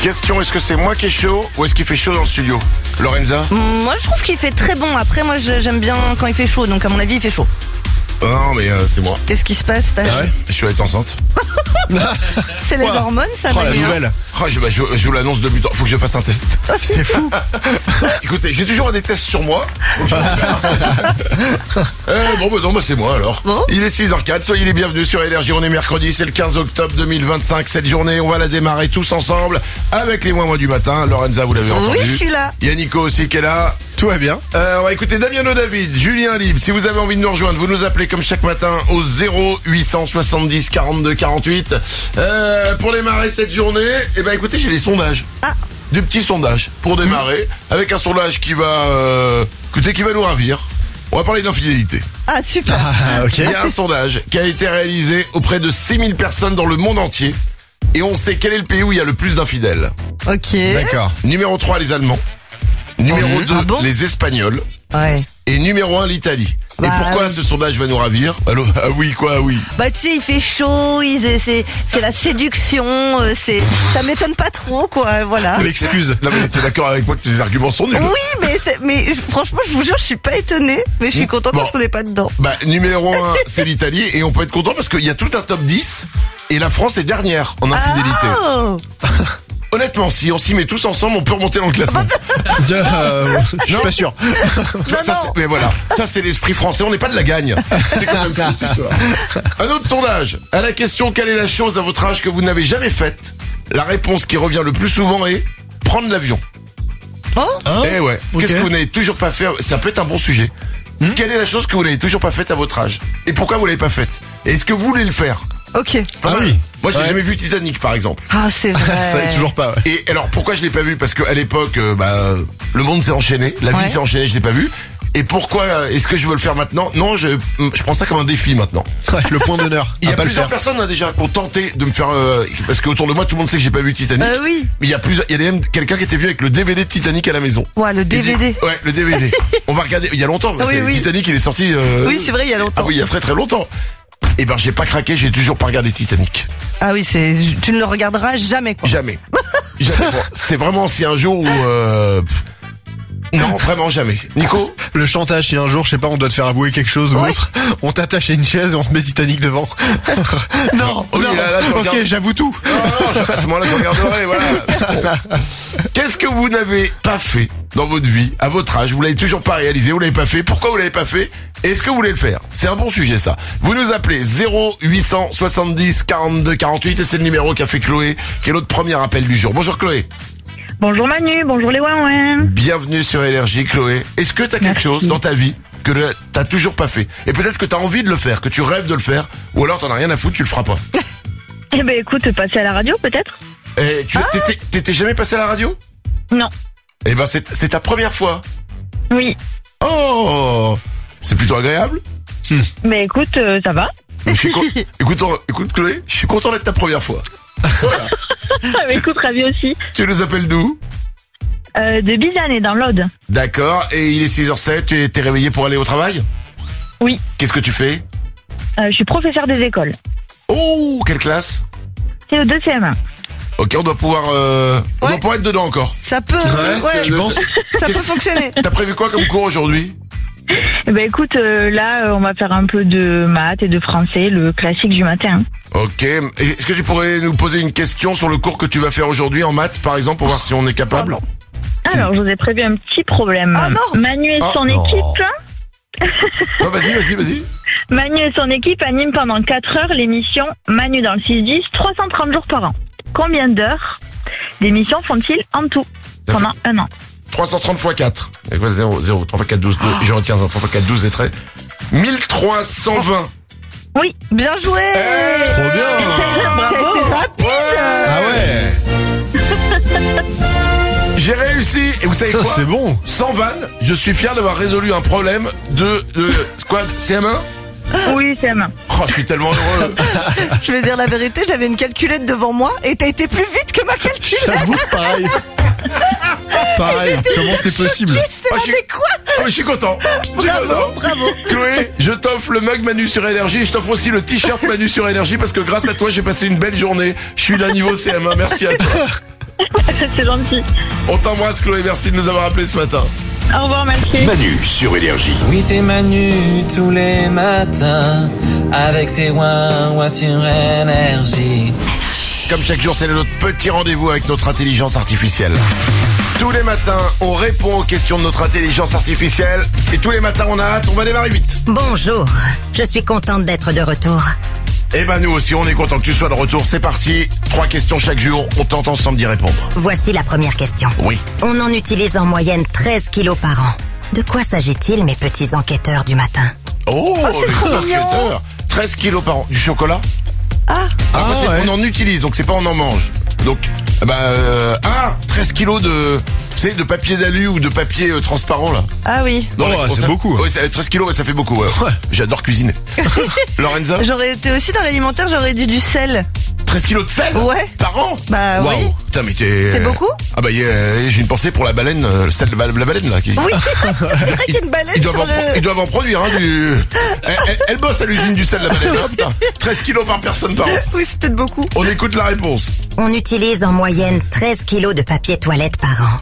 Question, est-ce que c'est moi qui ai chaud ou est-ce qu'il fait chaud dans le studio? Lorenza? Moi je trouve qu'il fait très bon. Après moi j'aime bien quand il fait chaud, donc à mon avis il fait chaud. Non mais c'est moi. Qu'est-ce qui se passe? Je vais être enceinte. C'est les hormones ça Oh, la Manu, hein. nouvelle. Je vous l'annonce de but. Faut que je fasse un test. C'est fou. Écoutez, j'ai toujours des tests sur moi. Bon, c'est moi alors. Bon. Il est 6h04, soyez les bienvenus sur Énergie. On est mercredi, c'est le 15 octobre 2025. Cette journée, on va la démarrer tous ensemble avec les mois du matin. Lorenza, vous l'avez entendu. Oui, je suis là. Il y a Nico aussi qui est là. Tout va bien. On va écouter Damiano David, Julien Libre. Si vous avez envie de nous rejoindre, vous nous appelez comme chaque matin au 0870 42 48. Pour démarrer cette journée, écoutez, j'ai les sondages. Ah. Des petits sondages pour démarrer, avec un sondage qui va nous ravir. On va parler d'infidélité. Ah super. Ah, ok. Il y a un sondage qui a été réalisé auprès de 6000 personnes dans le monde entier. Et on sait quel est le pays où il y a le plus d'infidèles. Ok. D'accord. Numéro 3, les Allemands. Numéro 2, Ah bon les Espagnols. Ouais. Et numéro 1, l'Italie. Bah, et pourquoi oui. ce sondage va nous ravir? Allô? Ah oui, quoi, oui. Bah tu sais il fait chaud, c'est la séduction, ça m'étonne pas trop quoi, voilà. L'excuse. Non mais t'es d'accord avec moi que tes arguments sont nuls? Oui mais franchement je vous jure je suis pas étonnée, mais je suis contente Bon. parce qu'on n'est pas dedans. Bah, numéro 1, c'est l'Italie. Et on peut être content parce qu'il y a tout un top 10. Et la France est dernière en infidélité. Oh. Honnêtement, si on s'y met tous ensemble, on peut remonter dans le classement. Je suis pas sûr. Mais voilà, ça c'est l'esprit français, on n'est pas de la gagne. C'est quand même fou cette histoire. Un autre sondage. À la question quelle est la chose à votre âge que vous n'avez jamais faite, la réponse qui revient le plus souvent est prendre l'avion. Oh. Eh ouais. Ok. Qu'est-ce que vous n'avez toujours pas fait? Ça peut être un bon sujet. Quelle est la chose que vous n'avez toujours pas faite à votre âge? Et pourquoi vous l'avez pas faite? Et est-ce que vous voulez le faire? Ok. Ah oui. Moi j'ai Ouais. jamais vu Titanic par exemple. Ah c'est vrai. Ça est toujours pas. Ouais. Et alors pourquoi je l'ai pas vu? Parce qu'à l'époque, le monde s'est enchaîné, la vie Ouais. s'est enchaînée, je l'ai pas vu. Et pourquoi est-ce que je veux le faire maintenant? Non, je prends ça comme un défi maintenant. Ouais, le point d'honneur. Il y à a pas le plusieurs faire. personnes déjà qui ont tenté de me faire parce que autour de moi tout le monde sait que j'ai pas vu Titanic. Oui. Mais il y a même quelqu'un qui était venu avec le DVD de Titanic à la maison. Ouais, le Il dit- DVD. Ouais, le DVD. On va regarder. Il y a longtemps. Oui, c'est- oui. Titanic, il est sorti. Oui, c'est vrai, il y a longtemps. Ah oui, il y a très très longtemps. Eh ben, j'ai pas craqué. J'ai toujours pas regardé Titanic. Ah oui, tu ne le regarderas jamais quoi. Jamais. Jamais. Bon, c'est vraiment si un jour où. Non, vraiment jamais. Nico? Le chantage, si un jour, je sais pas, on doit te faire avouer quelque chose ou Ouais. autre, on t'attache à une chaise et on te met Titanic devant. Non, Oui, non. là, je Ok, regarde. j'avoue tout. Non, à ce moment-là, je regarderai, voilà. Bon. Qu'est-ce que vous n'avez pas fait dans votre vie, à votre âge? Vous l'avez toujours pas réalisé, vous l'avez pas fait. Pourquoi vous l'avez pas fait? Est-ce que vous voulez le faire? C'est un bon sujet, ça. Vous nous appelez 0870 42 48 et c'est le numéro qu'a fait Chloé, qui est notre premier appel du jour. Bonjour Chloé. Bonjour Manu, bonjour les ouin. Bienvenue sur Énergie, Chloé. Est-ce que t'as quelque Merci. chose dans ta vie que t'as toujours pas fait? Et peut-être que t'as envie de le faire, que tu rêves de le faire, ou alors t'en as rien à foutre, tu le feras pas. Eh ben écoute, passer à la radio peut-être? Et t'étais jamais passé à la radio? Non. Eh ben, c'est ta première fois. Oui. Oh! C'est plutôt agréable. Mais écoute, ça va. Je suis écoute Chloé, je suis content d'être ta première fois. Voilà. Mais écoute, ravi aussi. Tu nous appelles d'où? De Bizané dans l'Aude. D'accord, et il est 6h07, tu t'es réveillé pour aller au travail? Oui. Qu'est-ce que tu fais? Je suis professeur des écoles. Oh, quelle classe? C'est au 2 CM1. Ok, on doit pouvoir être dedans encore. Ça peut, tu penses? ça peut fonctionner. T'as prévu quoi comme cours aujourd'hui? Eh ben écoute, là, on va faire un peu de maths et de français, le classique du matin. Ok, et est-ce que tu pourrais nous poser une question sur le cours que tu vas faire aujourd'hui en maths, par exemple, pour voir si on est capable? Alors, je vous ai prévu un petit problème. Ah non. Manu et son non. équipe. Non, vas-y. Manu et son équipe animent pendant 4 heures l'émission Manu dans le 6-10, 330 jours par an. Combien d'heures d'émissions font-ils en tout pendant un an? 330 x 4. 0, 0, 3 x 4, 12, je retiens ça, 3 x 4, 12 et 13. 1320. Oui. Bien joué. Trop bien. T'as été rapide. Ah ouais. J'ai réussi, et vous savez Ça, quoi? c'est bon. Sans vanne, je suis fier d'avoir résolu un problème de quoi? CM1? Oui, CM1. Oh, je suis tellement heureux. Je vais dire la vérité, j'avais une calculette devant moi et t'as été plus vite que ma calculette. J'avoue, pareil. Pareil. Comment c'est possible? Oh, je suis content. Bravo. Chloé, je t'offre le mug Manu sur Énergie et je t'offre aussi le t-shirt Manu sur Énergie parce que grâce à toi, j'ai passé une belle journée. Je suis là niveau CM1. Merci à toi. C'est gentil. On t'embrasse Chloé, merci de nous avoir appelés ce matin. Au revoir, merci. Manu sur Énergie. Oui, c'est Manu tous les matins avec ses ouin-ouin sur Énergie. Comme chaque jour, c'est notre petit rendez-vous avec notre intelligence artificielle. Tous les matins, on répond aux questions de notre intelligence artificielle. Et tous les matins, on a hâte, on va démarrer vite. Bonjour, je suis contente d'être de retour. Eh ben nous aussi, on est content que tu sois de retour. C'est parti, 3 questions chaque jour, on tente ensemble d'y répondre. Voici la première question. Oui. On en utilise en moyenne 13 kilos par an. De quoi s'agit-il, mes petits enquêteurs du matin? Oh, c'est les trop mignon. enquêteurs. 13 kilos par an. Du chocolat? Après, ouais. on en utilise, donc c'est pas on en mange. Donc, 13 kilos de... Tu sais, de papier d'alu ou de papier transparent, là. Ah oui. Dans les- c'est ça- beaucoup. Oui, 13 kilos, ouais, ça fait beaucoup. Ouais. J'adore cuisiner. Lorenza? J'aurais été aussi dans l'alimentaire, j'aurais dit du sel. 13 kilos de sel? Ouais. Par an? Bah oui. Waouh. Putain, mais t'es... C'est beaucoup? Ah bah, j'ai une pensée pour la baleine, le sel de la baleine, là. Qui... Oui, c'est vrai qu'il y a une baleine Ils doivent, sur le... ils doivent en produire, hein, du... elle bosse à l'usine du sel de la baleine, hein, putain. 13 kilos par personne par an. Oui, c'est peut-être beaucoup. On écoute la réponse. On utilise en moyenne 13 kilos de papier toilette par an.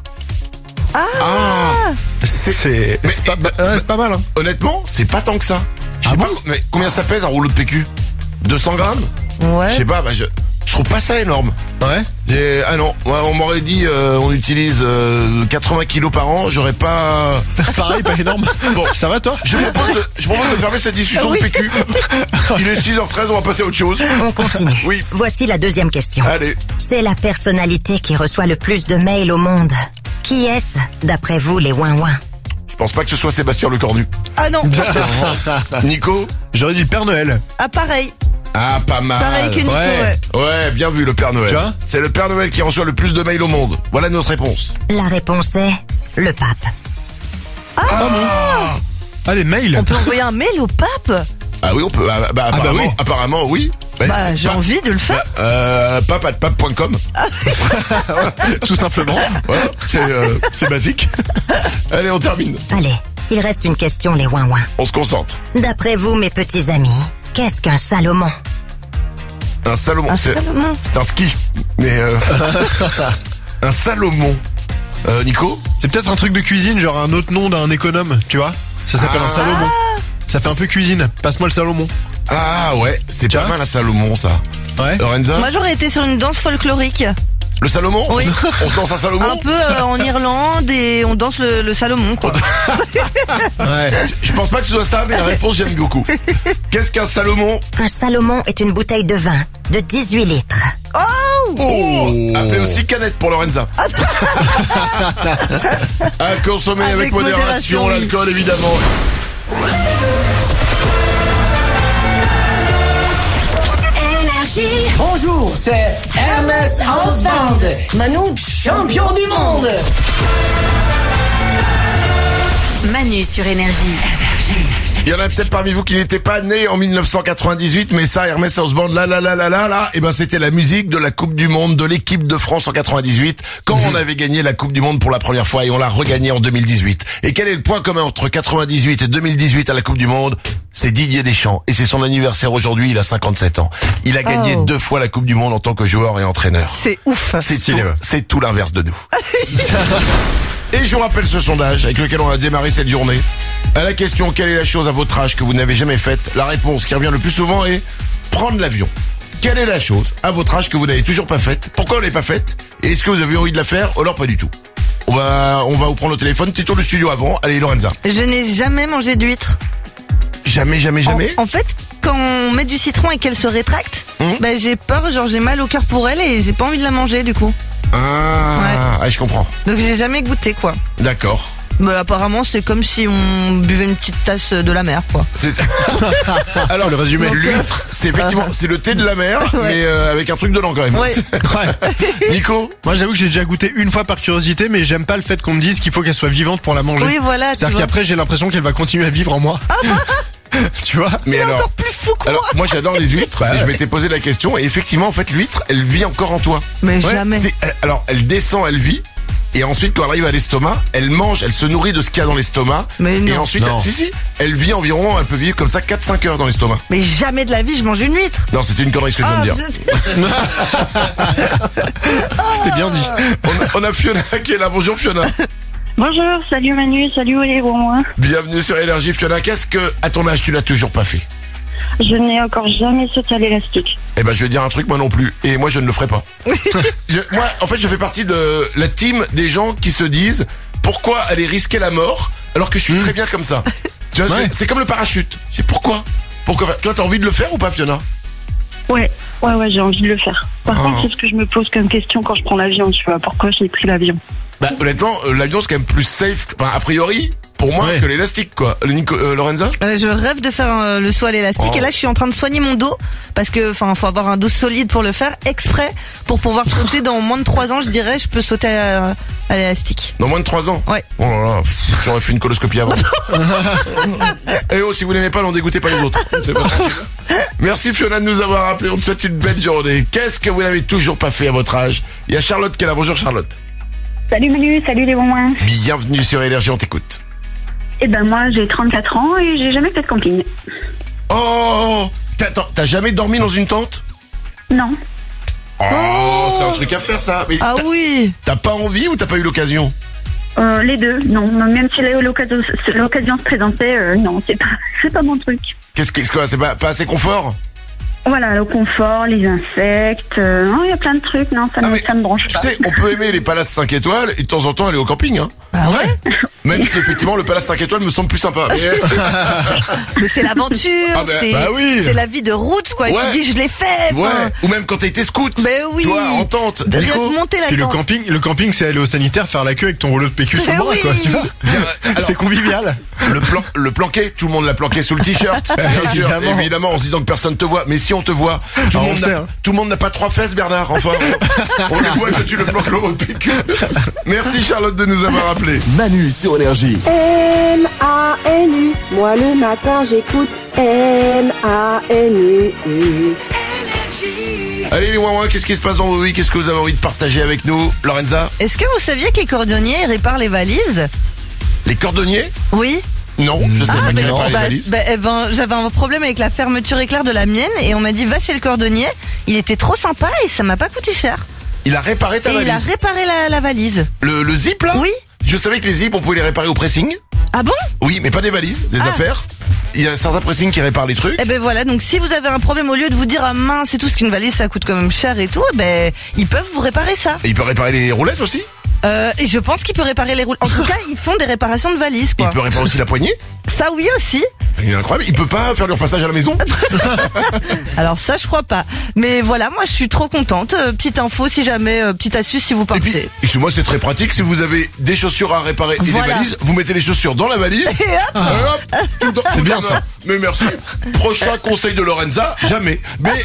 C'est pas mal, hein. Honnêtement, c'est pas tant que ça. Je sais Ah pas, bon mais combien ça pèse un rouleau de PQ? 200 grammes? Ouais. Je sais pas, je trouve pas ça énorme. Ouais. Ah non, ouais, on m'aurait dit on utilise 80 kilos par an, j'aurais pas... Pareil, pas énorme. Bon, Ça va, toi? je propose de fermer cette discussion Oui. de PQ. Il est 6h13, on va passer à autre chose. On continue. Oui. Voici la deuxième question. Allez. C'est la personnalité qui reçoit le plus de mails au monde. Qui est-ce, d'après vous, les ouin-ouin? Je pense pas que ce soit Sébastien Lecornu. Ah non. Nico? J'aurais dit le Père Noël. Ah pareil. Ah, pas mal. Pareil que Nico, ouais. ouais. Ouais, bien vu le Père Noël. Tu vois? C'est le Père Noël qui reçoit le plus de mails au monde. Voilà notre réponse. La réponse est le pape. Ah, les mails. On peut envoyer un mail au pape? Ah oui, on peut. oui. Apparemment, oui. Bah, c'est j'ai pas- envie de le faire. pape@pape.com. Tout simplement. Voilà, c'est basique. Allez, on termine. Allez, il reste une question, les ouin-ouin. On se concentre. D'après vous, mes petits amis, qu'est-ce qu'un Salomon? Un Salomon. Un C'est Salomon. c'est un ski. Mais un Salomon. Nico? C'est peut-être un truc de cuisine, genre un autre nom d'un économe, tu vois? Ça s'appelle un Salomon. Ça fait un peu cuisine. Passe-moi le Salomon. Ah ouais, c'est Tu pas vois mal un Salomon ça. Ouais. Lorenza? Moi j'aurais été sur une danse folklorique. Le Salomon? Oui. On se lance un Salomon? Un peu en Irlande et on danse le Salomon quoi. Ouais. Je pense pas que ce soit ça, mais la réponse j'aime beaucoup. Qu'est-ce qu'un Salomon? Un Salomon est une bouteille de vin de 18 litres. Oh, appelez aussi canette pour Lorenza. À consommer avec Avec modération, modération, oui. l'alcool évidemment. Bonjour, c'est Hermès House Band, Manu, champion du monde. Manu sur Énergie. Il y en a peut-être parmi vous qui n'étaient pas nés en 1998, mais ça, Hermès House Band, là, et ben c'était la musique de la Coupe du Monde de l'équipe de France en 98, quand on avait gagné la Coupe du Monde pour la première fois et on l'a regagné en 2018. Et quel est le point commun entre 98 et 2018 à la Coupe du Monde? C'est Didier Deschamps et c'est son anniversaire aujourd'hui, il a 57 ans. Il a gagné 2 fois la Coupe du Monde en tant que joueur et entraîneur. C'est ouf. C'est tout l'inverse de nous. Et je vous rappelle ce sondage avec lequel on a démarré cette journée. À la question, quelle est la chose à votre âge que vous n'avez jamais faite? La réponse qui revient le plus souvent est prendre l'avion. Quelle est la chose à votre âge que vous n'avez toujours pas faite? Pourquoi vous l'avez pas faite? Et est-ce que vous avez envie de la faire ou alors pas du tout? On va vous prendre le téléphone. Petit tour du studio avant. Allez, Lorenza. Je n'ai jamais mangé d'huître. Jamais. En fait, quand on met du citron et qu'elle se rétracte, bah, j'ai peur, genre j'ai mal au cœur pour elle et j'ai pas envie de la manger du coup. Ah, je comprends. Donc j'ai jamais goûté quoi. D'accord. Bah, apparemment c'est comme si on buvait une petite tasse de la mer quoi. Alors le résumé. L'huître, c'est effectivement c'est le thé de la mer, mais avec un truc dedans quand même. Ouais. Ouais. Nico? Moi, j'avoue que j'ai déjà goûté une fois par curiosité, mais j'aime pas le fait qu'on me dise qu'il faut qu'elle soit vivante pour la manger. Oui voilà. tu C'est-à-dire vois. qu'après, j'ai l'impression qu'elle va continuer à vivre en moi. Tu vois? Mais alors, Encore plus fou que alors moi j'adore les huîtres et je m'étais posé la question et effectivement en fait l'huître elle vit encore en toi. Mais Ouais, jamais. Alors elle descend, elle vit Et ensuite, quand elle arrive à l'estomac, elle mange, elle se nourrit de ce qu'il y a dans l'estomac. Mais non. Et ensuite, Non. si, elle vit environ, elle peut vivre comme ça 4-5 heures dans l'estomac. Mais jamais de la vie, je mange une huître. Non, c'était une connerie ce que je viens de dire. C'était bien dit. On a Fiona qui est là. Bonjour Fiona. Bonjour, salut Manu, salut les bons. Bienvenue sur Énergie. Fiona, qu'est-ce que, à ton âge, tu l'as toujours pas fait? Je n'ai encore jamais sauté à l'élastique. Eh ben, je vais dire un truc, moi non plus. Et moi, je ne le ferai pas. Moi, en fait, je fais partie de la team des gens qui se disent pourquoi aller risquer la mort alors que je suis très bien comme ça. Tu vois, Ouais. c'est comme le parachute. C'est pourquoi? Toi, t'as envie de le faire ou pas, Fiona? Ouais, j'ai envie de le faire. Par contre, c'est ce que je me pose comme question quand je prends l'avion, tu vois. Pourquoi j'ai pris l'avion? Bah, honnêtement, l'avion, c'est quand même plus safe, enfin, a priori, pour moi, Ouais. que l'élastique, quoi. Lorenza? Je rêve de faire le saut à l'élastique Oh. et là je suis en train de soigner mon dos parce que faut avoir un dos solide pour le faire exprès pour pouvoir sauter dans moins de 3 ans, je dirais, je peux sauter à l'élastique. Dans moins de 3 ans? Ouais. Oh là là, j'aurais fait une coloscopie avant. Et oh, si vous l'aimez pas, n'en dégoûtez pas les autres. C'est pas tranquille. Merci Fiona de nous avoir appelé. On te souhaite une belle journée. Qu'est-ce que vous n'avez toujours pas fait à votre âge? Il y a Charlotte qui est là. Bonjour Charlotte. Salut Manu, salut les bons. Bienvenue sur Énergie, on t'écoute. Eh ben moi, j'ai 34 ans et j'ai jamais fait de camping. Oh, t'as jamais dormi dans une tente? Non. Oh, c'est un truc à faire ça. Mais Ah oui. t'as pas envie ou t'as pas eu l'occasion? Les deux, non. Même si l'occasion se présentait, non, c'est pas mon truc. Qu'est-ce que c'est pas assez confort? Voilà, le confort, les insectes, il y a plein de trucs, non, ça me branche Tu pas. sais, on peut aimer les palaces 5 étoiles et de temps en temps aller au camping, hein. Bah ouais. Même si effectivement le palace 5 étoiles me semble plus sympa. Mais c'est l'aventure, Ah bah, c'est bah oui. c'est la vie de route quoi. Ouais. Tu dis je l'ai fait. Ouais. enfin, Ou même quand t'as été scout. Ben oui. Tu vois, en tente. De Nico. monter la Puis le tente. camping, c'est aller au sanitaire faire la queue avec ton rouleau de PQ sur le Mais bras, oui. quoi, tu vois. Alors, C'est convivial. le planqué, tout le monde l'a planqué sous le t-shirt. Bien sûr, Évidemment. évidemment, en se disant que personne te voit. Mais si on te voit, tout Ah, le on monde sait, n'a hein. tout le monde n'a pas 3 fesses, Bernard. Enfin, on le voit que tu le planques le PQ. Merci Charlotte de nous avoir appelé. Manu sur Énergie. M-A-N-U. Moi le matin j'écoute M-A-N-U. Allez les ouin qu'est-ce qui se passe dans vos vies? Qu'est-ce que vous avez envie de partager avec nous, Lorenza? Est-ce que vous saviez que les cordonniers réparent les valises? Les cordonniers? Oui. Non, je sais pas qui ben, répare les valises. J'avais un problème avec la fermeture éclair de la mienne et on m'a dit va chez le cordonnier. Il était trop sympa et ça m'a pas coûté cher. Il a réparé ta Et il a valise. réparé la valise. Le zip là? Oui. Je savais que les zips on pouvait les réparer au pressing. Ah bon? Oui, mais pas des valises, des affaires. Il y a certains pressing qui réparent les trucs. Eh ben voilà, donc si vous avez un problème, au lieu de vous dire ah mince c'est tout ce qu'une valise ça coûte quand même cher et tout, eh ben ils peuvent vous réparer ça. Et il peut réparer les roulettes aussi. Et je pense qu'il peut réparer les roues. En tout cas, ils font des réparations de valises Il quoi. peut réparer aussi la poignée. Ça oui aussi. Il est incroyable. Il peut pas faire du repassage à la maison. Alors ça je crois pas. Mais voilà, moi je suis trop contente. Petite info si jamais, petite astuce si vous Et partez. puis, excusez-moi, c'est très pratique. Si vous avez des chaussures à réparer et Voilà. des valises, vous mettez les chaussures dans la valise. Et hop, C'est bien ça. Mais merci. Prochain conseil de Lorenza, jamais.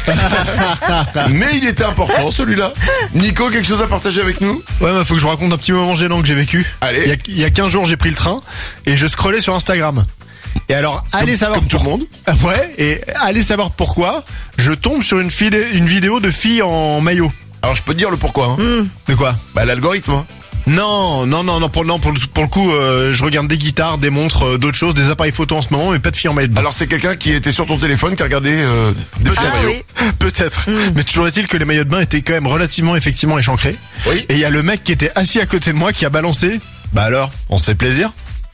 Mais il était important celui-là. Nico, quelque chose à partager avec nous? Ouais, faut que je vous raconte un petit moment gênant que j'ai vécu. Allez. Il y a 15 jours, j'ai pris le train et je scrollais sur Instagram. Et alors, allez savoir comme tout le monde. Ouais, et allez savoir pourquoi, je tombe sur une vidéo de filles en maillot. Alors je peux te dire le pourquoi. Hein. De quoi? Bah l'algorithme. Hein. Non, pour le coup, je regarde des guitares, des montres, d'autres choses, des appareils photo en ce moment, mais pas de filles en maillot. Alors c'est quelqu'un qui était sur ton téléphone qui a regardé des filles en Ah maillot. oui. Peut-être. Mais toujours est-il que les maillots de bain étaient quand même relativement effectivement échancrés. Oui. Et il y a le mec qui était assis à côté de moi qui a balancé. Bah alors, on se fait plaisir?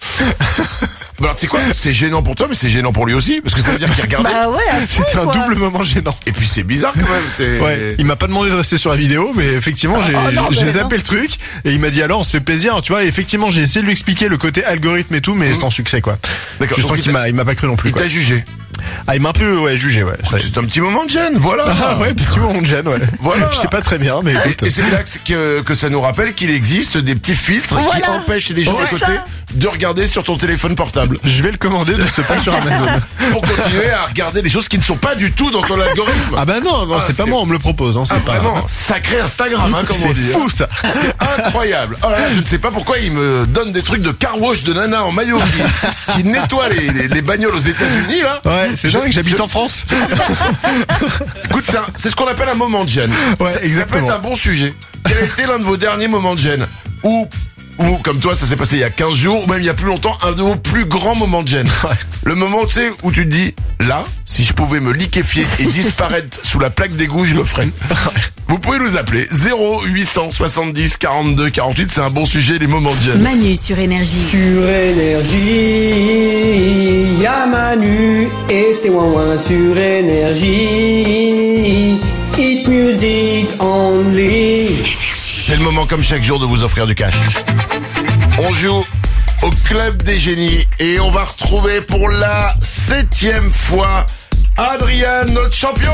Bah alors tu sais quoi? C'est gênant pour toi, mais c'est gênant pour lui aussi, parce que ça veut dire qu'il regardait. bah ouais. à fond, C'était un quoi. double moment gênant. Et puis c'est bizarre quand même. C'est. Ouais, il m'a pas demandé de rester sur la vidéo, mais effectivement, j'ai non, j'ai mais zappé le truc et il m'a dit alors on se fait plaisir, tu vois. Et effectivement, j'ai essayé de lui expliquer le côté algorithme et tout, mais sans succès quoi. D'accord. Tu Donc, sens qu'il m'a pas cru non plus. Il Quoi. t'a jugé. Ah, il m'a un peu jugé, ouais. Ça- C'est un petit moment de gêne, voilà. Ah ouais, petit moment de gêne, ouais. Voilà. Je sais pas très bien, mais écoute. Et c'est là que ça nous rappelle qu'il existe des petits filtres qui Voilà. empêchent les gens à C'est côté ça. de regarder sur ton téléphone portable. Je vais le commander de ce pas sur Amazon. Pour continuer à regarder des choses qui ne sont pas du tout dans ton algorithme. Ah bah non, Ah, c'est pas c'est- moi, on me le propose, hein, Ah, c'est pas vraiment, sacré Instagram, hein, comme on C'est dit. fou ça. C'est incroyable. Oh là là, je ne sais pas pourquoi il me donne des trucs de car wash de nana en maillot qui nettoie les bagnoles aux États-Unis là. Ouais, c'est dingue, j'habite en France. Écoute, c'est ce qu'on appelle un moment de gêne. Ouais, Ça peut exactement. être un bon sujet. Quel a été l'un de vos derniers moments de gêne? ou comme toi, ça s'est passé il y a 15 jours, ou même il y a plus longtemps, un de vos plus grands moments de gêne. Le moment, tu sais, où tu te dis, là, si je pouvais me liquéfier et disparaître sous la plaque d'égout, je le ferais. Vous pouvez nous appeler 0870 42 48, c'est un bon sujet, les moments de gêne. Manu sur Énergie. Sur Énergie, y'a Manu et c'est ouin sur Énergie. Hit music only. C'est le moment, comme chaque jour, de vous offrir du cash. On joue au Club des Génies et on va retrouver pour la 7e fois Adrien, notre champion.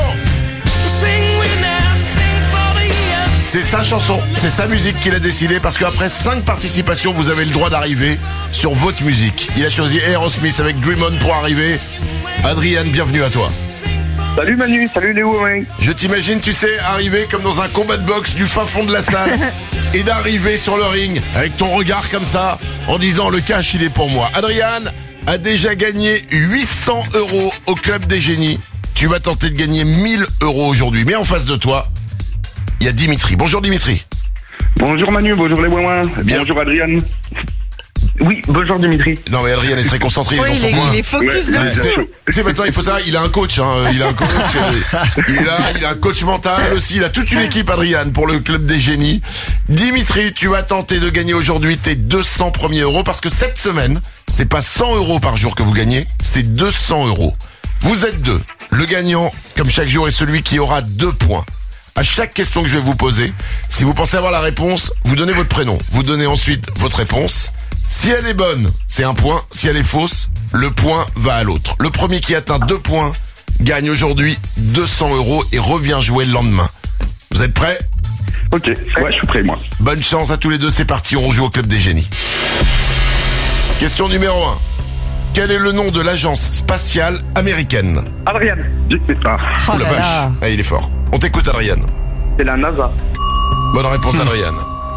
C'est sa chanson, c'est sa musique qu'il a décidé, parce qu'après 5 participations, vous avez le droit d'arriver sur votre musique. Il a choisi Aerosmith avec Dream On pour arriver. Adrien, bienvenue à toi. Salut Manu, salut Léo. Je t'imagine, tu sais, arriver comme dans un combat de boxe du fin fond de la salle et d'arriver sur le ring avec ton regard comme ça en disant le cash il est pour moi. Adrien a déjà gagné 800 € au Club des Génies. Tu vas tenter de gagner 1000 € aujourd'hui. Mais en face de toi, il y a Dimitri. Bonjour Dimitri. Bonjour Manu, bonjour les ouin. Bonjour Adrien. Oui, bonjour Dimitri. Non mais Adrien est très concentré, Oui, il est focus de c'est maintenant, il faut ça, il a un coach, il a un coach, il a un coach mental aussi, il a toute une équipe Adrien pour le Club des Génies. Dimitri, tu vas tenter de gagner aujourd'hui tes 200 premiers euros, parce que cette semaine, c'est pas 100 € par jour que vous gagnez, c'est 200 €. Vous êtes deux. Le gagnant, comme chaque jour, est celui qui aura 2 points. À chaque question que je vais vous poser, si vous pensez avoir la réponse, vous donnez votre prénom, vous donnez ensuite votre réponse. Si elle est bonne, c'est 1 point. Si elle est fausse, le point va à l'autre. Le premier qui atteint 2 points gagne aujourd'hui 200 € et revient jouer le lendemain. Vous êtes prêts ? Ok, ouais, je suis prêt moi. Bonne chance à tous les deux, c'est parti, on joue au Club des Génies. Question numéro 1. Quel est le nom de l'agence spatiale américaine ? Adrien. Oh la là vache, là. ah, il est fort. On t'écoute Adrien. C'est la NASA. Bonne réponse Adrien.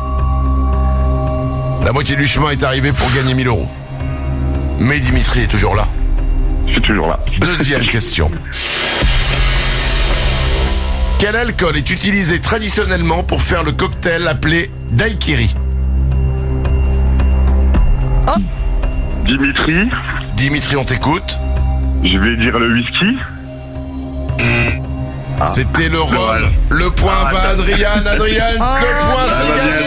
La moitié du chemin est arrivée pour gagner 1000 €. Mais Dimitri est toujours là. Je suis toujours là. Deuxième question. Quel alcool est utilisé traditionnellement pour faire le cocktail appelé daiquiri ? Dimitri. Dimitri, on t'écoute. Je vais dire le whisky. C'était le rhum. dommage. Le point va à Adrien. Adrien, 2 points, c'est bien gagné.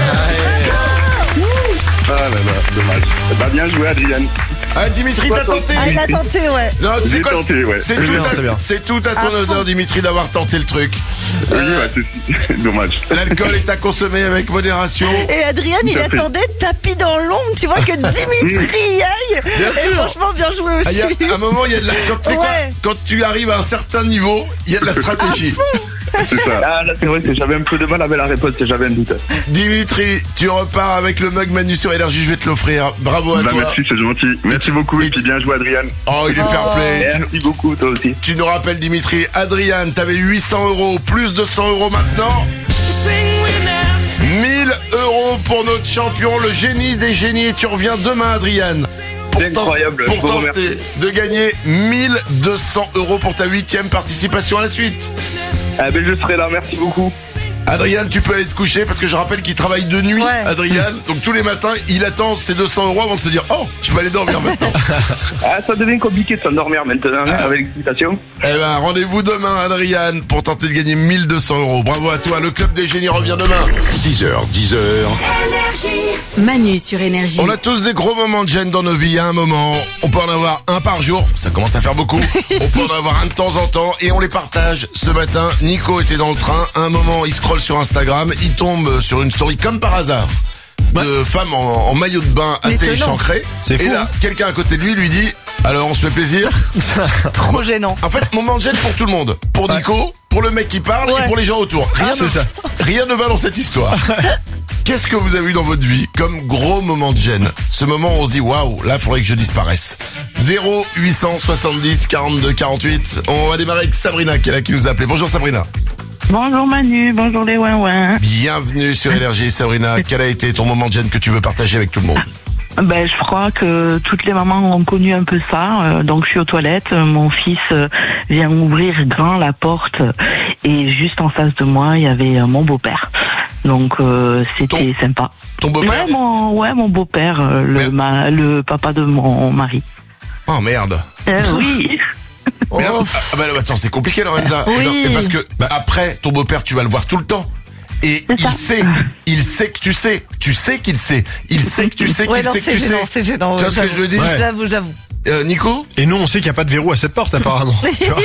Ah là là, dommage. Bah bien joué Adrien. Ah, Dimitri, t'as tenté. Ah, il a tenté, ouais. Non, tu sais J'ai quoi, tenté, ouais. c'est C'est tout, bien, c'est bien. c'est tout à ton honneur, Dimitri, d'avoir tenté le truc. Oui, ouais, c'est dommage. L'alcool est à consommer avec modération. Et Adrien, il Tout à fait. attendait tapis dans l'ombre, tu vois, que Dimitri y aille. Bien Et sûr. franchement, bien joué Ah, il y aussi. a un moment, il y a de la, quand, tu sais quoi, Ouais. quand tu arrives à un certain niveau, il y a de la stratégie. C'est ça. Ah là c'est vrai que j'avais un peu de mal avec la réponse, j'avais un doute. Dimitri, tu repars avec le mug Manu sur Énergie, je vais te l'offrir. Bravo à Bah toi. merci, c'est gentil. Merci beaucoup et puis bien joué Adrien. Oh, il est fair play. Merci beaucoup toi aussi. Tu nous rappelles, Dimitri, Adrien, t'avais 800 €, plus de 100 € maintenant. 1000 € pour notre champion, le génie des génies, et tu reviens demain, Adrien. C'est incroyable, Pour je vous tenter remercie. de gagner 1200 € pour ta 8e participation à la suite. Ah ben je serai là, merci beaucoup. Adrien, tu peux aller te coucher parce que je rappelle qu'il travaille de nuit, Ouais. Adrien. Donc tous les matins, il attend ses 200 € avant de se dire « Oh, je peux aller dormir maintenant ». Ah ça devient compliqué de s'endormir maintenant avec l'excitation. Eh ben, rendez-vous demain, Adrien, pour tenter de gagner 1200 €. Bravo à toi, le Club des Génies revient demain. 6h, 10h. Manu sur Énergie. On a tous des gros moments de gêne dans nos vies à un moment. On peut en avoir un par jour, ça commence à faire beaucoup. On peut en avoir un de temps en temps et on les partage. Ce matin, Nico était dans le train. À un moment, il scrolle sur Instagram, il tombe sur une story comme par hasard de femmes en maillot de bain assez Étonnant. échancrées. C'est Et fou, là, hein. quelqu'un à côté de lui dit « Alors, on se fait plaisir ?» Trop gênant. En fait, moment de gêne pour tout le monde. Pour Nico, pour le mec qui parle Ouais. et pour les gens autour. Rien ne va dans cette histoire. Qu'est-ce que vous avez eu dans votre vie comme gros moment de gêne ? Ce moment où on se dit waouh, là, il faudrait que je disparaisse. 0870 42 48. On va démarrer avec Sabrina qui est là, qui nous a appelé. Bonjour Sabrina. Bonjour Manu, bonjour les ouin. Bienvenue sur Énergie Sabrina. Quel a été ton moment de gêne que tu veux partager avec tout le monde ? Ben, je crois que toutes les mamans ont connu un peu ça. Donc, je suis aux toilettes. Mon fils vient ouvrir grand la porte. Et juste en face de moi, il y avait mon beau-père. Donc c'était sympa. Ton beau-père? Mon beau-père, le papa de mon mari. Oh merde. Oui. Mais là, attends, c'est compliqué, Lorenza. Oui. Et parce que après, ton beau-père, tu vas le voir tout le temps. Et il sait que tu sais. Tu sais qu'il sait. Il sait que tu sais qu'il sait que tu sais. C'est gênant. Tu vois ce que je veux dire? J'avoue. Nico? Et nous, on sait qu'il n'y a pas de verrou à cette porte, apparemment. Tu vois.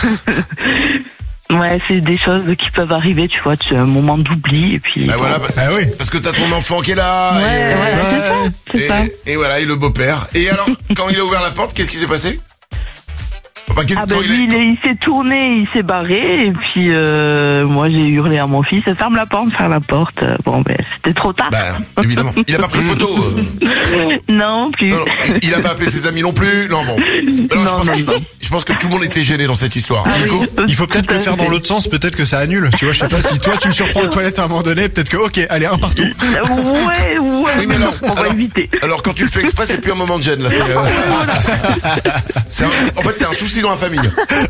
Ouais, c'est des choses qui peuvent arriver, tu vois, tu as un moment d'oubli et puis... oui. Parce que t'as ton enfant qui est là. C'est ça. Et voilà, et le beau-père. Et alors, quand il a ouvert la porte, qu'est-ce qui s'est passé? Il s'est tourné, il s'est barré, et puis moi j'ai hurlé à mon fils, ferme la porte. Bon, c'était trop tard. Évidemment. Il a pas pris de photo. Non, plus. Non, il a pas appelé ses amis non plus. Non, bon. Alors, je pense que tout le monde était gêné dans cette histoire. Nico, il faut peut-être le faire dans l'autre sens, peut-être que ça annule. Tu vois, je sais pas si toi tu me surprends aux toilettes à un moment donné, peut-être que ok, allez, un partout. Ouais. Oui, mais non, on va éviter. Alors quand tu le fais exprès, c'est plus un moment de gêne là. En fait, c'est un souci dans la famille.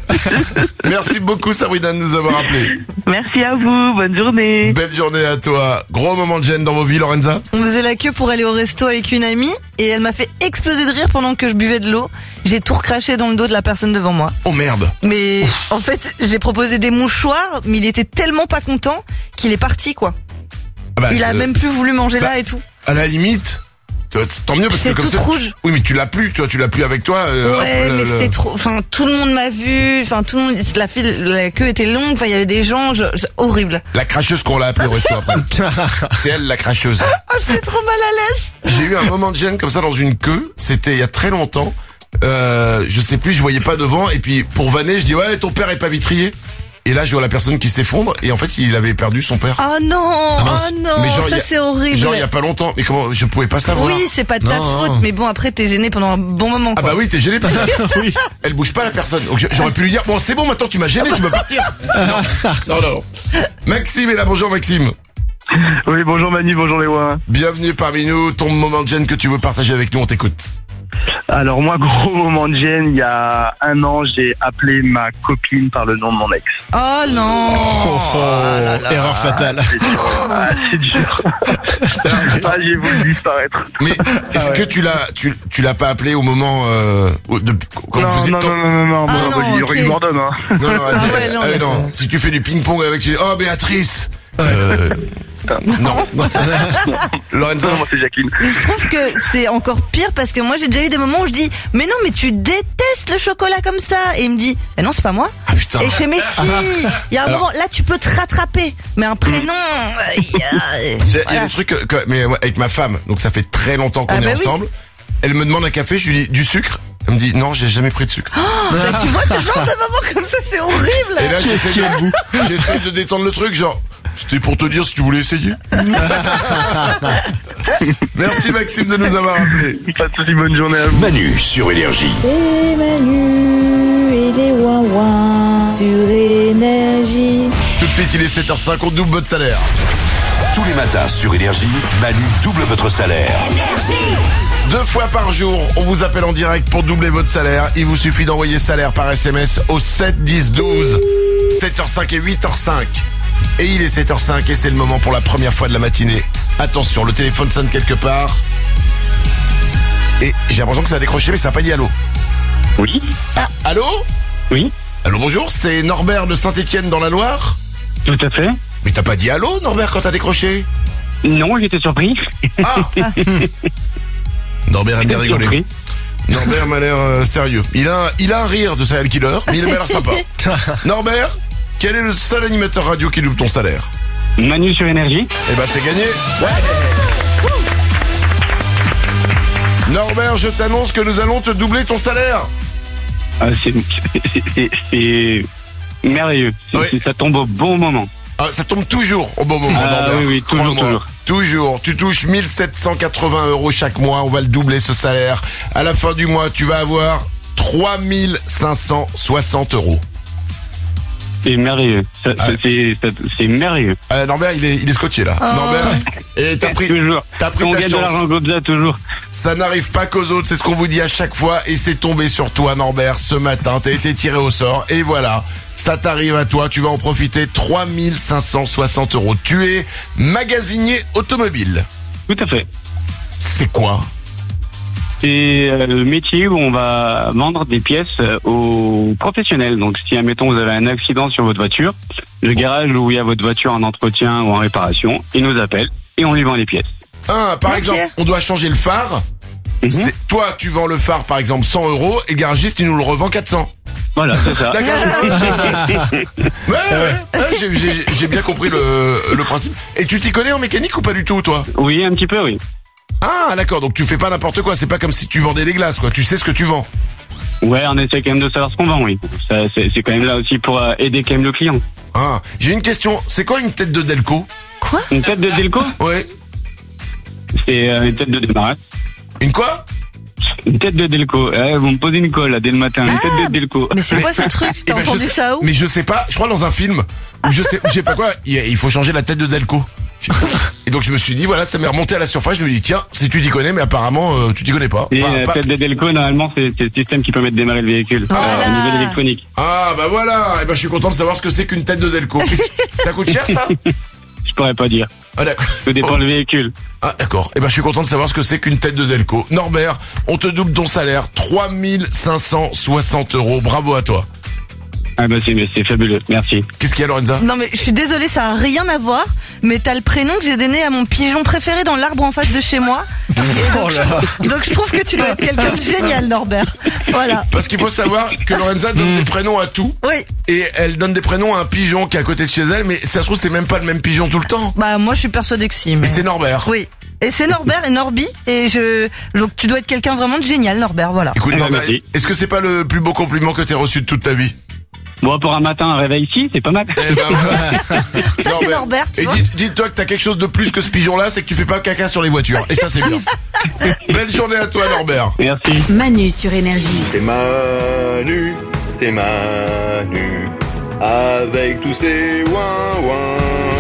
Merci beaucoup Sabrina de nous avoir appelé. Merci à vous, bonne journée. Belle journée à toi. Gros moment de gêne dans vos vies, Lorenza? On faisait la queue pour aller au resto avec une amie et elle m'a fait exploser de rire pendant que je buvais de l'eau. J'ai tout recraché dans le dos de la personne devant moi. Oh merde. Mais en fait, j'ai proposé des mouchoirs, mais il était tellement pas content qu'il est parti quoi. Il a même plus voulu manger là et tout. À la limite, tant mieux parce que comme ça. Rouge. Oui, mais tu l'as plus avec toi. Mais c'était trop. Enfin, tout le monde m'a vu. Enfin, tout le monde. La queue était longue. Enfin, il y avait des gens. Horrible. La cracheuse qu'on l'a appelée au resto après. C'est elle la cracheuse. Oh, j'étais trop mal à l'aise. J'ai eu un moment de gêne comme ça dans une queue. C'était il y a très longtemps. Je sais plus. Je voyais pas devant. Et puis pour vanner, je dis ouais, ton père est pas vitrier. Et là, je vois la personne qui s'effondre et en fait, il avait perdu son père. Oh non, mais genre, ça c'est horrible. Genre il y a pas longtemps. Mais comment je pouvais pas savoir? Oui, c'est pas de ta faute, mais bon après t'es gêné pendant un bon moment. Quoi. Ah bah oui, t'es gêné parce que oui. Elle bouge pas la personne. Donc j'aurais pu lui dire bon c'est bon maintenant tu m'as gêné, tu peux partir. Non. Maxime est là, bonjour Maxime. Oui, bonjour Manu, bonjour les Ouin. Bienvenue parmi nous. Ton moment de gêne que tu veux partager avec nous, on t'écoute. Alors moi, gros moment de gêne, il y a 1 an, j'ai appelé ma copine par le nom de mon ex. Oh non. Erreur fatale. C'est dur. J'ai voulu disparaître. Mais est-ce que tu l'as pas appelé au moment quand non, vous êtes non, il okay. m'ordonne. Non. Si tu fais du ping-pong avec oh Béatrice. Non. Lorenza, moi c'est Jacqueline. Je trouve que c'est encore pire parce que moi j'ai déjà eu des moments où je dis mais non mais tu détestes le chocolat comme ça et il me dit mais non c'est pas moi. Ah putain. Et je fais mais si. Il y a un moment là tu peux te rattraper mais un prénom. Il y a des trucs mais avec ma femme donc ça fait très longtemps qu'on est ensemble. Elle me demande un café, je lui dis du sucre. Elle me dit non, j'ai jamais pris de sucre. Tu vois ce genre de moment comme ça, c'est horrible. Et là j'essaie de détendre le truc, genre c'était pour te dire si tu voulais essayer. Merci Maxime de nous avoir appelé. Pas de soucis, bonne journée à vous. Manu sur Énergie. C'est Manu et les Ouin-Ouin sur Énergie. Tout de suite, il est 7h05, on double votre salaire. Tous les matins sur Énergie, Manu double votre salaire. Énergie. 2 fois par jour, on vous appelle en direct pour doubler votre salaire. Il vous suffit d'envoyer salaire par SMS au 7 10 12. 7h05 et 8h05. Et il est 7h05 et c'est le moment pour la première fois de la matinée. Attention, le téléphone sonne quelque part. Et j'ai l'impression que ça a décroché mais ça n'a pas dit allô. Oui. Allô? Oui. Allô, bonjour, c'est Norbert de Saint-Étienne dans la Loire. Tout à fait. Mais t'as pas dit allô Norbert quand t'as décroché? Non, j'étais surpris. Norbert aime bien rigoler. Norbert m'a l'air sérieux. Il a un rire de serial killer, mais il a l'air sympa. Norbert, quel est le seul animateur radio qui double ton salaire? Manu sur Énergie. Eh ben c'est gagné. Norbert, je t'annonce que nous allons te doubler ton salaire. C'est merveilleux. Ça tombe au bon moment. Ça tombe toujours au bon moment, Norbert. Oui, toujours. Toujours. Tu touches 1780 € chaque mois. On va le doubler ce salaire. À la fin du mois, tu vas avoir 3560 €. C'est merveilleux. C'est merveilleux. Norbert, il est scotché là. Norbert, et t'as pris toujours. Ta on gagne chance. de l'argent comme ça toujours. Ça n'arrive pas qu'aux autres, c'est ce qu'on vous dit à chaque fois et c'est tombé sur toi Norbert ce matin. T'as été tiré au sort et voilà. ça t'arrive à toi, tu vas en profiter. 3560 €. Tu es magasinier automobile. Tout à fait. C'est quoi? C'est le métier où on va vendre des pièces aux professionnels. Donc si, admettons, vous avez un accident sur votre voiture, le garage où il y a votre voiture en entretien ou en réparation, il nous appelle et on lui vend les pièces. Par exemple, on doit changer le phare. Toi, tu vends le phare, par exemple, 100 € et le garagiste, il nous le revend 400. Voilà, c'est ça. D'accord. Ouais, j'ai bien compris le principe. Et tu t'y connais en mécanique ou pas du tout, toi? Oui, un petit peu, oui. Ah, d'accord, donc tu fais pas n'importe quoi, c'est pas comme si tu vendais des glaces, quoi. Tu sais ce que tu vends. Ouais, on essaie quand même de savoir ce qu'on vend, oui. C'est quand même là aussi pour aider quand même le client. Ah, j'ai une question, c'est quoi une tête de Delco? Quoi? Une tête de Delco? Ouais. C'est une tête de démarrage. Une quoi? Une tête de Delco. Vous me posez une colle là, dès le matin. Une tête de Delco. Mais c'est quoi ce truc? T'as entendu ça où? Mais je sais pas, je crois dans un film, où je sais pas quoi, il faut changer la tête de Delco. Et donc je me suis dit, voilà, ça m'est remonté à la surface, je me dis, tiens, si tu t'y connais, mais apparemment, tu t'y connais pas. Et la tête de Delco, normalement, c'est le système qui permet de démarrer le véhicule. Au niveau électronique. Ah, bah voilà, et ben je suis content de savoir ce que c'est qu'une tête de Delco. Ça coûte cher, ça? Je pourrais pas dire. Ah, d'accord. Ça dépend le véhicule. Ah, d'accord. Et ben je suis content de savoir ce que c'est qu'une tête de Delco. Norbert, on te double ton salaire, 3560 €. Bravo à toi. Ah bah c'est fabuleux, merci. Qu'est-ce qu'il y a, Lorenza? Non mais je suis désolée, ça a rien à voir, mais t'as le prénom que j'ai donné à mon pigeon préféré dans l'arbre en face de chez moi. Donc je trouve que tu dois être quelqu'un de génial, Norbert. Voilà. Parce qu'il faut savoir que Lorenza donne des prénoms à tout. Oui. Et elle donne des prénoms à un pigeon qui est à côté de chez elle, mais ça se trouve c'est même pas le même pigeon tout le temps. Bah moi je suis persuadée que si. Mais c'est Norbert. Oui. Et c'est Norbert et Norby, donc tu dois être quelqu'un vraiment de génial, Norbert, voilà. Écoute, Norbert, est-ce que c'est pas le plus beau compliment que t'aies reçu de toute ta vie? Bon, pour un matin, un réveil ici, c'est pas mal. Eh ben, voilà. Ça, c'est Norbert. Et dis-toi que t'as quelque chose de plus que ce pigeon-là, c'est que tu fais pas caca sur les voitures. Et ça, c'est bien. Belle journée à toi, Norbert. Merci. Manu sur Énergie. C'est Manu, avec tous ces ouin-ouin.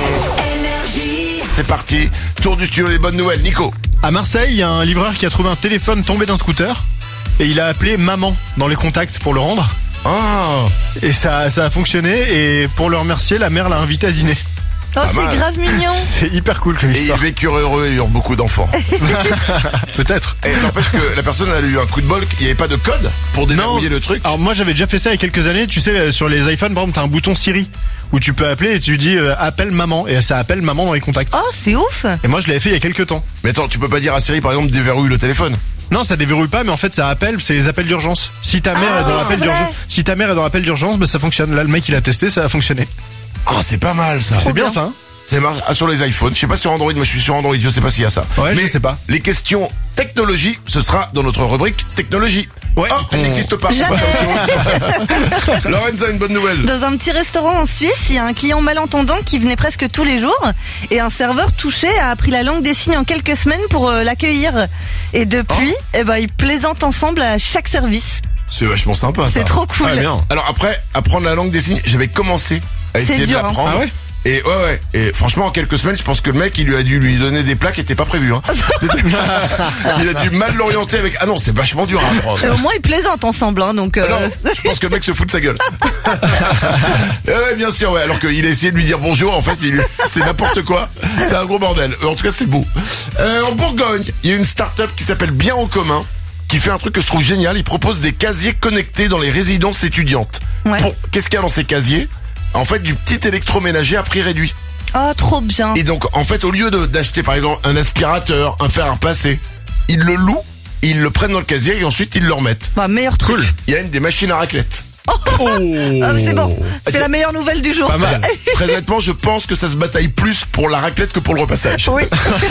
C'est parti. Tour du studio, les bonnes nouvelles. Nico. À Marseille, il y a un livreur qui a trouvé un téléphone tombé d'un scooter. Et il a appelé maman dans les contacts pour le rendre. Oh. Et ça a fonctionné, et pour le remercier, la mère l'a invité à dîner. Oh, c'est grave mignon. C'est hyper cool comme histoire. Et ils vécurent heureux et eurent beaucoup d'enfants. Peut-être. Et n'empêche que la personne a eu un coup de bol, il n'y avait pas de code pour déverrouiller le truc. Alors moi j'avais déjà fait ça il y a quelques années, tu sais, sur les iPhones par exemple t'as un bouton Siri où tu peux appeler et tu dis appelle maman, et ça appelle maman dans les contacts. Oh, c'est ouf. Et moi je l'avais fait il y a quelques temps. Mais attends, tu peux pas dire à Siri par exemple déverrouille le téléphone? Non, ça déverrouille pas, mais en fait ça appelle, c'est les appels d'urgence. Si ta mère est dans l'appel d'urgence, bah ça fonctionne. Là le mec il a testé, ça a fonctionné. Ah, c'est pas mal ça. C'est bien ça, hein. C'est marche sur les iPhones. Je sais pas sur Android, moi je suis sur Android, je sais pas s'il y a ça. Ouais, mais je sais pas. Les questions technologie, ce sera dans notre rubrique technologie. Ouais. Oh, elle n'existe pas. Lorenza, une bonne nouvelle. Dans un petit restaurant en Suisse, il y a un client malentendant qui venait presque tous les jours, et un serveur touché a appris la langue des signes en quelques semaines pour l'accueillir. Et depuis, ils plaisantent ensemble à chaque service. C'est vachement sympa. C'est trop cool. Ah, bien. Alors après, apprendre la langue des signes, j'avais commencé à essayer de l'apprendre. Ah ouais? Et ouais. Et franchement, en quelques semaines, je pense que le mec, il lui a dû lui donner des plats qui étaient pas prévus. Hein. Il a dû mal l'orienter avec. Ah non, c'est vachement dur à apprendre. Au moins, ils plaisantent ensemble, hein, donc. Non, je pense que le mec se fout de sa gueule. Ouais, bien sûr, ouais. Alors qu'il a essayé de lui dire bonjour, en fait, c'est n'importe quoi. C'est un gros bordel. En tout cas, c'est beau. En Bourgogne, il y a une start-up qui s'appelle Bien en commun, qui fait un truc que je trouve génial. Il propose des casiers connectés dans les résidences étudiantes. Ouais. Bon, qu'est-ce qu'il y a dans ces casiers? En fait, du petit électroménager à prix réduit. Oh, trop bien. Et donc, en fait, au lieu d'acheter, par exemple, un aspirateur, un fer à repasser, ils le louent, ils le prennent dans le casier et ensuite ils le remettent. Bah, meilleur truc. Cool. Il y a même des machines à raclette. Ah, c'est bon. C'est la meilleure nouvelle du jour. Pas mal. Très honnêtement, je pense que ça se bataille plus pour la raclette que pour le repassage. Oui.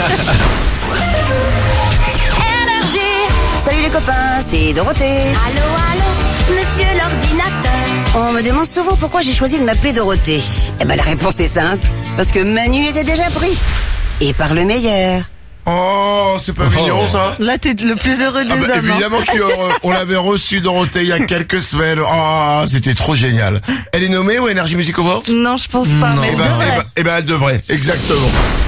Salut les copains, c'est Dorothée. Allô, monsieur l'ordinateur. On me demande souvent pourquoi j'ai choisi de m'appeler Dorothée. Eh ben la réponse est simple, parce que Manu était déjà pris. Et par le meilleur. Oh, c'est pas mignon ça. Là, t'es le plus heureux des hommes. Évidemment qu'on l'avait reçu Dorothée il y a quelques semaines. Oh, c'était trop génial. Elle est nommée au Energy Music Awards? Non, je pense pas. Mais elle devrait, exactement.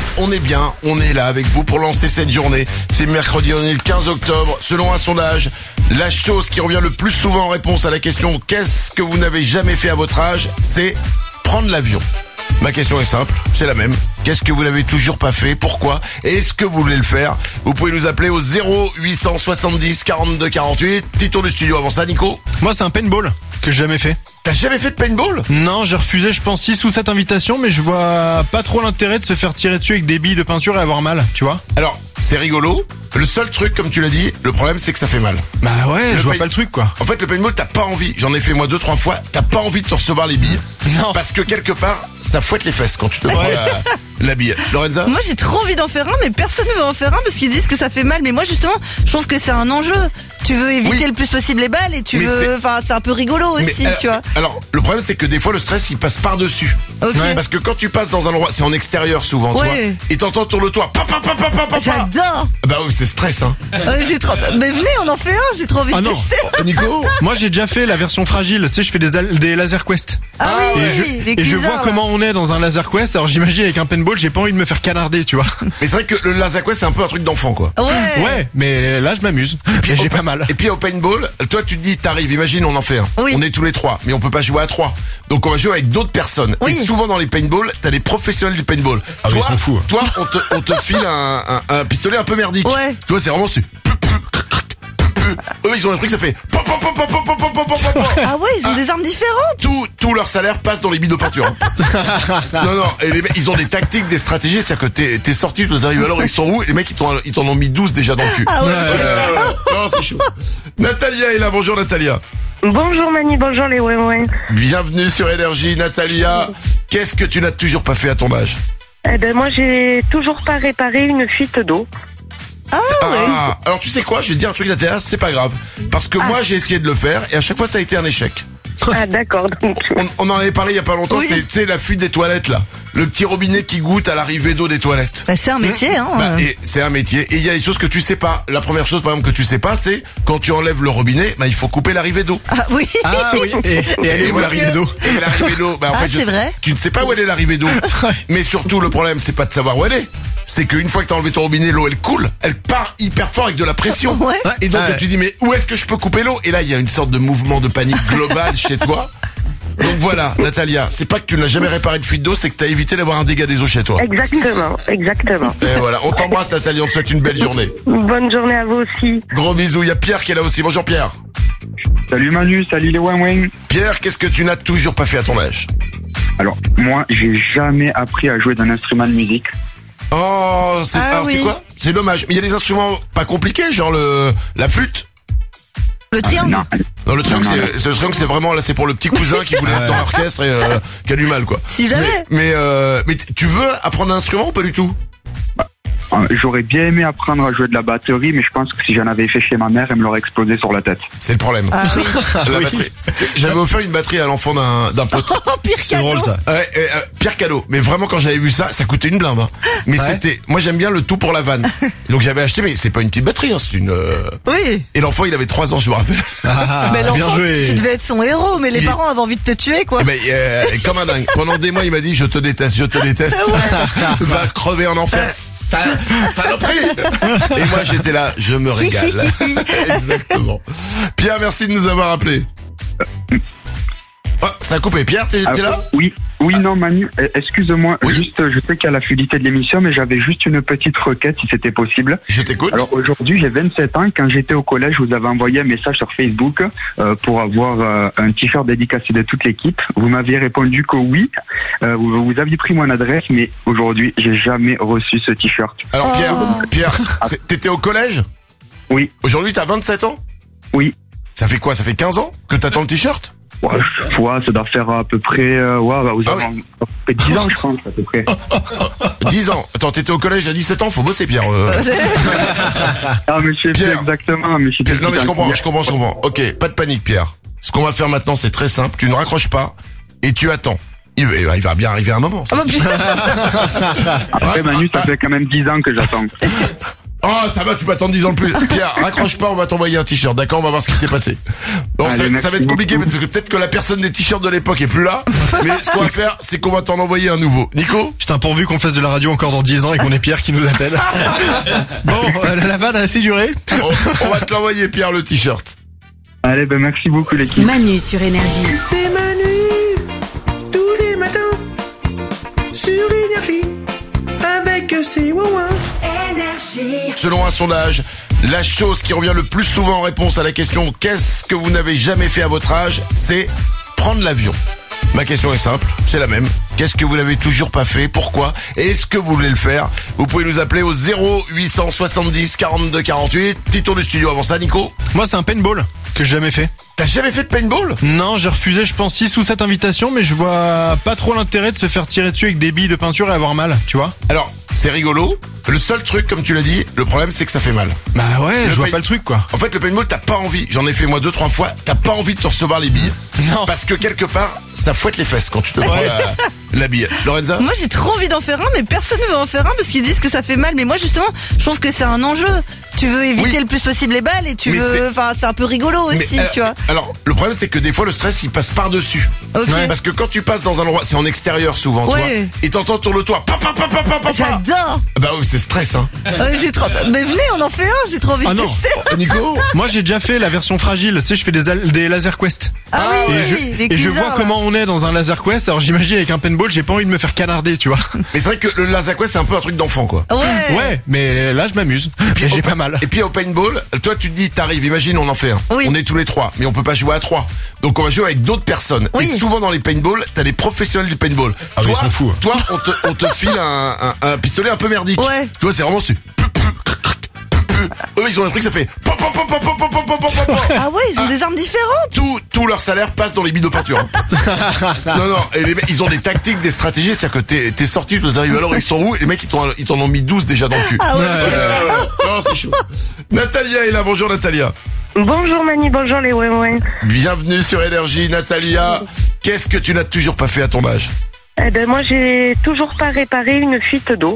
on est bien, on est là avec vous pour lancer cette journée. C'est mercredi, on est le 15 octobre. Selon un sondage, la chose qui revient le plus souvent en réponse à la question « Qu'est-ce que vous n'avez jamais fait à votre âge ?» c'est prendre l'avion. Ma question est simple, c'est la même. Qu'est-ce que vous n'avez toujours pas fait? Pourquoi? Et est-ce que vous voulez le faire? Vous pouvez nous appeler au 0870 42 48. Petit tour du studio avant ça, Nico. Moi, c'est un paintball que j'ai jamais fait. T'as jamais fait de paintball? Non, j'ai refusé, je pense, 6 ou 7 invitations, mais je vois pas trop l'intérêt de se faire tirer dessus avec des billes de peinture et avoir mal, tu vois. Alors, c'est rigolo. Le seul truc, comme tu l'as dit, le problème, c'est que ça fait mal. Bah ouais, je vois pas le truc, quoi. En fait, le paintball, t'as pas envie. J'en ai fait moi 2-3 fois. T'as pas envie de te recevoir les billes. Non. Parce que quelque part, ça fouette les fesses quand tu te prends la bille. Lorenza? Moi j'ai trop envie d'en faire un, mais personne ne veut en faire un parce qu'ils disent que ça fait mal. Mais moi justement, je trouve que c'est un enjeu. Tu veux éviter le plus possible les balles et tu veux, enfin c'est un peu rigolo aussi, tu vois. Alors le problème c'est que des fois le stress il passe par dessus. Okay. Parce que quand tu passes dans un endroit, c'est en extérieur souvent, tu vois, et t'entends sur le toit, J'adore. Bah oui, c'est stress, hein. J'ai trop. Mais venez, on en fait un. J'ai trop envie de tester. Nico, moi j'ai déjà fait la version fragile. Tu sais, je fais des laser quest. Ah oui, et je vois comment on est dans un laser quest. Alors j'imagine avec un paintball, j'ai pas envie de me faire canarder, tu vois. Mais c'est vrai que le laser quest c'est un peu un truc d'enfant, quoi. Ouais, mais là je m'amuse. Et j'ai pas mal. Et puis au paintball, toi tu te dis, t'arrives, imagine on en fait un. Oui. On est tous les 3, mais on peut pas jouer à 3. Donc on va jouer avec d'autres personnes. Oui. Et souvent dans les paintball, t'as les professionnels du paintball. Ah oui, ils sont fous. Toi, on te file un pistolet un peu merdique. Ouais. Tu vois, c'est vraiment eux ils ont un truc ça fait Ah ouais, ils ont des armes différentes. Tout leur salaire passe dans les billes de peinture. Non, et les mecs, ils ont des tactiques, des stratégies, c'est-à-dire que t'es sorti, tu arrives alors ils sont où? Et les mecs ils t'en ont mis 12 déjà dans le cul. Ah ouais. Non, c'est chaud. Natalia est là, bonjour Natalia. Bonjour Manu, bonjour les ouais. Bienvenue sur Énergie. Natalia, qu'est-ce que tu n'as toujours pas fait à ton âge? Eh ben moi j'ai toujours pas réparé une fuite d'eau. Alors tu sais quoi, je vais te dire un truc Natalia, c'est pas grave. Parce que moi j'ai essayé de le faire et à chaque fois ça a été un échec. Ah d'accord. Donc... On en avait parlé il y a pas longtemps, Oui. c'est tu sais la fuite des toilettes là. Le petit robinet qui goûte à l'arrivée d'eau des toilettes. Bah, c'est un métier, hein. Et c'est un métier. Et il y a des choses que tu sais pas. La première chose, par exemple, que tu sais pas, c'est quand tu enlèves le robinet, il faut couper l'arrivée d'eau. Ah oui. Ah oui. Et elle est où l'arrivée d'eau? Et l'arrivée d'eau, en fait, c'est vrai. Tu ne sais pas où elle est l'arrivée d'eau. Mais surtout, le problème, c'est pas de savoir où elle est. C'est qu'une fois que t'as enlevé ton robinet, l'eau elle coule, elle part hyper fort avec de la pression. Ouais. Et donc tu dis mais où est-ce que je peux couper l'eau? Et là il y a une sorte de mouvement de panique global chez toi. Donc voilà, Natalia, c'est pas que tu n'as jamais réparé de fuite d'eau, c'est que t'as évité d'avoir un dégât des eaux chez toi. Exactement. Et voilà, on t'embrasse Natalia, on te souhaite une belle journée. Bonne journée à vous aussi. Gros bisous, il y a Pierre qui est là aussi. Bonjour Pierre. Salut Manu, salut les ouin. Pierre, qu'est-ce que tu n'as toujours pas fait à ton âge? Alors, moi, j'ai jamais appris à jouer d'un instrument de musique. Oh, c'est quoi? C'est dommage. Mais il y a des instruments pas compliqués, genre la flûte. Le triangle. Non, le triangle, c'est vraiment là, c'est pour le petit cousin qui voulait être dans l'orchestre et qui a du mal, quoi. Si jamais. Mais tu veux apprendre un instrument ou pas du tout? J'aurais bien aimé apprendre à jouer de la batterie, mais je pense que si j'en avais fait chez ma mère, elle me l'aurait explosé sur la tête. C'est le problème. Ah oui. La batterie. J'avais offert une batterie à l'enfant d'un pote. Oh, pire cadeau. C'est drôle ça. Pire cadeau. Mais vraiment, quand j'avais vu ça coûtait une blinde. Hein. Mais c'était, moi j'aime bien le tout pour la vanne. Donc j'avais acheté, mais c'est pas une petite batterie, hein, c'est une. Oui. Et l'enfant, il avait 3 ans, je me rappelle. Mais bien l'enfant, joué. tu devais être son héros, mais les parents avaient envie de te tuer, quoi. Comme un dingue. Pendant des mois, il m'a dit, je te déteste. Va crever en enfer. Saloperie. Et moi j'étais là, je me régale. Exactement. Pierre, merci de nous avoir appelés. Oh, ça a coupé. Pierre, t'es là? Oui, non Manu, excuse-moi, juste, je sais qu'il y a la fluidité de l'émission, mais j'avais juste une petite requête si c'était possible. Je t'écoute. Alors aujourd'hui, j'ai 27 ans. Quand j'étais au collège, je vous avais envoyé un message sur Facebook pour avoir un t-shirt dédicacé de toute l'équipe. Vous m'aviez répondu que oui. Vous aviez pris mon adresse, mais aujourd'hui, j'ai jamais reçu ce t-shirt. Alors Pierre, t'étais au collège? Oui. Aujourd'hui, t'as 27 ans? Oui. Ça fait quoi? Ça fait 15 ans que t'attends le t-shirt? Ouais, ça doit faire à peu près, vous avez à peu près 10 ans, je pense, à peu près. 10 ans. Attends, t'étais au collège à 17 ans, faut bosser, Pierre. Ah, mais je sais plus exactement, mais je sais plus. Non, mais je comprends. Ok, pas de panique, Pierre. Ce qu'on va faire maintenant, c'est très simple. Tu ne raccroches pas et tu attends. Il va bien arriver un moment. Après, Manu, ça fait quand même 10 ans que j'attends. Oh, ça va, tu peux attendre 10 ans de plus. Pierre, raccroche pas, on va t'envoyer un t-shirt, d'accord? On va voir ce qui s'est passé. Bon, Allez, ça va être compliqué parce que peut-être que la personne des t-shirts de l'époque est plus là. Mais ce qu'on va faire, c'est qu'on va t'en envoyer un nouveau. Nico? Putain, pourvu qu'on fasse de la radio encore dans 10 ans et qu'on ait Pierre qui nous appelle. Bon, la vanne a assez duré. On va te l'envoyer, Pierre, le t-shirt. Allez, ben merci beaucoup l'équipe. Manu sur Énergie. C'est Manu, tous les matins, sur Énergie, avec ses ouin-ouin. Énergie. Selon un sondage, la chose qui revient le plus souvent en réponse à la question « Qu'est-ce que vous n'avez jamais fait à votre âge ?» c'est prendre l'avion. Ma question est simple, c'est la même. Qu'est-ce que vous n'avez toujours pas fait? Pourquoi? Et est-ce que vous voulez le faire? Vous pouvez nous appeler au 0870 42 48. Petit tour du studio avant ça, Nico. Moi, c'est un paintball que j'ai jamais fait. T'as jamais fait de paintball? Non, j'ai refusé, je pense, 6 ou 7 invitations, mais je vois pas trop l'intérêt de se faire tirer dessus avec des billes de peinture et avoir mal, tu vois. Alors, c'est rigolo. Le seul truc, comme tu l'as dit, le problème c'est que ça fait mal. Bah ouais, je vois pas le truc, quoi. En fait, le paintball, t'as pas envie. J'en ai fait moi 2-3 fois. T'as pas envie de te recevoir les billes. Non. Parce que quelque part, ça fouette les fesses quand tu te prends la bille. Lorenza? Moi j'ai trop envie d'en faire un, mais personne ne veut en faire un parce qu'ils disent que ça fait mal. Mais moi justement, je trouve que c'est un enjeu. Tu veux éviter le plus possible les balles et tu veux, enfin c'est un peu rigolo aussi, tu vois. Alors le problème c'est que des fois le stress il passe par dessus. Okay. Parce que quand tu passes dans un endroit, c'est en extérieur souvent, tu vois, et t'entends sur le toit, papa. J'adore. Bah oui, c'est stress, hein. J'ai trop. Mais venez, on en fait un. J'ai trop envie de tester. Nico? Moi j'ai déjà fait la version fragile. Tu sais, je fais des laser quest. Ah oui. Et je vois comment on est dans un laser quest. Alors j'imagine avec un paintball, j'ai pas envie de me faire canarder, tu vois. Mais c'est vrai que le laser quest c'est un peu un truc d'enfant, quoi. Ouais, mais là je m'amuse. Et j'ai pas mal. Et puis au paintball, toi tu te dis, t'arrives, imagine on en fait un. Oui. On est tous les 3, mais on peut pas jouer à 3. Donc on va jouer avec d'autres personnes. Oui. Et souvent dans les paintball, t'as des professionnels du paintball. Ah oui, ils sont fous. Toi, on te file un pistolet un peu merdique. Ouais. Tu vois, c'est vraiment eux ils ont un truc, ça fait Ah ouais, ils ont des armes différentes. Tout leur salaire passe dans les billes de peinture. Non, et les mecs, ils ont des tactiques, des stratégies, c'est-à-dire que t'es sorti, tu t'arrives alors ils sont où? Et les mecs ils t'en ont mis 12 déjà dans le cul. Ah ouais. Non, c'est chaud. Natalia est là, bonjour Natalia. Bonjour Manu, bonjour les ouin-ouin. Bienvenue sur Énergie, Natalia. Qu'est-ce que tu n'as toujours pas fait à ton âge? Eh ben moi j'ai toujours pas réparé une fuite d'eau.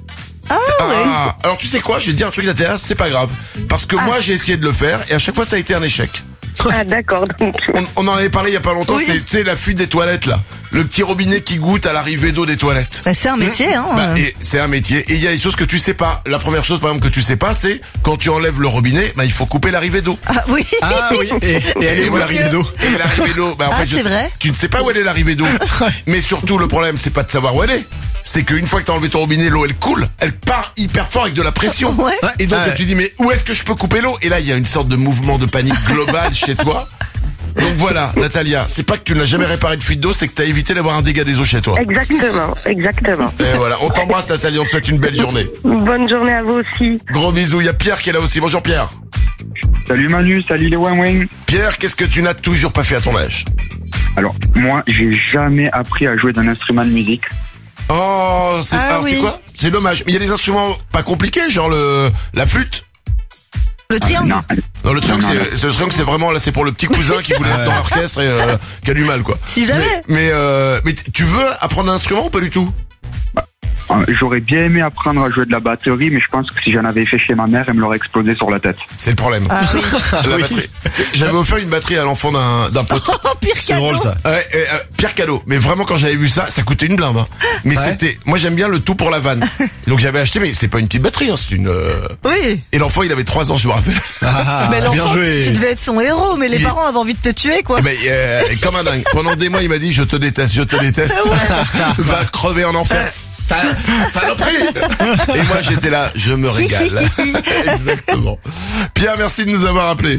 Alors tu sais quoi, je vais te dire un truc Natalia, c'est pas grave. Parce que moi j'ai essayé de le faire et à chaque fois ça a été un échec. Ah d'accord. Donc... On en avait parlé il y a pas longtemps, Oui. c'est, tu sais, la fuite des toilettes là. Le petit robinet qui goûte à l'arrivée d'eau des toilettes. Bah, c'est un métier, hein. Et c'est un métier. Et il y a des choses que tu sais pas. La première chose, par exemple, que tu sais pas, c'est quand tu enlèves le robinet, il faut couper l'arrivée d'eau. Ah oui. Ah oui. Et elle est où l'arrivée d'eau? Et l'arrivée d'eau, en fait, c'est vrai. tu ne sais pas où elle est l'arrivée d'eau. Mais surtout, le problème, c'est pas de savoir où elle est. C'est qu'une fois que t'as enlevé ton robinet, l'eau elle coule, elle part hyper fort avec de la pression. Ouais. Et donc tu dis mais où est-ce que je peux couper l'eau? Et là il y a une sorte de mouvement de panique global chez toi. Donc voilà, Natalia, c'est pas que tu n'as jamais réparé de fuite d'eau, c'est que t'as évité d'avoir un dégât des eaux chez toi. Exactement. Et voilà, on t'embrasse Natalia, on te souhaite une belle journée. Bonne journée à vous aussi. Gros bisous, il y a Pierre qui est là aussi. Bonjour Pierre. Salut Manu, salut les ouin-ouin. Pierre, qu'est-ce que tu n'as toujours pas fait à ton âge? Alors, moi, j'ai jamais appris à jouer d'un instrument de musique. Oh, c'est quoi? C'est dommage. Mais il y a des instruments pas compliqués, genre la flûte. Le triangle. Non, le triangle, c'est vraiment là, c'est pour le petit cousin qui voulait être dans l'orchestre et qui a du mal, quoi. Si jamais. Mais tu veux apprendre un instrument ou pas du tout? J'aurais bien aimé apprendre à jouer de la batterie, mais je pense que si j'en avais fait chez ma mère, elle me l'aurait explosé sur la tête. C'est le problème. Ah oui. La batterie. J'avais offert une batterie à l'enfant d'un pote. Oh, pire cadeau. C'est drôle ça. Ouais, pire cadeau. Mais vraiment, quand j'avais vu ça, ça coûtait une blinde. Hein. Mais c'était, moi j'aime bien le tout pour la vanne. Donc j'avais acheté, mais c'est pas une petite batterie, hein, c'est une. Oui. Et l'enfant, il avait 3 ans, je me rappelle. Mais bien l'enfant, joué. tu devais être son héros, mais les parents avaient envie de te tuer, quoi. Mais comme un dingue. Pendant des mois, il m'a dit, je te déteste. Va crever en enfer. Saloperie. Et moi j'étais là, je me régale. Exactement. Pierre, merci de nous avoir appelés.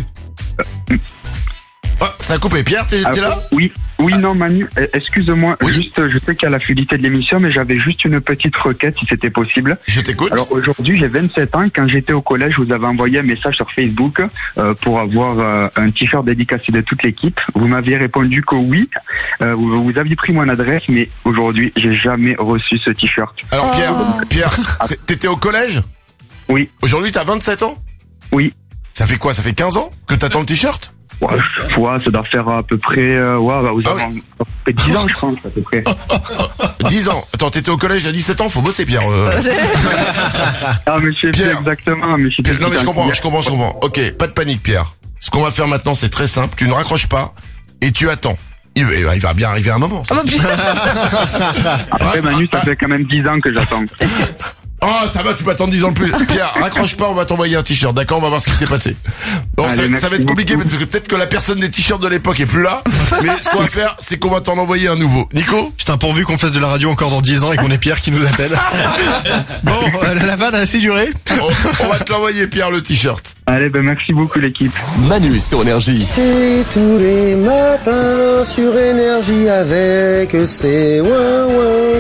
Oh, ça a coupé. Pierre, t'es là? Oui, non Manu, excuse-moi, juste, je sais qu'il y a la fluidité de l'émission, mais j'avais juste une petite requête si c'était possible. Je t'écoute. Alors aujourd'hui, j'ai 27 ans. Quand j'étais au collège, je vous avais envoyé un message sur Facebook pour avoir un t-shirt dédicacé de toute l'équipe. Vous m'aviez répondu que oui. Vous aviez pris mon adresse, mais aujourd'hui, j'ai jamais reçu ce t-shirt. Alors Pierre, t'étais au collège? Oui. Aujourd'hui, t'as 27 ans? Oui. Ça fait quoi? Ça fait 15 ans que t'attends le t-shirt? Ouais, ça doit faire à peu près... fait 10 ans, je pense, à peu près. 10 ans. Attends, t'étais au collège à 17 ans, faut bosser, Pierre. Ah, mais je sais plus Pierre. exactement, mais je sais plus. Non, mais je comprends. Ok, pas de panique, Pierre. Ce qu'on va faire maintenant, c'est très simple. Tu ne raccroches pas et tu attends. Il va bien arriver un moment. Après, Manu, ça fait quand même 10 ans que j'attends. Oh, ça va, tu peux attendre 10 ans de plus. Pierre, raccroche pas, on va t'envoyer un t-shirt, d'accord? On va voir ce qui s'est passé. Bon, Allez, ça va être compliqué parce que peut-être que la personne des t-shirts de l'époque est plus là. Mais ce qu'on va faire, c'est qu'on va t'en envoyer un nouveau. Nico? Putain, pourvu qu'on fasse de la radio encore dans 10 ans et qu'on ait Pierre qui nous appelle. Bon, la vanne a assez duré. On va te l'envoyer, Pierre, le t-shirt. Allez, ben merci beaucoup l'équipe. Manu sur Énergie. C'est tous les matins sur Énergie avec ses ouin-ouin.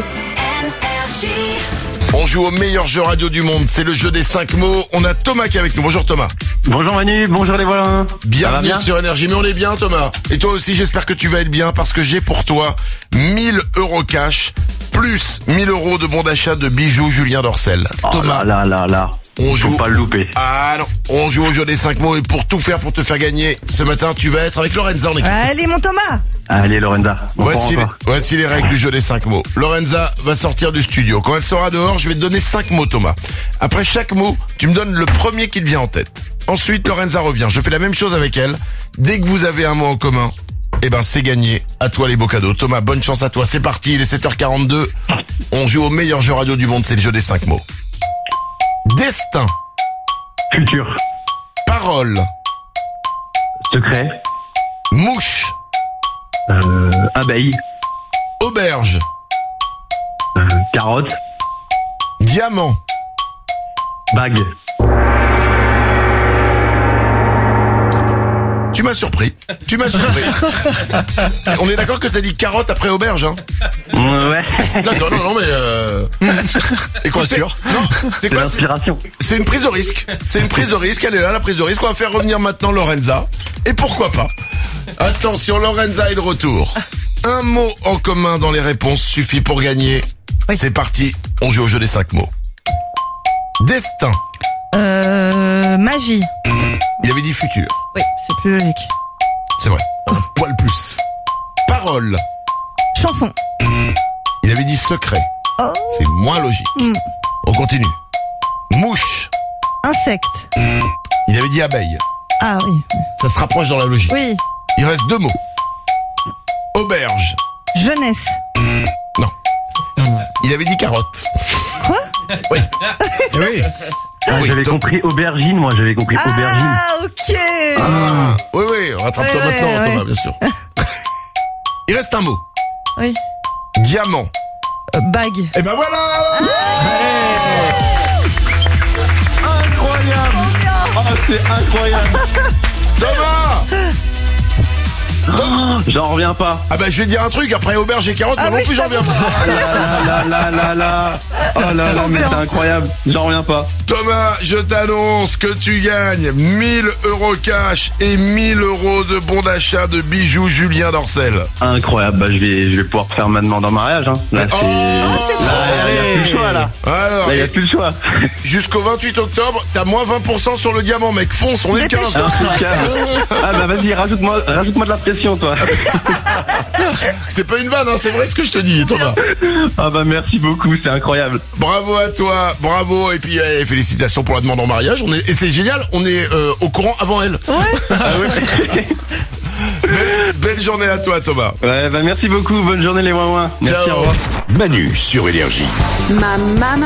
On joue au meilleur jeu radio du monde, c'est le jeu des 5 mots. On a Thomas qui est avec nous. Bonjour Thomas. Bonjour Manu, bonjour les voisins. Bienvenue sur Énergie, mais on est bien Thomas. Et toi aussi, j'espère que tu vas être bien parce que j'ai pour toi 1000 € cash plus 1000 € de bon d'achat de bijoux Julien Dorcel. Thomas. Là. On joue. Faut pas le louper. Ah non, on joue au jeu des 5 mots et pour tout faire, pour te faire gagner, ce matin, tu vas être avec Lorenza en équipe. Allez, mon Thomas. Allez Lorenza. Voici les règles du jeu des 5 mots. Lorenza va sortir du studio. Quand elle sera dehors, je vais te donner 5 mots Thomas. Après chaque mot, tu me donnes le premier qui te vient en tête. Ensuite, Lorenza revient. Je fais la même chose avec elle. Dès que vous avez un mot en commun, eh ben c'est gagné. À toi les beaux cadeaux. Thomas, bonne chance à toi. C'est parti, il est 7h42. On joue au meilleur jeu radio du monde, c'est le jeu des 5 mots. Destin. Futur. Parole. Secret. Mouche. Abeille. Auberge. Carotte. Diamant. Bague. Tu m'as surpris. On est d'accord que t'as dit carotte après auberge, hein? Ouais. D'accord, non, mais Et quoi, sûr? Non, c'est quoi? L'inspiration. C'est une prise de risque. Elle est là, la prise de risque. On va faire revenir maintenant Lorenza. Et pourquoi pas? Attention, Lorenza est de retour. Un mot en commun dans les réponses suffit pour gagner. Oui. C'est parti. On joue au jeu des 5 mots. Destin. Magie. Il avait dit futur. Oui, c'est plus logique. C'est vrai. Un poil plus. Parole. Chanson. Il avait dit secret. Oh. C'est moins logique. On continue. Mouche. Insecte. Il avait dit abeille. Ah oui. Ça se rapproche dans la logique. Oui. Il reste 2 mots. Auberge. Jeunesse. Non. Il avait dit carotte. Quoi? Oui. Oui. J'avais compris aubergine, moi j'avais compris aubergine. Ah, ok. Oui, rattrape-toi maintenant, Thomas, bien sûr. Il reste un mot. Oui. Diamant. Bague. Et ben voilà. Incroyable. Oh, c'est incroyable. Thomas. J'en reviens pas. Ah bah je vais te dire un truc, après auberge et carotte, moi non plus j'en reviens pas. Là. Oh là là, mais c'est incroyable. J'en reviens pas. Thomas, je t'annonce que tu gagnes 1000 € cash et 1000 € de bon d'achat de bijoux Julien Dorcel. Incroyable, bah je vais pouvoir faire ma demande en mariage, hein. Là c'est trop. Il y a plus le choix là. Alors, il y a plus le choix. Jusqu'au 28 octobre, t'as moins 20% sur le diamant, mec. Fonce, on est le 15. Ah bah vas-y, rajoute-moi de la pression, toi. C'est pas une vanne, hein, c'est vrai ce que je te dis, Thomas. Ah bah merci beaucoup, c'est incroyable. Bravo à toi, bravo, et puis félicitations pour la demande en mariage. Et c'est génial, on est au courant avant elle. Ouais. Ah oui. Belle journée à toi, Thomas. Ouais, bah merci beaucoup, bonne journée les ouin-ouin. Merci, ciao. Au revoir. Manu sur Énergie. Ma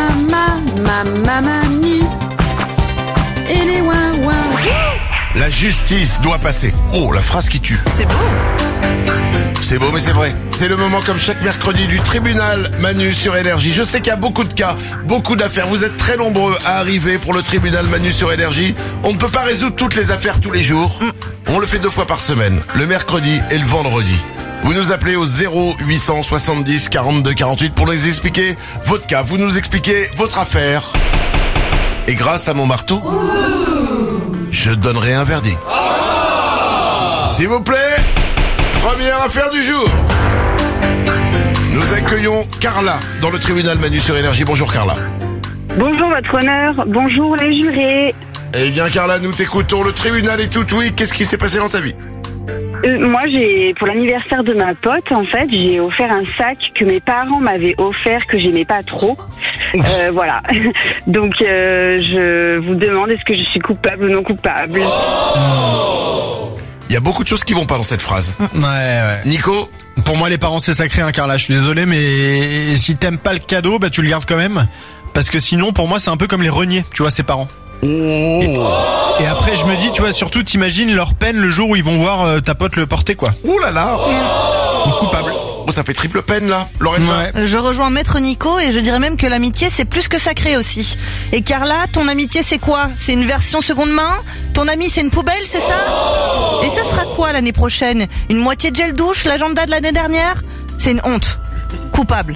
Manu et les ouin-ouin. La justice doit passer. Oh, la phrase qui tue. C'est beau. C'est beau, mais c'est vrai. C'est le moment, comme chaque mercredi, du tribunal Manu sur Énergie. Je sais qu'il y a beaucoup de cas, beaucoup d'affaires. Vous êtes très nombreux à arriver pour le tribunal Manu sur Énergie. On ne peut pas résoudre toutes les affaires tous les jours. On le fait 2 fois par semaine, le mercredi et le vendredi. Vous nous appelez au 0870 42 48 pour nous expliquer votre cas. Vous nous expliquez votre affaire. Et grâce à mon marteau, je donnerai un verdict. S'il vous plaît, première affaire du jour. Nous accueillons Carla dans le tribunal Manu sur Énergie. Bonjour Carla. Bonjour votre honneur, bonjour les jurés. Eh bien Carla, nous t'écoutons. Le tribunal est tout oui. Qu'est-ce qui s'est passé dans ta vie? Moi, pour l'anniversaire de ma pote, en fait, j'ai offert un sac que mes parents m'avaient offert, que j'aimais pas trop. Voilà. Donc, je vous demande, est-ce que je suis coupable ou non coupable? Il y a beaucoup de choses qui vont pas dans cette phrase. Ouais. Nico? Pour moi, les parents, c'est sacré, hein, Carla. Je suis désolé, mais si t'aimes pas le cadeau, bah, tu le gardes quand même. Parce que sinon, pour moi, c'est un peu comme les reniers, tu vois, ses parents. Et après, je me dis, tu vois, surtout, t'imagines leur peine le jour où ils vont voir ta pote le porter, quoi. Ouh là là. Donc, coupable. Oh, ça fait triple peine, là, Lorenza. Ouais. Je rejoins Maître Nico et je dirais même que l'amitié c'est plus que sacré aussi. Et Carla, ton amitié c'est quoi? C'est une version seconde main? Ton ami c'est une poubelle, c'est ça? Et ça sera quoi l'année prochaine? Une moitié de gel douche, l'agenda de l'année dernière? C'est une honte. Coupable.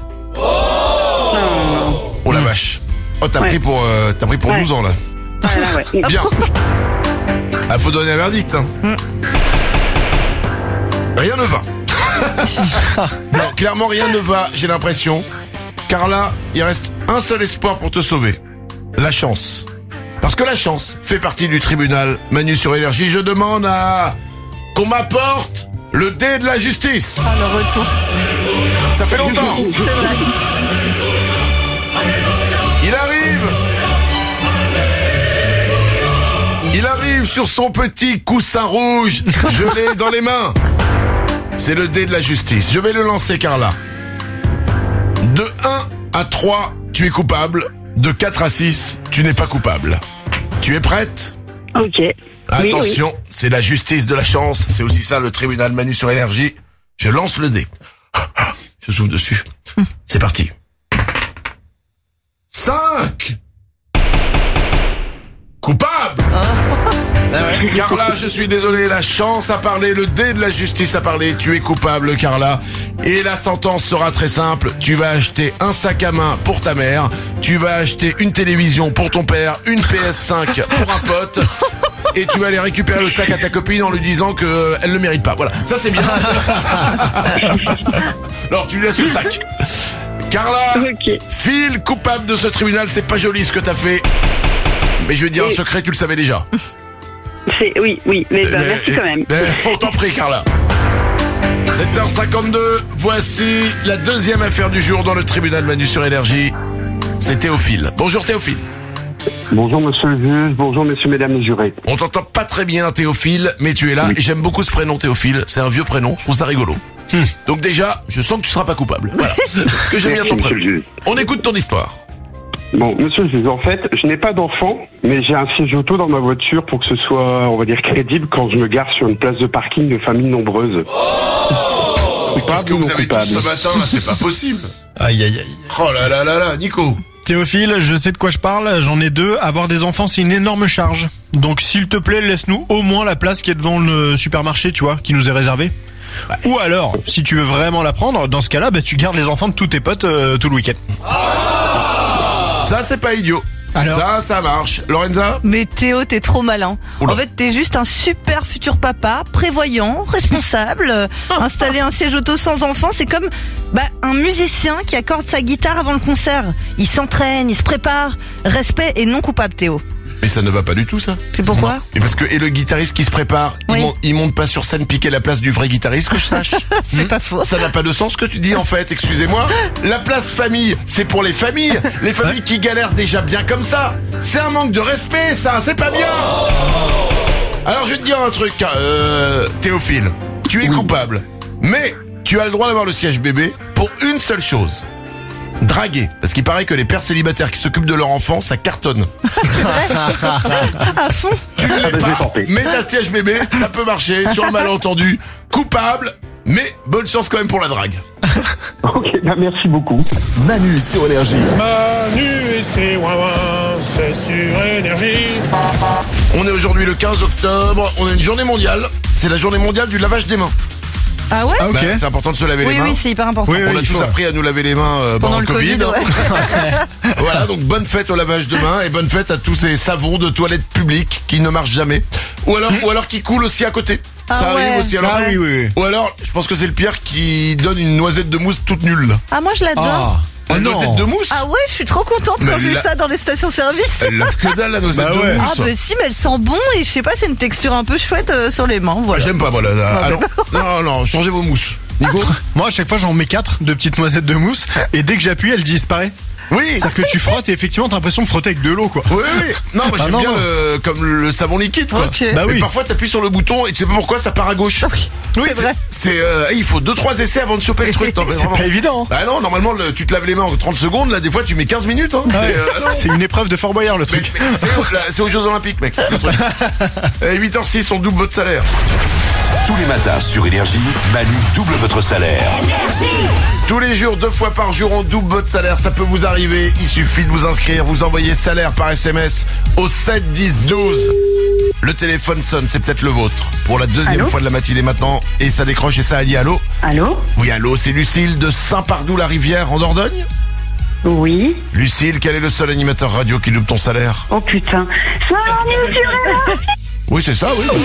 Oh la vache. Oh, t'as pris pour 12 ans, là. Ouais. Bien. Ah, faut donner un verdict, hein. Rien ne va. Non, clairement rien ne va, j'ai l'impression. Carla, il reste un seul espoir pour te sauver. La chance. Parce que la chance fait partie du tribunal. Manu sur Énergie, je demande qu'on m'apporte le dé de la justice. Ah, le retour. Ça fait longtemps. C'est vrai. Il arrive sur son petit coussin rouge. Je l'ai dans les mains. C'est le dé de la justice. Je vais le lancer, Carla. De 1 à 3, tu es coupable. De 4 à 6, tu n'es pas coupable. Tu es prête? Ok. Attention, oui. C'est la justice de la chance. C'est aussi ça, le tribunal Manu sur Énergie. Je lance le dé. Je souffle dessus. C'est parti. 5. Coupable. Carla, je suis désolé, la chance a parlé, le dé de la justice a parlé, tu es coupable, Carla. Et la sentence sera très simple, tu vas acheter un sac à main pour ta mère, tu vas acheter une télévision pour ton père, une PS5 pour un pote, et tu vas aller récupérer le sac à ta copine en lui disant que elle ne mérite pas. Voilà, ça c'est bien. Alors tu lui laisses le sac. Carla, file coupable de ce tribunal, c'est pas joli ce que t'as fait. Mais je vais te dire un secret, tu le savais déjà. Oui, mais merci quand même. On t'en prie, Carla. 7h52, voici la deuxième affaire du jour dans le tribunal Manu sur Énergie. C'est Théophile. Bonjour Théophile. Bonjour monsieur le juge, bonjour messieurs, mesdames les jurés. On t'entend pas très bien Théophile, mais tu es là et j'aime beaucoup ce prénom Théophile. C'est un vieux prénom, je trouve ça rigolo. Donc déjà, je sens que tu seras pas coupable. Voilà. Parce que j'aime bien ton prénom. On écoute ton histoire. Bon, monsieur le juge, en fait, je n'ai pas d'enfant, mais j'ai un siège auto dans ma voiture pour que ce soit, on va dire, crédible quand je me gare sur une place de parking de famille nombreuse. Parce que vous avez tous ce matin, là, c'est pas possible. Aïe. Oh là là là là, Nico. Théophile, je sais de quoi je parle, j'en ai 2. Avoir des enfants, c'est une énorme charge. Donc, s'il te plaît, laisse-nous au moins la place qui est devant le supermarché, tu vois, qui nous est réservée. Ouais. Ou alors, si tu veux vraiment la prendre, dans ce cas-là, bah, tu gardes les enfants de tous tes potes tout le week-end. Ça, c'est pas idiot. Alors ça marche. Lorenza? Mais Théo, t'es trop malin. Oula. En fait, t'es juste un super futur papa, prévoyant, responsable. Installer un siège auto sans enfant, c'est comme un musicien qui accorde sa guitare avant le concert. Il s'entraîne, il se prépare. Respect et non coupable, Théo. Mais ça ne va pas du tout, ça. Et pourquoi? Et parce que le guitariste qui se prépare, il monte pas sur scène piquer la place du vrai guitariste, que je sache. C'est pas faux. Ça n'a pas de sens ce que tu dis en fait, excusez-moi. La place famille, c'est pour les familles qui galèrent déjà bien comme ça. C'est un manque de respect, ça, c'est pas bien. Alors je vais te dire un truc, Théophile, tu es coupable, mais tu as le droit d'avoir le siège bébé pour une seule chose. Draguer, parce qu'il paraît que les pères célibataires qui s'occupent de leur enfant, ça cartonne. À fond. Tu ne l'es pas, mais t'as le siège bébé, ça peut marcher, sur un malentendu. Coupable, mais bonne chance quand même pour la drague. Ok, merci beaucoup. Manu sur Énergie. Manu et ses ouin-ouin, c'est sur Énergie. On est aujourd'hui le 15 octobre, on a une journée mondiale, c'est la journée mondiale du lavage des mains. Ah ouais? Okay. C'est important de se laver les mains. Oui, c'est hyper important. On a tous appris à nous laver les mains pendant le Covid. Ouais. Voilà, donc bonne fête au lavage de mains et bonne fête à tous ces savons de toilettes publiques qui ne marchent jamais. Ou alors qui coulent aussi à côté. Ça arrive aussi. Alors, oui. Ou alors, je pense que c'est le pire qui donne une noisette de mousse toute nulle. Ah, moi je l'adore. La noisette de mousse. Ah ouais, je suis trop contente quand j'ai ça dans les stations-service. Elle lave que dalle la noisette de mousse. Ah bah si, mais elle sent bon et je sais pas, c'est une texture un peu chouette sur les mains. Voilà. J'aime pas moi là. Non, changez vos mousses. Nico. Moi à chaque fois j'en mets 4 de petites noisettes de mousse et dès que j'appuie elle disparaît. Oui. C'est-à-dire que tu frottes et effectivement t'as l'impression de frotter avec de l'eau quoi. Oui. Non, moi j'aime bien comme le savon liquide quoi. Okay. Bah oui. Mais parfois t'appuies sur le bouton et tu sais pas pourquoi ça part à gauche. Oui, c'est vrai. Il faut 2-3 essais avant de choper le truc. Non, c'est pas évident. Bah non, normalement tu te laves les mains en 30 secondes, là des fois tu mets 15 minutes. Hein. C'est une épreuve de Fort Boyard le truc. Mais c'est aux Jeux Olympiques mec. 8h06, on double votre salaire. Tous les matins sur Énergie, Manu double votre salaire. Tous les jours, 2 fois par jour, on double votre salaire. Ça peut vous arriver. Il suffit de vous inscrire. Vous envoyez salaire par SMS au 7 10 12. Le téléphone sonne, c'est peut-être le vôtre. Pour la deuxième fois de la matinée maintenant. Et ça décroche et ça a dit allô. Allô? Oui, allô, c'est Lucille de Saint-Pardoux-la-Rivière en Dordogne. Oui. Lucille, quel est le seul animateur radio qui double ton salaire? Oh putain. Oui, c'est ça, oui.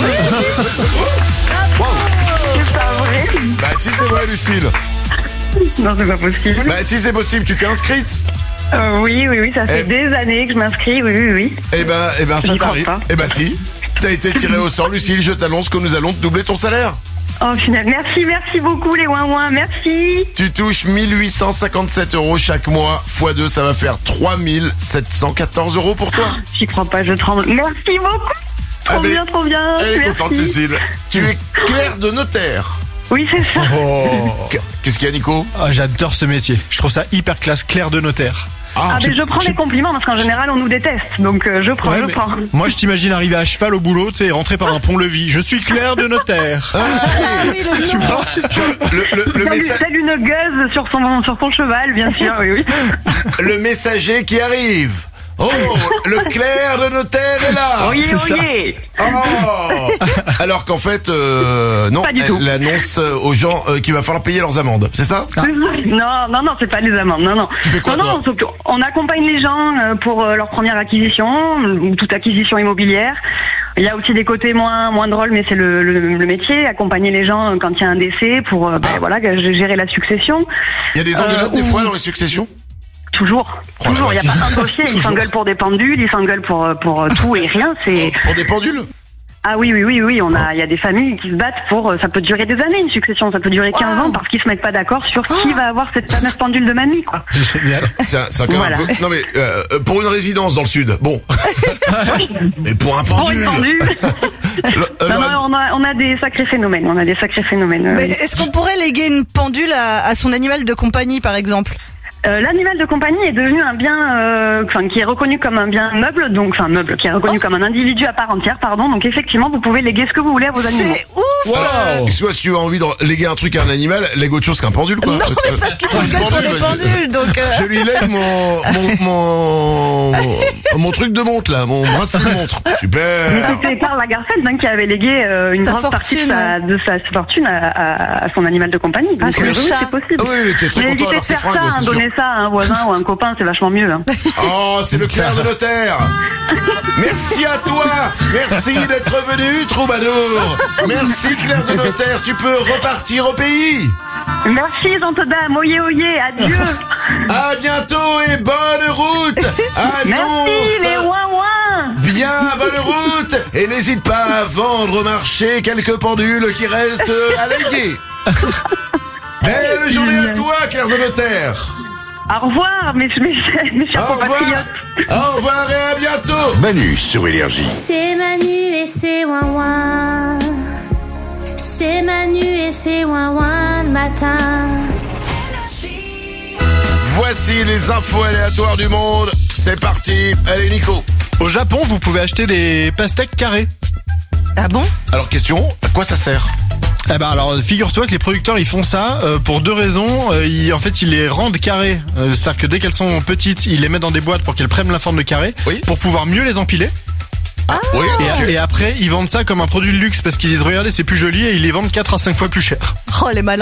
Wow. C'est pas vrai. Bah si c'est vrai, Lucille. Non, c'est pas possible. Bah si c'est possible, tu t'es inscrite? Oui, ça fait des années que je m'inscris, oui. Eh ben ça t'arrive. Eh ben si. T'as été tiré au sort, Lucille, je t'annonce que nous allons te doubler ton salaire. Oh final, merci beaucoup les ouin-ouin, merci. Tu touches 1857 € chaque mois, x2, ça va faire 3714 € pour toi. J'y crois pas, je tremble. Merci beaucoup. Trop bien. Elle est contente, Lucille. Tu es clerc de notaire. Oui, c'est ça. Qu'est-ce qu'il y a, Nico? J'adore ce métier. Je trouve ça hyper classe, clerc de notaire. Mais je prends les compliments parce qu'en général on nous déteste, donc je prends. Moi je t'imagine arriver à cheval au boulot, tu sais, rentrer par un pont-levis. Je suis clerc de notaire. Tu vois le message. Telle une gueuse sur son cheval, bien sûr, oui. Le messager qui arrive. Oh, le clerc de notaire est là. Oyez. Oh. Alors qu'en fait, non, elle annonce aux gens qu'il va falloir payer leurs amendes, c'est ça? Non, c'est pas les amendes, non. Tu fais quoi, non, on accompagne les gens pour leur première acquisition, ou toute acquisition immobilière. Il y a aussi des côtés moins drôles, mais c'est le métier, accompagner les gens quand il y a un décès pour gérer la succession. Il y a des engueulades des fois dans les successions? Toujours. Il n'y a pas un dossier. Ils s'engueulent pour des pendules, ils s'engueulent pour tout et rien. Pour des pendules? Ah oui. Il y a des familles qui se battent ça peut durer des années, une succession. Ça peut durer 15 ans parce qu'ils se mettent pas d'accord sur qui va avoir cette fameuse pendule de mamie, quoi. C'est encore un peu. Non mais, pour une résidence dans le sud, bon. Mais pour un pendule. Pour une pendule. On a des sacrés phénomènes. Mais est-ce qu'on pourrait léguer une pendule à son animal de compagnie, par exemple? L'animal de compagnie est devenu un bien, qui est reconnu comme un bien meuble, qui est reconnu comme un individu à part entière, pardon. Donc effectivement, vous pouvez léguer ce que vous voulez à vos animaux. C'est ouf! Wow. Si tu as envie de léguer un truc à un animal, lègue autre chose qu'un pendule, quoi. Non, mais parce qu'ils s'engueulent pour des pendules, donc. Je lui lègue mon truc de montre là, mon bracelet de montre. Super. C'est Karl Lagerfeld qui avait légué une grande partie de sa fortune à son animal de compagnie. Donc c'est possible. Oui, il était très content d'avoir ses fringues, c'est sûr. Donner ça à un voisin ou à un copain, c'est vachement mieux. Oh, c'est le clerc de notaire. Merci à toi. Merci d'être venu, Troubadour. Merci, clerc de notaire. Tu peux repartir au pays. Merci, Jean-Dame. Oyez, adieu. À bientôt et bonne route. Merci, les ouin-ouin. Bien, bonne route. Et n'hésite pas à vendre au marché quelques pendules qui restent à léguer. Belle journée à toi, clerc de notaire. Au revoir, mes chers compatriotes. Au revoir et à bientôt. Manu sur Énergie. C'est Manu et c'est ouin-ouin. C'est Manu et c'est ouin-ouin le matin. Voici les infos aléatoires du monde. C'est parti. Allez, Nico. Au Japon, vous pouvez acheter des pastèques carrées. Ah bon? Alors, question, à quoi ça sert? Alors figure-toi que les producteurs ils font ça pour 2 raisons. Ils les rendent carrées. C'est-à-dire que dès qu'elles sont petites, ils les mettent dans des boîtes pour qu'elles prennent la forme de carré, pour pouvoir mieux les empiler. Oui, et après ils vendent ça comme un produit de luxe parce qu'ils disent regardez c'est plus joli et ils les vendent 4 à 5 fois plus cher. Oh les malins.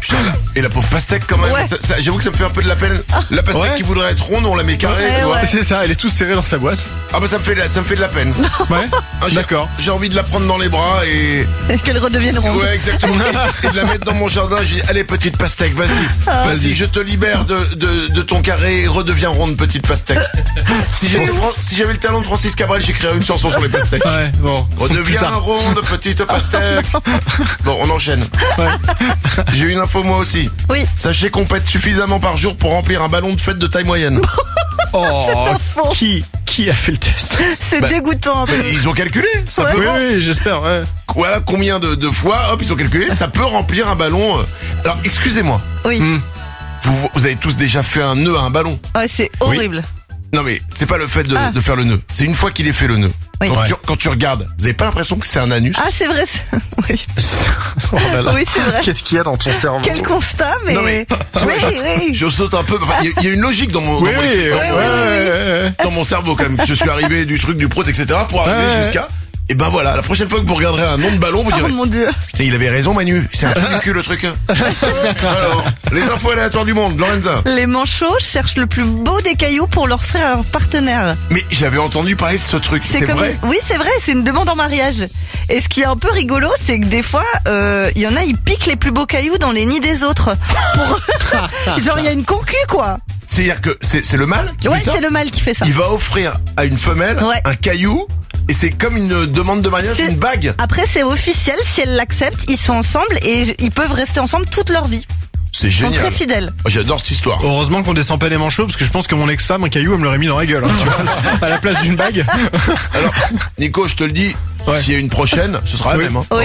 Putain, et la pauvre pastèque quand même. Ouais. J'avoue que ça me fait un peu de la peine. La pastèque qui voudrait être ronde, on la met carrée, tu vois. C'est ça, elle est toute serrée dans sa boîte. Ah bah ça me fait de la peine. Ouais. D'accord. J'ai envie de la prendre dans les bras et Qu'elle redevienne ronde. ouais, exactement. Et de la mettre dans mon jardin. J'ai dit, allez, petite pastèque, vas-y, je te libère de ton carré et redeviens ronde, petite pastèque. Si j'avais le talent de Francis Cabrel, j'écrirais une chanson sur les pastèques. Ouais, bon. Redeviens ronde, petite pastèque. Bon, on enchaîne. Ouais. J'ai une info moi aussi. Oui. Sachez qu'on pète suffisamment par jour pour remplir un ballon de fête de taille moyenne. Oh, C'est pas faux. qui a fait le test? C'est dégoûtant. Ils ont calculé, ça peut. Oui, j'espère, ouais. Voilà combien de fois, hop, ils ont calculé, ça peut remplir un ballon. Alors, excusez-moi. Oui. Vous avez tous déjà fait un nœud à un ballon. Ouais, c'est horrible. Non mais c'est pas le fait de faire le nœud, c'est une fois qu'il est fait le nœud. Oui. Quand tu regardes, vous avez pas l'impression que c'est un anus? Ah, c'est vrai. Oui. Oh là là. Oui, c'est vrai. Qu'est-ce qu'il y a dans ton cerveau? Quel constat, mais. Non mais oui. je saute un peu. Enfin, il y a une logique dans mon dans mon cerveau quand même. Je suis arrivé du truc du prot, etc. pour arriver jusqu'à. Et ben voilà, la prochaine fois que vous regarderez un nom de ballon, vous direz. Oh mon Dieu. Putain, il avait raison, Manu. C'est un peu du cul le truc. Alors, les infos aléatoires du monde, Lorenza. Les manchots cherchent le plus beau des cailloux pour l'offrir à leur partenaire. Mais j'avais entendu parler de ce truc. C'est vrai? Oui, c'est vrai, c'est une demande en mariage. Et ce qui est un peu rigolo, c'est que des fois, il y en a, ils piquent les plus beaux cailloux dans les nids des autres. Genre, il y a une concu, quoi. C'est-à-dire que c'est le mâle qui fait ça? Ouais, c'est le mâle qui fait ça. Il va offrir à une femelle un caillou. Et c'est comme une demande de mariage, une bague. Après, c'est officiel. Si elle l'accepte, ils sont ensemble et ils peuvent rester ensemble toute leur vie. C'est génial. Ils sont très fidèles. J'adore cette histoire. Heureusement qu'on descend pas les manchots, parce que je pense que mon ex-femme, un caillou, elle me l'aurait mis dans la gueule. Hein, tu vois, à la place d'une bague. Alors, Nico, je te le dis, s'il y a une prochaine, ce sera la même. Hein. Oui.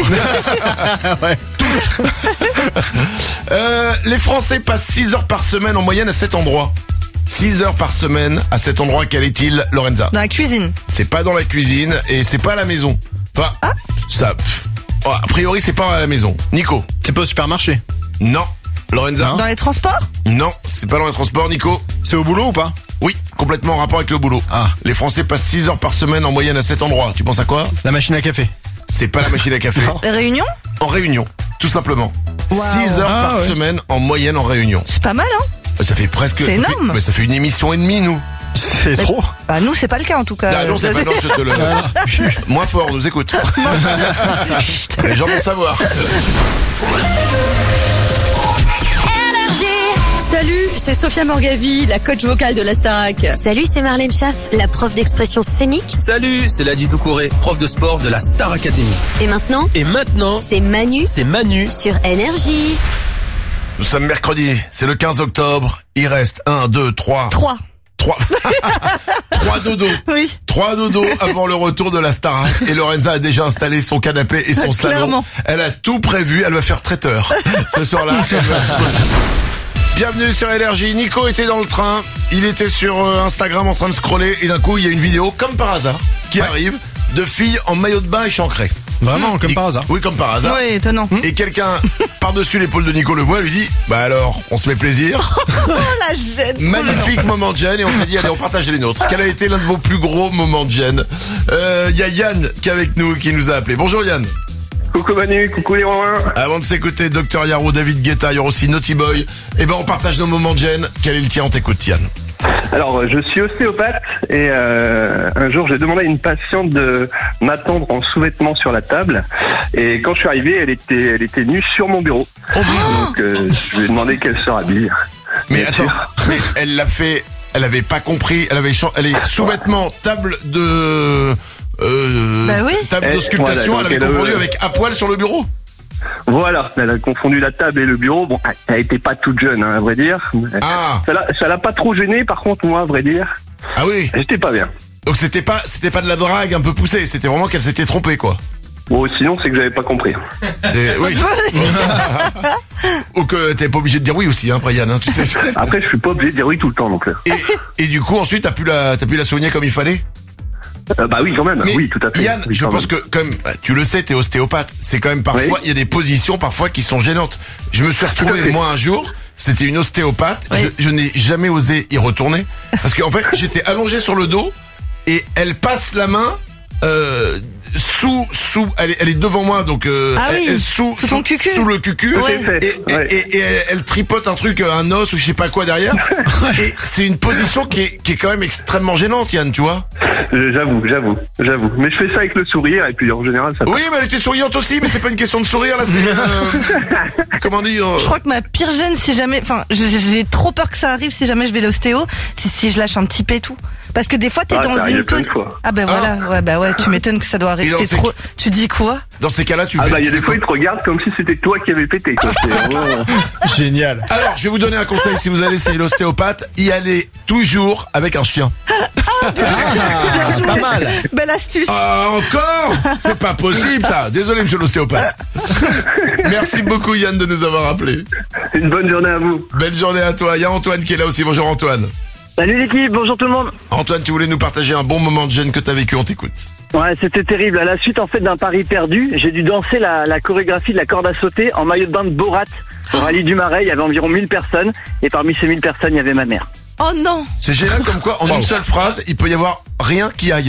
Les Français passent 6 heures par semaine en moyenne à cet endroit. 6 heures par semaine à cet endroit, quel est-il, Lorenza? Dans la cuisine. C'est pas dans la cuisine et c'est pas à la maison. Enfin, a priori, c'est pas à la maison. Nico? C'est pas au supermarché? Non. Lorenza? Dans les transports? Non, c'est pas dans les transports, Nico. C'est au boulot ou pas? Oui, complètement en rapport avec le boulot. Les Français passent 6 heures par semaine en moyenne à cet endroit. Tu penses à quoi? La machine à café. C'est pas la machine à café. Réunion? En réunion, tout simplement. 6 heures par semaine en moyenne en réunion. C'est pas mal, hein? Ça fait presque... C'est énorme. Mais ça fait une émission et demie, nous. C'est trop. Bah, nous, c'est pas le cas, en tout cas. Ah non, c'est pas non, je te le... Moins fort, on nous écoute. Les gens vont savoir. Salut, c'est Sophia Morgavi, la coach vocale de la Starac. Salut, c'est Marlène Schaff, la prof d'expression scénique. Salut, c'est Ladji Doucouré, prof de sport de la Star Academy. Et maintenant, c'est Manu sur Énergie. Nous sommes mercredi, c'est le 15 octobre. Il reste 1, 2, 3. 3 dodos. Oui. 3 dodos avant le retour de la Starac. Et Lorenza a déjà installé son canapé et son salon. Elle a tout prévu, elle va faire traiteur. Ce soir-là, Bienvenue sur Énergie. Nico était dans le train. Il était sur Instagram en train de scroller. Et d'un coup, il y a une vidéo, comme par hasard, qui arrive, de filles en maillot de bain échancrées. Vraiment, comme par hasard. Oui, comme par hasard. Oui, étonnant. Et quelqu'un, par-dessus l'épaule de Nico le voit, lui dit, bah alors, on se met plaisir. Oh, la gêne. Magnifique moment de gêne. Et on s'est dit, allez, on partage les nôtres. Quel a été l'un de vos plus gros moments de gêne? Il y a Yann qui est avec nous, qui nous a appelé. Bonjour Yann. Coucou Manu, coucou les Romains. Avant de s'écouter Dr Yaro, David Guetta, il y aura aussi Naughty Boy. Et ben on partage nos moments de gêne. Quel est le tien? On t'écoute Yann. Alors je suis ostéopathe et un jour j'ai demandé à une patiente de m'attendre en sous-vêtements sur la table. Et quand je suis arrivé, elle était nue sur mon bureau. Donc je lui ai demandé qu'elle se rhabille. Mais attends, mais elle l'a fait, elle avait pas compris, elle est sous-vêtements, table de... table d'auscultation, voilà, elle avait confondu avec à poil sur le bureau. Voilà, elle a confondu la table et le bureau. Bon, elle était pas toute jeune, hein, à vrai dire. Ça l'a pas trop gêné, par contre, moi, à vrai dire. Ah oui. J'étais pas bien. Donc c'était pas de la drague un peu poussée, c'était vraiment qu'elle s'était trompée, quoi. Bon, sinon, c'est que j'avais pas compris. Oui. Ou que t'es pas obligé de dire oui aussi, hein, Brian, hein, tu sais. Après, je suis pas obligé de dire oui tout le temps, donc. Et du coup, ensuite, t'as pu la soigner comme il fallait? Bah oui, quand même. Mais oui, tout à fait. Yann, oui, je pense que, comme tu le sais, t'es ostéopathe. C'est quand même parfois, il y a des positions parfois qui sont gênantes. Je me suis retrouvé, moi, un jour, c'était une ostéopathe. Je n'ai jamais osé y retourner. Parce qu'en fait, j'étais allongé sur le dos et elle passe la main, sous, elle est devant moi, donc Ah oui, elle- sous ton cucu. sous le cucu, Ouais. et elle tripote un truc, un os ou je sais pas quoi derrière. Et c'est une position qui est quand même extrêmement gênante, Yann, tu vois. J'avoue. Mais je fais ça avec le sourire et puis en général ça passe. Oui, mais elle était souriante aussi, mais c'est pas une question de sourire là, c'est comment dire. Je crois que ma pire gêne, si jamais, enfin, j'ai trop peur que ça arrive si jamais je vais l'ostéo, c'est si je lâche un petit pétou. Parce que des fois, t'es Ah, dans ça arrive une plein de pose. fois. Ah ben voilà, ouais, tu m'étonnes que ça doit Et arriver. dans C'est ces- trop. Tu dis quoi? Dans ces cas-là, tu Ah fais- bah il y a des fois ils te regardent comme si c'était toi qui avais pété quoi. C'est vraiment- Génial. Alors, je vais vous donner un conseil si vous allez chez l'ostéopathe, y aller toujours avec un chien. Pas mal. Belle astuce. Ah, encore? C'est pas possible ça. Désolé, monsieur l'ostéopathe. Merci beaucoup, Yann, de nous avoir appelés. Une bonne journée à vous. Belle journée à toi. Il y a Antoine qui est là aussi. Bonjour, Antoine. Salut l'équipe, bonjour tout le monde. Antoine, tu voulais nous partager un bon moment de gêne que t'as vécu, on t'écoute. Ouais, c'était terrible. À la suite en fait d'un pari perdu, j'ai dû danser la chorégraphie de la corde à sauter en maillot de bain de Borat. Au rallye du Marais, il y avait environ 1000 personnes et parmi ces 1000 personnes, il y avait ma mère. Oh non. C'est génial comme quoi, en une seule phrase, il peut y avoir rien qui aille.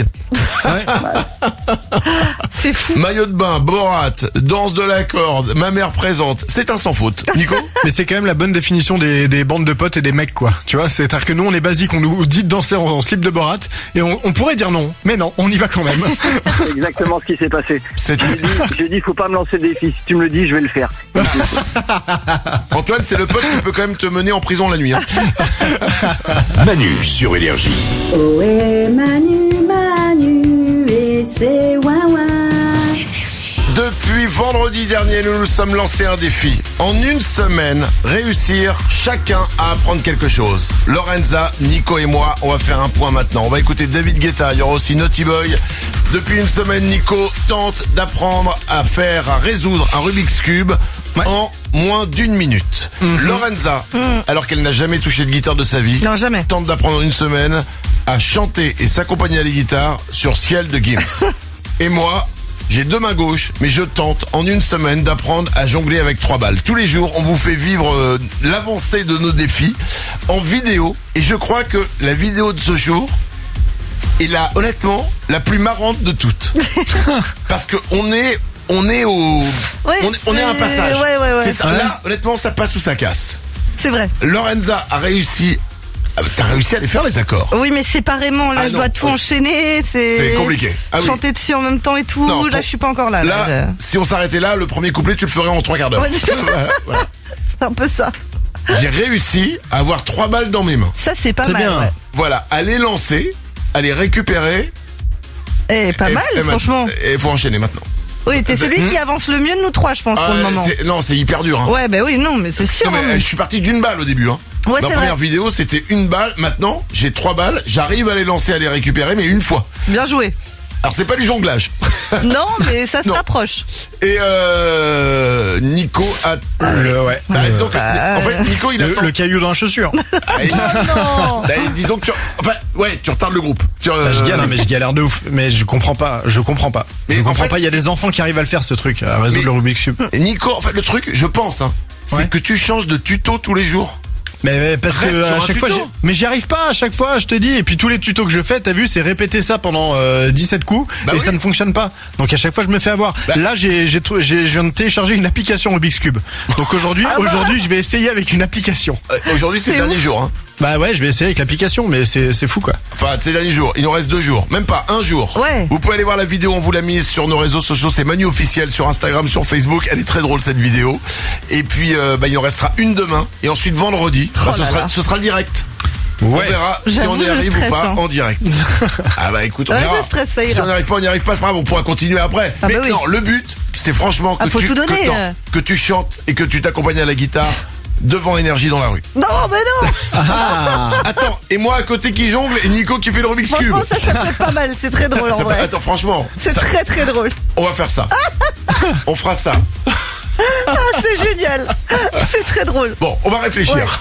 C'est fou. Maillot de bain, Borat, danse de la corde, ma mère présente. C'est un sans faute. Nico? Mais c'est quand même la bonne définition des bandes de potes et des mecs, quoi. Tu vois, c'est-à-dire que nous, on est basique, on nous dit de danser en slip de Borat, et on pourrait dire non, mais non, on y va quand même. C'est exactement ce qui s'est passé. J'ai dit, faut pas me lancer des défis. Si tu me le dis, je vais le faire. Antoine, c'est le pote qui peut quand même te mener en prison la nuit. Hein. Manu sur Énergie. Oh et Manu, et c'est ouin. Depuis vendredi dernier, nous nous sommes lancés un défi. En une semaine, réussir chacun à apprendre quelque chose. Lorenza, Nico et moi, on va faire un point maintenant. On va écouter David Guetta, il y aura aussi Naughty Boy. Depuis une semaine, Nico tente d'apprendre à résoudre un Rubik's Cube en moins d'une minute. Lorenza, alors qu'elle n'a jamais touché de guitare de sa vie, tente d'apprendre en une semaine à chanter et s'accompagner à la guitare sur Ciel de Gims. Et moi, j'ai deux mains gauches, mais je tente en une semaine d'apprendre à jongler avec 3 balles. Tous les jours, on vous fait vivre l'avancée de nos défis en vidéo. Et je crois que la vidéo de ce jour est honnêtement, la plus marrante de toutes. Parce que on est au... on est à un passage. Ouais. C'est ça. Là, honnêtement, ça passe ou ça casse. C'est vrai. Lorenza a réussi... T'as réussi à les faire, les accords? Oui, mais séparément, là, je dois tout enchaîner, c'est compliqué. Ah oui. Chanter dessus en même temps et tout, Non, là, je suis pas encore là. Là, si on s'arrêtait là, le premier couplet, tu le ferais en 3 quarts d'heure. Ouais, Voilà. c'est un peu ça. J'ai réussi à avoir 3 balles dans mes mains. Ça, c'est pas mal. Bien. Ouais. Voilà, à les lancer, à les récupérer. Pas mal, franchement. Et faut enchaîner maintenant. Oui, t'es celui qui avance le mieux de nous trois, je pense, pour le moment. Non, c'est hyper dur. Hein. Ouais, bah oui, non, mais c'est sûr. Non, mais je suis parti d'une balle au début. Hein. Ouais, Ma première vidéo, c'était 1 balle. Maintenant, j'ai 3 balles. J'arrive à les lancer, à les récupérer, mais une fois. Bien joué. Alors, c'est pas du jonglage. Non, mais ça se rapproche. Et Nico a... disons que, en fait, Nico, il attend... Le caillou dans la chaussure. Non. Disons que tu retardes le groupe. Je galère, mais je galère de ouf. Mais je comprends pas. Je comprends pas. Il y a des enfants qui arrivent à le faire, ce truc, à résoudre le Rubik's Cube. Nico, en fait, le truc, je pense, c'est que tu changes de tuto tous les jours. Mais parce que à chaque fois, mais j'y arrive pas à chaque fois, je te dis. Et puis tous les tutos que je fais, t'as vu, c'est répéter ça pendant 17 coups et ça ne fonctionne pas. Donc à chaque fois, je me fais avoir. Là, je viens de télécharger une application Rubik's Cube. Donc aujourd'hui, je vais essayer avec une application. Aujourd'hui, c'est le dernier jour. Hein. Bah ouais, je vais essayer avec l'application, mais c'est fou quoi. Enfin, ces derniers jours, il nous reste 2 jours, même pas 1 jour. Ouais. Vous pouvez aller voir la vidéo, on vous l'a mise sur nos réseaux sociaux, c'est Manu officiel sur Instagram, sur Facebook. Elle est très drôle cette vidéo. Et puis, il en restera une demain et ensuite vendredi, ce sera le direct. Ouais. On verra si on y arrive ou pas en direct. Ah bah écoute, on verra. Si on n'y arrive pas, on n'y arrive pas, c'est pas grave, on pourra continuer après. Mais non, le but, c'est franchement que tu chantes et que tu t'accompagnes à la guitare devant Énergie dans la rue. Non, mais non. Attends, et moi à côté qui jongle et Nico qui fait le Rubik's Cube. Franchement, ça peut être pas mal, c'est très drôle en vrai. Attends, franchement. C'est très très drôle. On va faire ça. On fera ça. Ah, c'est génial. C'est très drôle. Bon, on va réfléchir.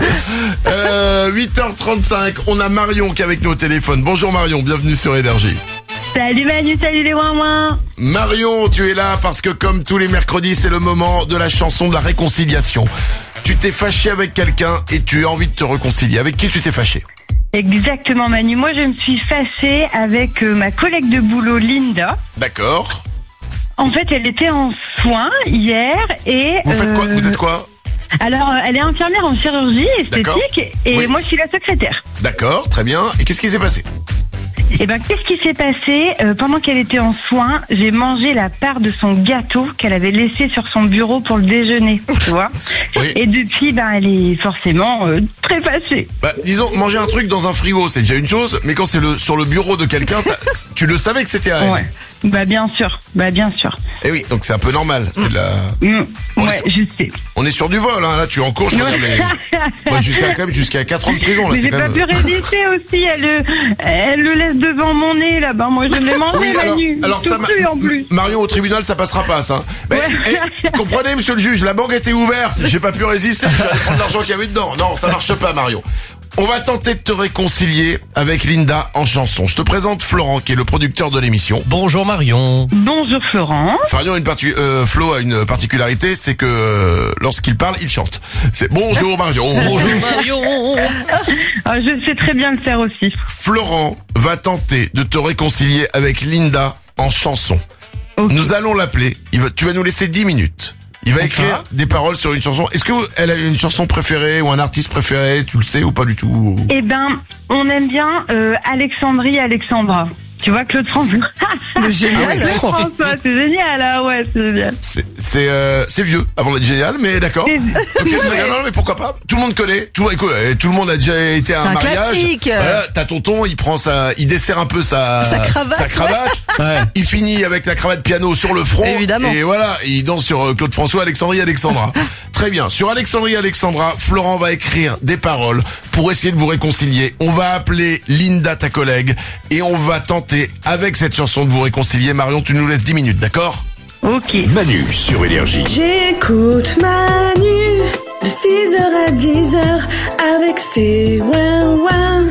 8h35, on a Marion qui est avec nous au téléphone. Bonjour Marion, bienvenue sur Énergie. Salut Manu, salut les ouin-ouin. Marion, tu es là parce que comme tous les mercredis, c'est le moment de la chanson de la réconciliation. Tu t'es fâché avec quelqu'un et tu as envie de te réconcilier. Avec qui tu t'es fâché? Exactement, Manu. Moi, je me suis fâchée avec ma collègue de boulot, Linda. D'accord. En fait, elle était en soins hier et... Vous faites quoi? Vous êtes quoi? Alors, elle est infirmière en chirurgie D'accord. esthétique et Oui. moi, je suis la secrétaire. D'accord, très bien. Et qu'est-ce qui s'est passé? Eh ben, qu'est-ce qui s'est passé? Pendant qu'elle était en soins, j'ai mangé la part de son gâteau qu'elle avait laissé sur son bureau pour le déjeuner, tu vois. Oui. Et depuis, elle est forcément très fâchée. Bah, disons, manger un truc dans un frigo, c'est déjà une chose, mais quand c'est sur le bureau de quelqu'un, tu le savais que c'était à elle. Ouais. Bah bien sûr. Et oui, donc c'est un peu normal. C'est de la... Ouais, je sais. On est sur du vol, hein. Là, tu es en cours, je regarde les... Ouais, jusqu'à 4 ans de prison, là. Mais c'est j'ai quand pas même... pu résister aussi. Elle le laisse devant mon nez là-bas. Moi, je l'ai mangé, Oui, Manu. alors Tout ça, cru, en plus. Marion, au tribunal, ça passera pas, ça. Mais, comprenez, monsieur le juge, la banque était ouverte. J'ai pas pu résister. J'allais prendre l'argent qu'il y avait dedans. Non, ça marche pas, Marion. On va tenter de te réconcilier avec Linda en chanson. Je te présente Florent, qui est le producteur de l'émission. Bonjour Marion. Bonjour Florent. Flo a une particularité, c'est que lorsqu'il parle, il chante. C'est bonjour Marion. Bonjour Marion. Je sais très bien le faire aussi. Florent va tenter de te réconcilier avec Linda en chanson. Okay. Nous allons l'appeler. Tu vas nous laisser 10 minutes. Il va écrire des paroles sur une chanson. Est-ce qu'elle a une chanson préférée ou un artiste préféré? Tu le sais ou pas du tout? Eh ben, on aime bien Alexandra. Tu vois, Claude François. Génial. Claude François, c'est génial, ah ouais, c'est génial. C'est vieux, avant d'être génial, mais d'accord. Ok, non, mais pourquoi pas? Tout le monde connaît. Tout le monde a déjà été à un mariage. Classique. Voilà, t'as tonton, il dessert un peu sa cravate. Ouais. Il finit avec la cravate piano sur le front. Évidemment. Et voilà, il danse sur Claude François, Alexandra. Très bien. Sur Alexandra, Florent va écrire des paroles pour essayer de vous réconcilier. On va appeler Linda, ta collègue, et on va tenter avec cette chanson de vous réconcilier. Marion, tu nous laisses 10 minutes, d'accord? Ok. Manu sur Énergie. J'écoute Manu de 6h à 10h avec ses ouin-ouin.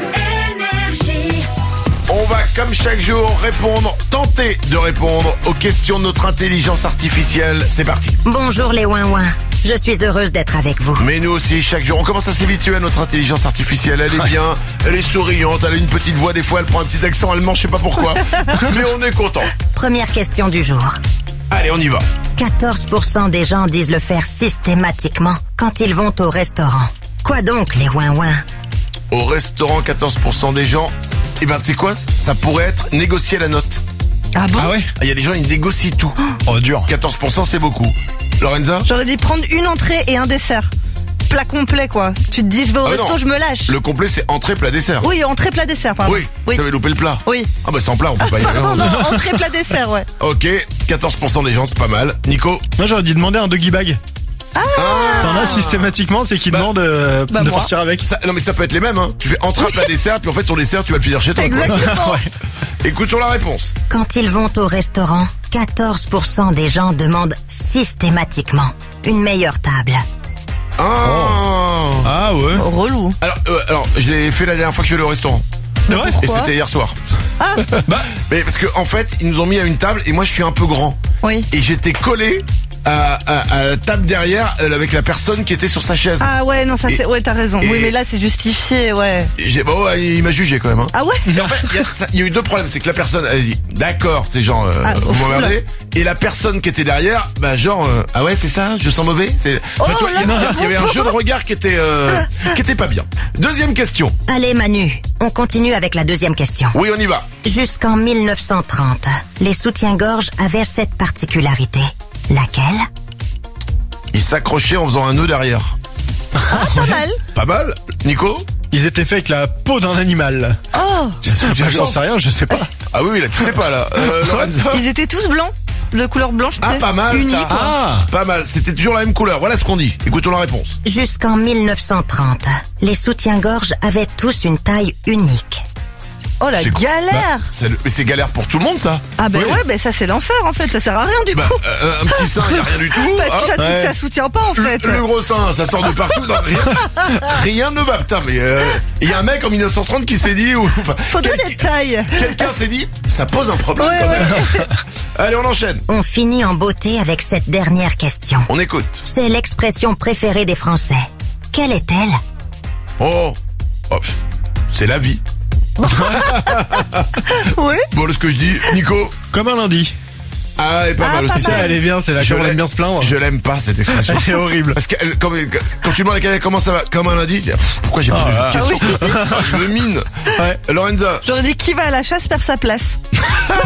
On va, comme chaque jour, tenter de répondre aux questions de notre intelligence artificielle. C'est parti. Bonjour les ouin-ouin. Je suis heureuse d'être avec vous. Mais nous aussi, chaque jour, on commence à s'habituer à notre intelligence artificielle. Elle est bien, elle est souriante, elle a une petite voix, des fois elle prend un petit accent allemand, je sais pas pourquoi. Mais on est content. Première question du jour. Allez, on y va. 14% des gens disent le faire systématiquement quand ils vont au restaurant. Quoi donc les ouin-ouin? Au restaurant, 14% des gens, tu sais quoi? Ça pourrait être négocier la note. Ah bon? Ah ouais? Il y a des gens, ils négocient tout. Oh, dur. 14%, c'est beaucoup. Lorenza? J'aurais dit prendre une entrée et un dessert. Plat complet, quoi. Tu te dis, je vais au resto, non. je me lâche. Le complet, c'est entrée, plat, dessert. Oui, entrée, plat, dessert, pardon. Oui. T'avais loupé le plat. Oui. Ah bah c'est en plat, on peut pas y aller. Non, entrée, plat, dessert, ouais. Ok, 14% des gens, c'est pas mal. Nico? Moi j'aurais dû demander un doggy bag. T'en as systématiquement, c'est qu'ils demandent de moi. partir avec. Non mais ça peut être les mêmes, hein. Tu fais entrée, plat, dessert, puis en fait ton dessert, tu vas le finir chez toi. quoi. Exactement. Écoutons la réponse. Quand ils vont au restaurant, 14% des gens demandent systématiquement une meilleure table. Ah ouais. Relou. Alors, je l'ai fait la dernière fois que je suis allé au restaurant. C'est vrai? Et c'était hier soir. Mais parce que en fait, ils nous ont mis à une table et moi je suis un peu grand. Oui. Et j'étais collé à la table derrière avec la personne qui était sur sa chaise. Ah ouais, non, ça c'est... Ouais, t'as raison. Oui, et- mais là, c'est justifié, ouais. Il m'a jugé quand même. Hein. Ah ouais? Et en fait, il y a eu deux problèmes. C'est que la personne, elle a dit, d'accord, c'est genre, vous m'emmerdez. Et la personne qui était derrière, ah ouais, c'est ça, je sens mauvais. Enfin, toi, il y avait un jeu de regard qui était pas bien. Deuxième question. Allez Manu, on continue avec la deuxième question. Oui, on y va. Jusqu'en 1930, les soutiens-gorge avaient cette particularité. Laquelle? Il s'accrochait en faisant un nœud derrière. Ah, pas mal. Pas mal. Nico? Ils étaient faits avec la peau d'un animal. Oh. J'en sais rien, je sais pas. Ah oui, là, tu sais pas, là. Lorenza? Ils étaient tous blancs. De couleur blanche, Ah, pas mal, unique, ça. quoi. Pas mal. C'était toujours la même couleur. Voilà ce qu'on dit. Écoutons la réponse. Jusqu'en 1930, les soutiens-gorge avaient tous une taille unique. Oh la galère. Mais c'est galère pour tout le monde, ça. Ah ben ouais, ça c'est l'enfer en fait, ça sert à rien du coup. Un petit sein, il n'y a rien du tout. Ça soutient pas en fait. Le gros sein, ça sort de partout. Non, rien ne va. Putain, mais il y a un mec en 1930 qui s'est dit... Faudrait des tailles. Quelqu'un s'est dit, ça pose un problème quand même. Allez, on enchaîne. On finit en beauté avec cette dernière question. On écoute. C'est l'expression préférée des Français. Quelle est-elle? Oh, C'est la vie. Oui. Bon, ce que je dis, Nico. Comme un lundi. Ah, elle est pas mal aussi. Ça, elle est bien, c'est là qu'on aime bien se plaindre. Je l'aime pas, cette expression. Elle est horrible. Parce que quand tu demandes à quelqu'un comment ça va, comme un lundi, tu dis, pourquoi j'ai posé cette question? Je me mine. Ouais. Lorenza. J'aurais dit qui va à la chasse perd sa place. Je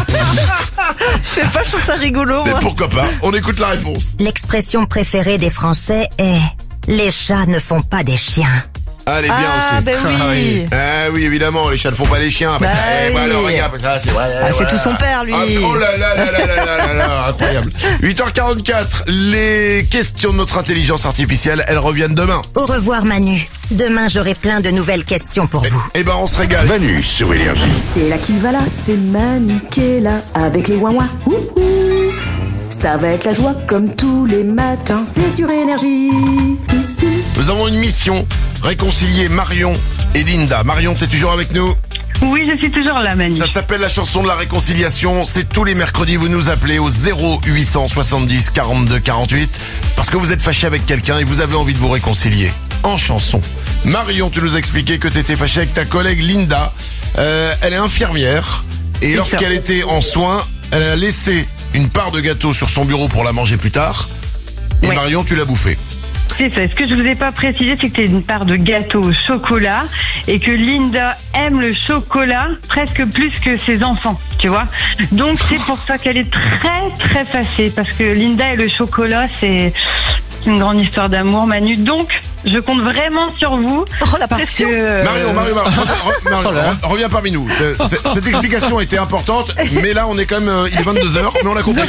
sais pas, je trouve ça rigolo, Mais moi. pourquoi pas? On écoute la réponse. L'expression préférée des Français est « Les chats ne font pas des chiens ». Ah, elle est bien aussi. Ben oui. Ah oui, évidemment, les chats ne font pas les chiens. Bah oui. Alors, regarde, ça, c'est vrai. C'est tout son père, lui. Oh là là là là là là là, incroyable. 8h44, les questions de notre intelligence artificielle, elles reviennent demain. Au revoir Manu. Demain, j'aurai plein de nouvelles questions pour vous. Eh ben, on se régale. Manu sur Énergie. C'est là qui va là, c'est Manu qui est là avec les ouin-ouin. Ouhou. Ça va être la joie comme tous les matins, c'est sur Énergie. Nous avons une mission, réconcilier Marion et Linda. Marion, t'es toujours avec nous? Oui, je suis toujours là, Manu. Ça s'appelle la chanson de la réconciliation. C'est tous les mercredis, vous nous appelez au 0870 42 48 parce que vous êtes fâché avec quelqu'un et vous avez envie de vous réconcilier. En chanson. Marion, tu nous as expliqué que t'étais fâché avec ta collègue Linda. Elle est infirmière et lorsqu'elle était en soins, elle a laissé une part de gâteau sur son bureau pour la manger plus tard. Et Ouais. Marion, tu l'as bouffé. C'est ça. Ce que je vous ai pas précisé, c'est que c'est une part de gâteau au chocolat et que Linda aime le chocolat presque plus que ses enfants, tu vois. Donc c'est pour ça qu'elle est très très fâchée parce que Linda et le chocolat, c'est une grande histoire d'amour, Manu. Donc je compte vraiment sur vous. Oh, la pression. Marion, reviens parmi nous. Cette explication était importante, mais là on est quand même, il est 22h, mais on a compris.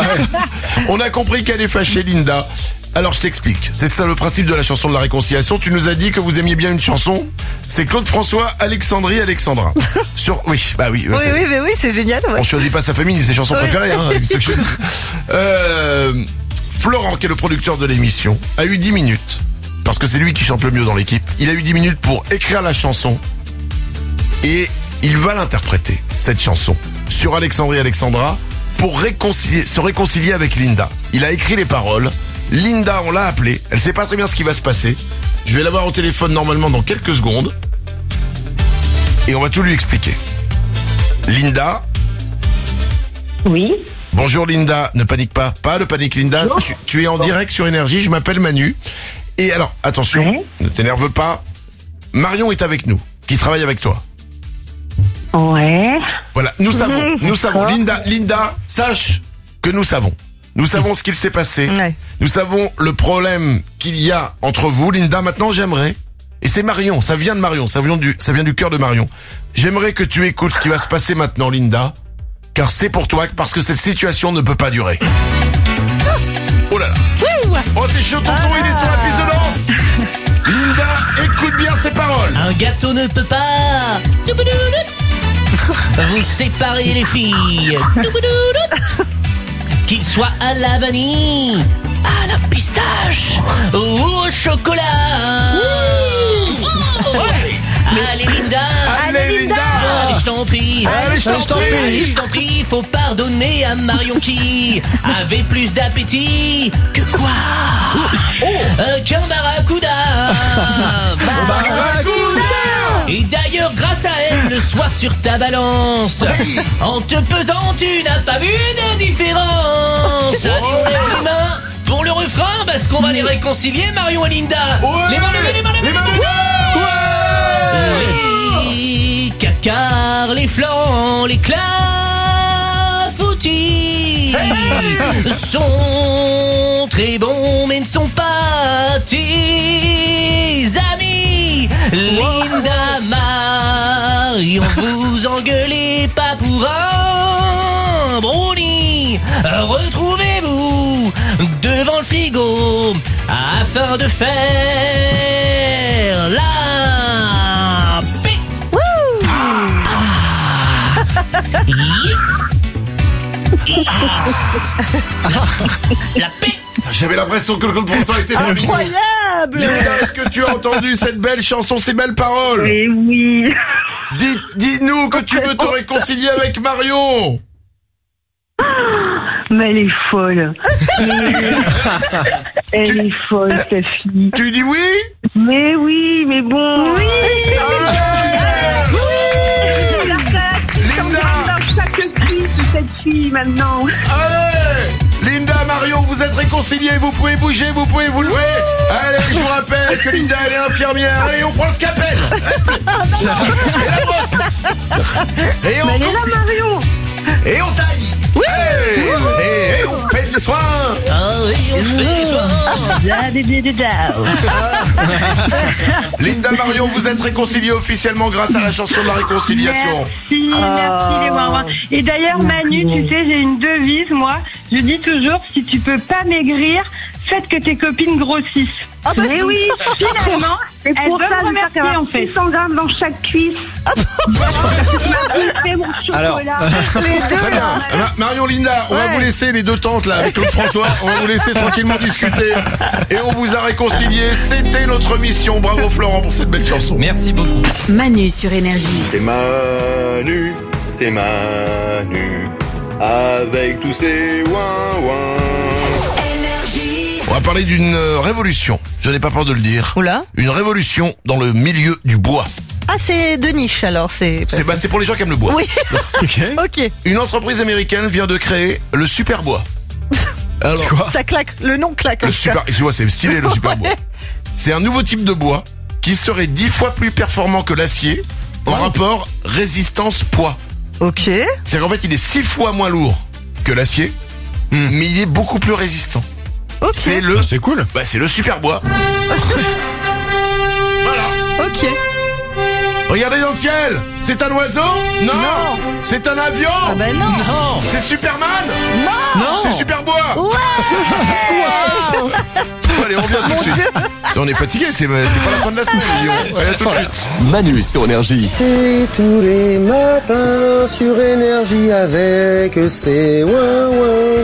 On a compris qu'elle est fâchée, Linda. Alors je t'explique, c'est ça le principe de la chanson de la réconciliation. Tu nous as dit que vous aimiez bien une chanson. C'est Claude François, Alexandrie, Alexandra. Oui, c'est génial. Ouais. On choisit pas sa famille ni ses chansons préférées. Florent, qui est le producteur de l'émission, a eu 10 minutes. Parce que c'est lui qui chante le mieux dans l'équipe. Il a eu 10 minutes pour écrire la chanson. Et il va l'interpréter, cette chanson, sur Alexandrie, Alexandra, pour se réconcilier avec Linda. Il a écrit les paroles. Linda, on l'a appelée. Elle sait pas très bien ce qui va se passer. Je vais l'avoir au téléphone normalement dans quelques secondes. Et on va tout lui expliquer. Linda. Oui. Bonjour Linda, ne panique pas. Pas de panique Linda. Tu es en direct sur Énergie, je m'appelle Manu. Et alors, attention, ne t'énerve pas. Marion est avec nous, qui travaille avec toi. Ouais. Voilà, nous savons. Linda, sache que nous savons. Nous savons ce qu'il s'est passé. Ouais. Nous savons le problème qu'il y a entre vous. Linda, maintenant j'aimerais, et c'est Marion, ça vient de Marion, ça vient du cœur de Marion. J'aimerais que tu écoutes ce qui va se passer maintenant, Linda, car c'est pour toi, parce que cette situation ne peut pas durer. Oh là là. Oh, c'est chaud, tonton, il est sur la piste de danse. Linda, écoute bien ces paroles. Un gâteau ne peut pas vous séparer les filles. Qu'il soit à la vanille, à la pistache ou au chocolat. Allez Linda, allez, je t'en prie, je t'en prie, faut pardonner à Marion qui avait plus d'appétit que quoi? Qu'un barracuda. Et d'ailleurs, grâce à elle, le soir sur ta balance, en te pesant, tu n'as pas vu de différence. Allez, on lève les mains pour le refrain, parce qu'on va les réconcilier, Marion et Linda. Les mains levées, les mains levées, les mains levées. Les 4 quarts, les flancs, les clafoutis sont très bons, mais ne sont pas tes amis. Linda, Marion, vous engueulez pas pour un brownie. Retrouvez-vous devant le frigo afin de faire la paix. La paix. J'avais l'impression que le Claude François était parmi nous. Incroyable. Linda, est-ce que tu as entendu cette belle chanson, ces belles paroles? Oui. Dis-nous que tu veux te réconcilier avec Marion. Mais elle est folle. Elle est folle, ta fille. Tu dis oui? Mais oui, mais bon. Oui. vie maintenant. Allez, Linda, Marion, vous êtes réconciliés, vous pouvez bouger, vous pouvez vous lever. Allez, je vous rappelle que Linda, elle est infirmière. Allez, on prend le scalpel. Et la brosse. Et on Mais elle est là, coupe. Marion. Et on taille. Et on fait le soin. Ah oui, on fait les soins. Linda, Marion, vous êtes réconciliés officiellement grâce à la chanson de la réconciliation. Merci les Wawa. Et d'ailleurs, Manu, tu sais, j'ai une devise, moi. Je dis toujours, si tu peux pas maigrir, faites que tes copines grossissent. Ah bah mais si. oui, finalement, C'est elles pour veulent ça me que remercier, je en fait. 600 grammes dans chaque cuisse. C'est mon Alors. chocolat. Très bien. Marion, Linda, on va vous laisser les deux tantes là avec Claude François. On va vous laisser tranquillement discuter. Et on vous a réconciliés. C'était notre mission. Bravo Florent pour cette belle chanson. Merci beaucoup. Manu sur Énergie. C'est Manu, avec tous ces ouin-ouin. On va parler d'une révolution. Je n'ai pas peur de le dire. Oula. Une révolution dans le milieu du bois. Ah, c'est de niche alors, c'est C'est pour les gens qui aiment le bois. Oui. Ok. Une entreprise américaine vient de créer le super bois. Alors, Ça claque, le nom claque. en le tout super, cas. excuse-moi, c'est stylé le super bois. C'est un nouveau type de bois qui serait 10 fois plus performant que l'acier en rapport résistance-poids. Ok. C'est qu'en fait, il est 6 fois moins lourd que l'acier, mais il est beaucoup plus résistant. Ok. C'est cool. Bah, c'est le super bois. Voilà. Ok. Regardez dans le ciel. C'est un oiseau? Non. C'est un avion? Ah bah non. C'est Superman? Non. C'est super bois. Ouais. Allez, on revient tout de suite. On est fatigué, c'est pas la fin de la semaine. Allez, à tout de suite. Manu sur Énergie. C'est tous les matins sur Énergie avec ses ouin-ouin.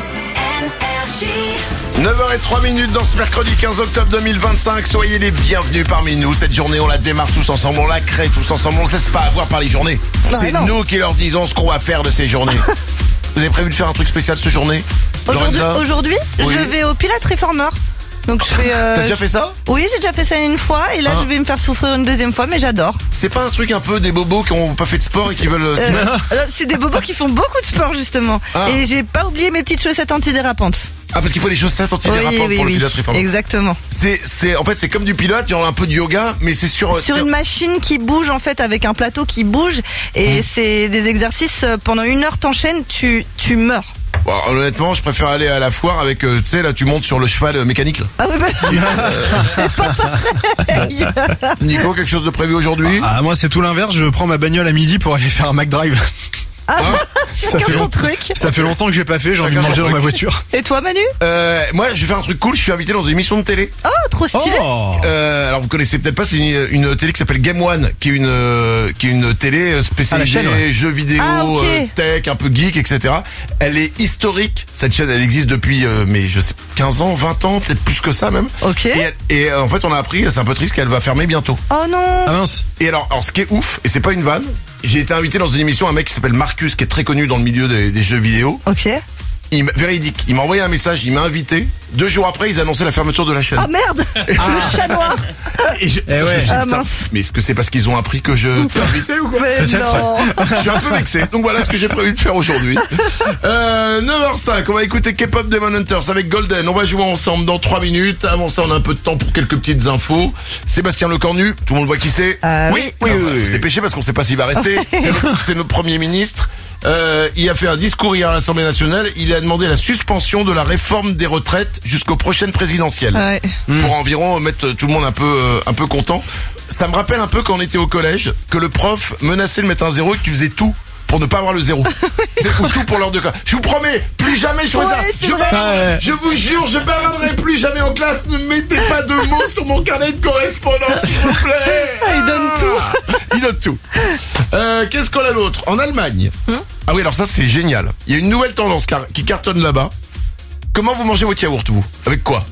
9h03 dans ce mercredi 15 octobre 2025. Soyez les bienvenus parmi nous. Cette journée, on la démarre tous ensemble, on la crée tous ensemble. On ne laisse pas avoir par les journées. C'est nous qui leur disons ce qu'on va faire de ces journées. Vous avez prévu de faire un truc spécial cette journée? Aujourd'hui, Oui. je vais au Pilates Reformer. Donc je fais. T'as déjà fait ça? Oui, j'ai déjà fait ça une fois et là je vais me faire souffrir une deuxième fois, mais j'adore. C'est pas un truc un peu des bobos qui ont pas fait de sport et qui veulent... C'est des bobos qui font beaucoup de sport justement. Ah. Et j'ai pas oublié mes petites chaussettes antidérapantes. Ah, parce qu'il faut des chaussettes antidérapantes pour le Pilates Reformer. Exactement. En fait, c'est comme du pilates, il y a un peu de yoga, mais c'est sur une machine qui bouge en fait, avec un plateau qui bouge et c'est des exercices pendant 1 heure t'enchaînes, tu meurs. Bon, honnêtement, je préfère aller à la foire avec, tu sais, là, tu montes sur le cheval mécanique. Là. Ah oui, c'est pas pareil. Nico, quelque chose de prévu aujourd'hui? Ah, moi, c'est tout l'inverse. Je prends ma bagnole à midi pour aller faire un McDrive. Ah, Ça fait, ça fait longtemps que j'ai pas fait, j'ai envie de manger dans ma voiture. Et toi, Manu? Moi, je vais faire un truc cool. Je suis invité dans une émission de télé. Oh, trop stylé. Alors, vous connaissez peut-être pas, c'est une télé qui s'appelle Game One, qui est une télé spécialisée chaîne, jeux vidéo, tech, un peu geek, etc. Elle est historique. Cette chaîne, elle existe depuis, mais je sais, 15 ans, 20 ans, peut-être plus que ça même. Ok. Et en fait, on a appris, c'est un peu triste, qu'elle va fermer bientôt. Oh non. Ah mince. Et alors, ce qui est ouf, et c'est pas une vanne, j'ai été invité dans une émission, un mec qui s'appelle Marcus, qui est très connu dans le milieu des jeux vidéo. Ok. Véridique. Il m'a envoyé un message, il m'a invité. 2 jours après, ils annonçaient la fermeture de la chaîne. Ah merde. Le chat noir. Et je me suis dit, putain, mais est-ce que c'est parce qu'ils ont appris que je t'ai invité ou quoi? Mais non. Je suis un peu vexé. Donc voilà ce que j'ai prévu de faire aujourd'hui. 9h05, on va écouter K-pop Demon Hunters avec Golden. On va jouer ensemble dans 3 minutes. Avant ça, on a un peu de temps pour quelques petites infos. Sébastien Lecornu, tout le monde voit qui c'est? Oui. Faut se dépêcher parce qu'on sait pas s'il va rester. C'est notre Premier ministre. Il a fait un discours hier à l'Assemblée nationale. Il a demandé la suspension de la réforme des retraites jusqu'aux prochaines présidentielles. Ouais. Pour environ mettre tout le monde un peu content. Ça me rappelle un peu quand on était au collège, que le prof menaçait de mettre un 0 et que tu faisais tout pour ne pas avoir le 0. C'est tout pour l'heure de classe. Je vous promets, plus jamais je ferai ça. Je vous jure, je bavarderai plus jamais en classe. Ne mettez pas de mots sur mon carnet de correspondance, s'il vous plaît. Il donne tout. Il donne tout. Qu'est-ce qu'on a d'autre? En Allemagne. Ah oui, alors ça c'est génial. Il y a une nouvelle tendance qui cartonne là-bas. Comment vous mangez votre yaourt, vous? Avec quoi?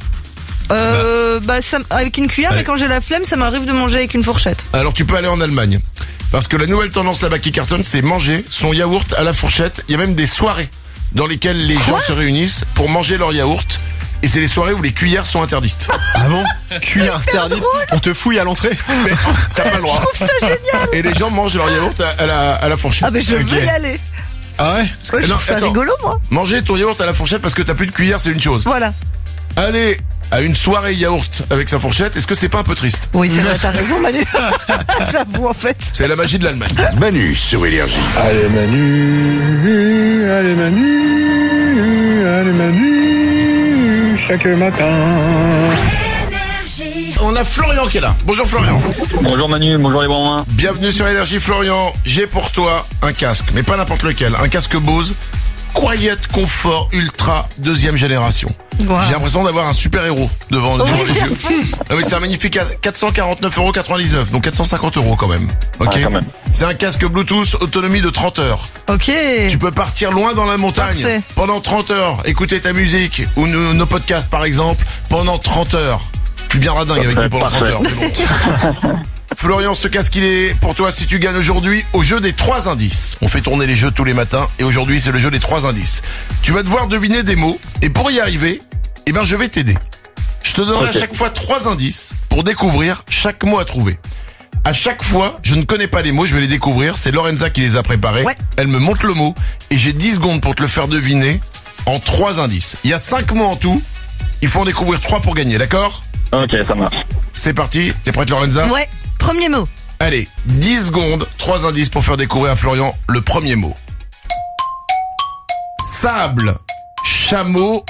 Avec une cuillère, mais quand j'ai la flemme, ça m'arrive de manger avec une fourchette. Alors tu peux aller en Allemagne. Parce que la nouvelle tendance là-bas qui cartonne, c'est manger son yaourt à la fourchette. Il y a même des soirées dans lesquelles les gens se réunissent pour manger leur yaourt. Et c'est les soirées où les cuillères sont interdites. Ah bon? Cuillère interdite? On te fouille à l'entrée? Mais t'as pas le droit. Je trouve ça génial. Et les gens mangent leur yaourt à la fourchette. Ah mais je veux y aller. Ah ouais? Ouais, je trouve ça rigolo, moi. Manger ton yaourt à la fourchette parce que t'as plus de cuillère, c'est une chose. Voilà. Aller à une soirée yaourt avec sa fourchette, est-ce que c'est pas un peu triste? Oui, c'est vrai, t'as raison, Manu. J'avoue, en fait. C'est la magie de l'Allemagne. Manu sur Énergie. Allez Manu, allez Manu, allez Manu, chaque matin. On a Florian qui est là. Bonjour Florian. Bonjour Manu, bonjour les bons. Bienvenue sur Énergie Florian. J'ai pour toi un casque, mais pas n'importe lequel. Un casque Bose Quiet Comfort Ultra 2e génération. Wow. J'ai l'impression d'avoir un super héros devant les yeux. Ah oui, c'est un magnifique 449,99€, donc 450 € quand même. Ok. Quand même. C'est un casque Bluetooth, autonomie de 30 heures. Ok. Tu peux partir loin dans la montagne. Parfait. Pendant 30 heures, écouter ta musique ou nos podcasts par exemple pendant 30 heures. Tu viendras dingue avec nous pendant 30 heures. Mais bon. Florian, ce casque il est pour toi si tu gagnes aujourd'hui au jeu des 3 indices. On fait tourner les jeux tous les matins et aujourd'hui c'est le jeu des 3 indices. Tu vas devoir deviner des mots et pour y arriver, je vais t'aider. Je te donnerai à chaque fois 3 indices pour découvrir chaque mot à trouver. À chaque fois, je ne connais pas les mots, je vais les découvrir. C'est Lorenza qui les a préparés. Ouais. Elle me montre le mot et j'ai 10 secondes pour te le faire deviner en 3 indices. Il y a 5 mots en tout. Il faut en découvrir 3 pour gagner, d'accord ? Ok, ça marche. C'est parti. T'es prête Lorenza ? Ouais. Premier mot. Allez, 10 secondes, 3 indices pour faire découvrir à Florian le premier mot. Sable, chameau,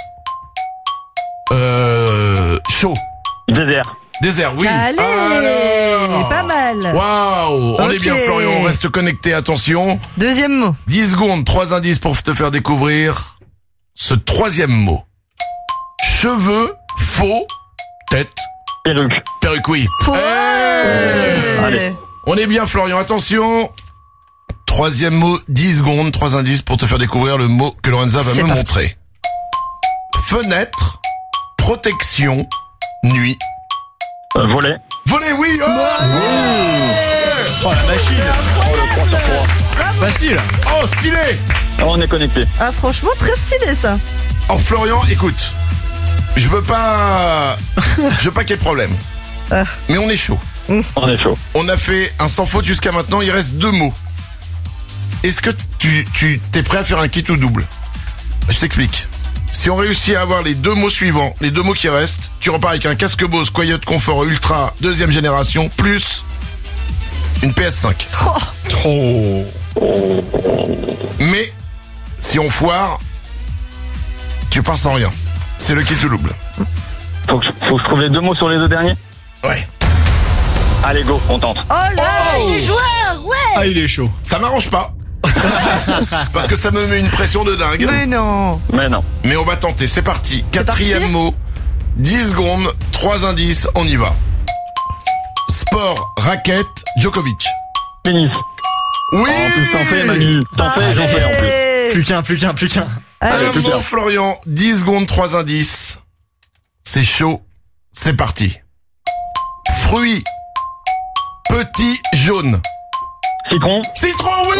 chaud. Désert. Désert, oui. Allez, alors, pas mal. Waouh, on est bien Florian, on reste connecté, attention. Deuxième mot. 10 secondes, 3 indices pour te faire découvrir ce 3e mot. Cheveux, faux, tête. Perruque. Perruque, oui. Allez. On est bien Florian, attention. 3e mot, 10 secondes, 3 indices pour te faire découvrir le mot que Lorenza va me montrer. Fenêtre, protection, nuit. Volet. Volet, oui. Oh, Oh la machine. Oh le 3 sur 3. Facile. Oh, stylé. On est connecté. Ah, franchement, très stylé, ça. Oh Florian, écoute. Je veux pas qu'il y ait de problème. Mais on est chaud. On est chaud. On a fait un sans faute jusqu'à maintenant, il reste 2 mots. Est-ce que tu t'es prêt à faire un kit ou double? Je t'explique. Si on réussit à avoir les 2 mots suivants, les 2 mots qui restent, tu repars avec un casque Bose Quiet Comfort Ultra 2e génération, plus une PS5. Trop. Mais, si on foire, tu pars sans rien. C'est le kit ou double. Faut que je trouve les 2 mots sur les 2 derniers. Ouais. Allez go, on tente. Oh là, il est joueur, ouais. Ah, il est chaud. Ça m'arrange pas. Parce que ça me met une pression de dingue. Mais non. Mais on va tenter, c'est parti. 4e mot, 10 secondes, 3 indices, on y va. Sport, raquette, Djokovic. Tennis. Oui. En plus t'en fais Manu, t'en fais, j'en fais en plus. Plus qu'un. Un mot Florian, 10 secondes, 3 indices. C'est chaud, c'est parti. Fruits, petit, jaune. Citron. Citron, oui.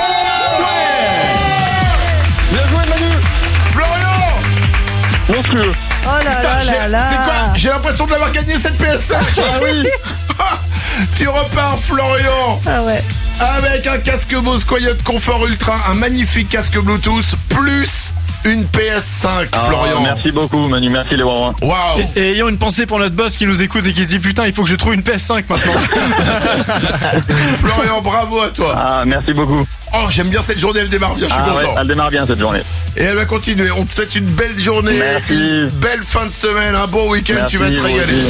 Bien joué Manu. Florian. Monstrueux. Oh là là. C'est quoi? J'ai l'impression de l'avoir gagné cette PS5. Ah oui. Tu repars Florian. Ah ouais. Avec un casque Bose Quiet Comfort Ultra, un magnifique casque Bluetooth, plus une PS5, Florian. Merci beaucoup Manu, merci les Waouh. Waouh. Et ayons une pensée pour notre boss qui nous écoute et qui se dit putain, il faut que je trouve une PS5 maintenant. Florian, bravo à toi. Ah, merci beaucoup. Oh, j'aime bien cette journée, elle démarre bien, je suis content. Ouais, elle démarre bien cette journée. Et elle va continuer, on te souhaite une belle journée, merci. Une belle fin de semaine, un bon week-end, merci, tu vas te régaler.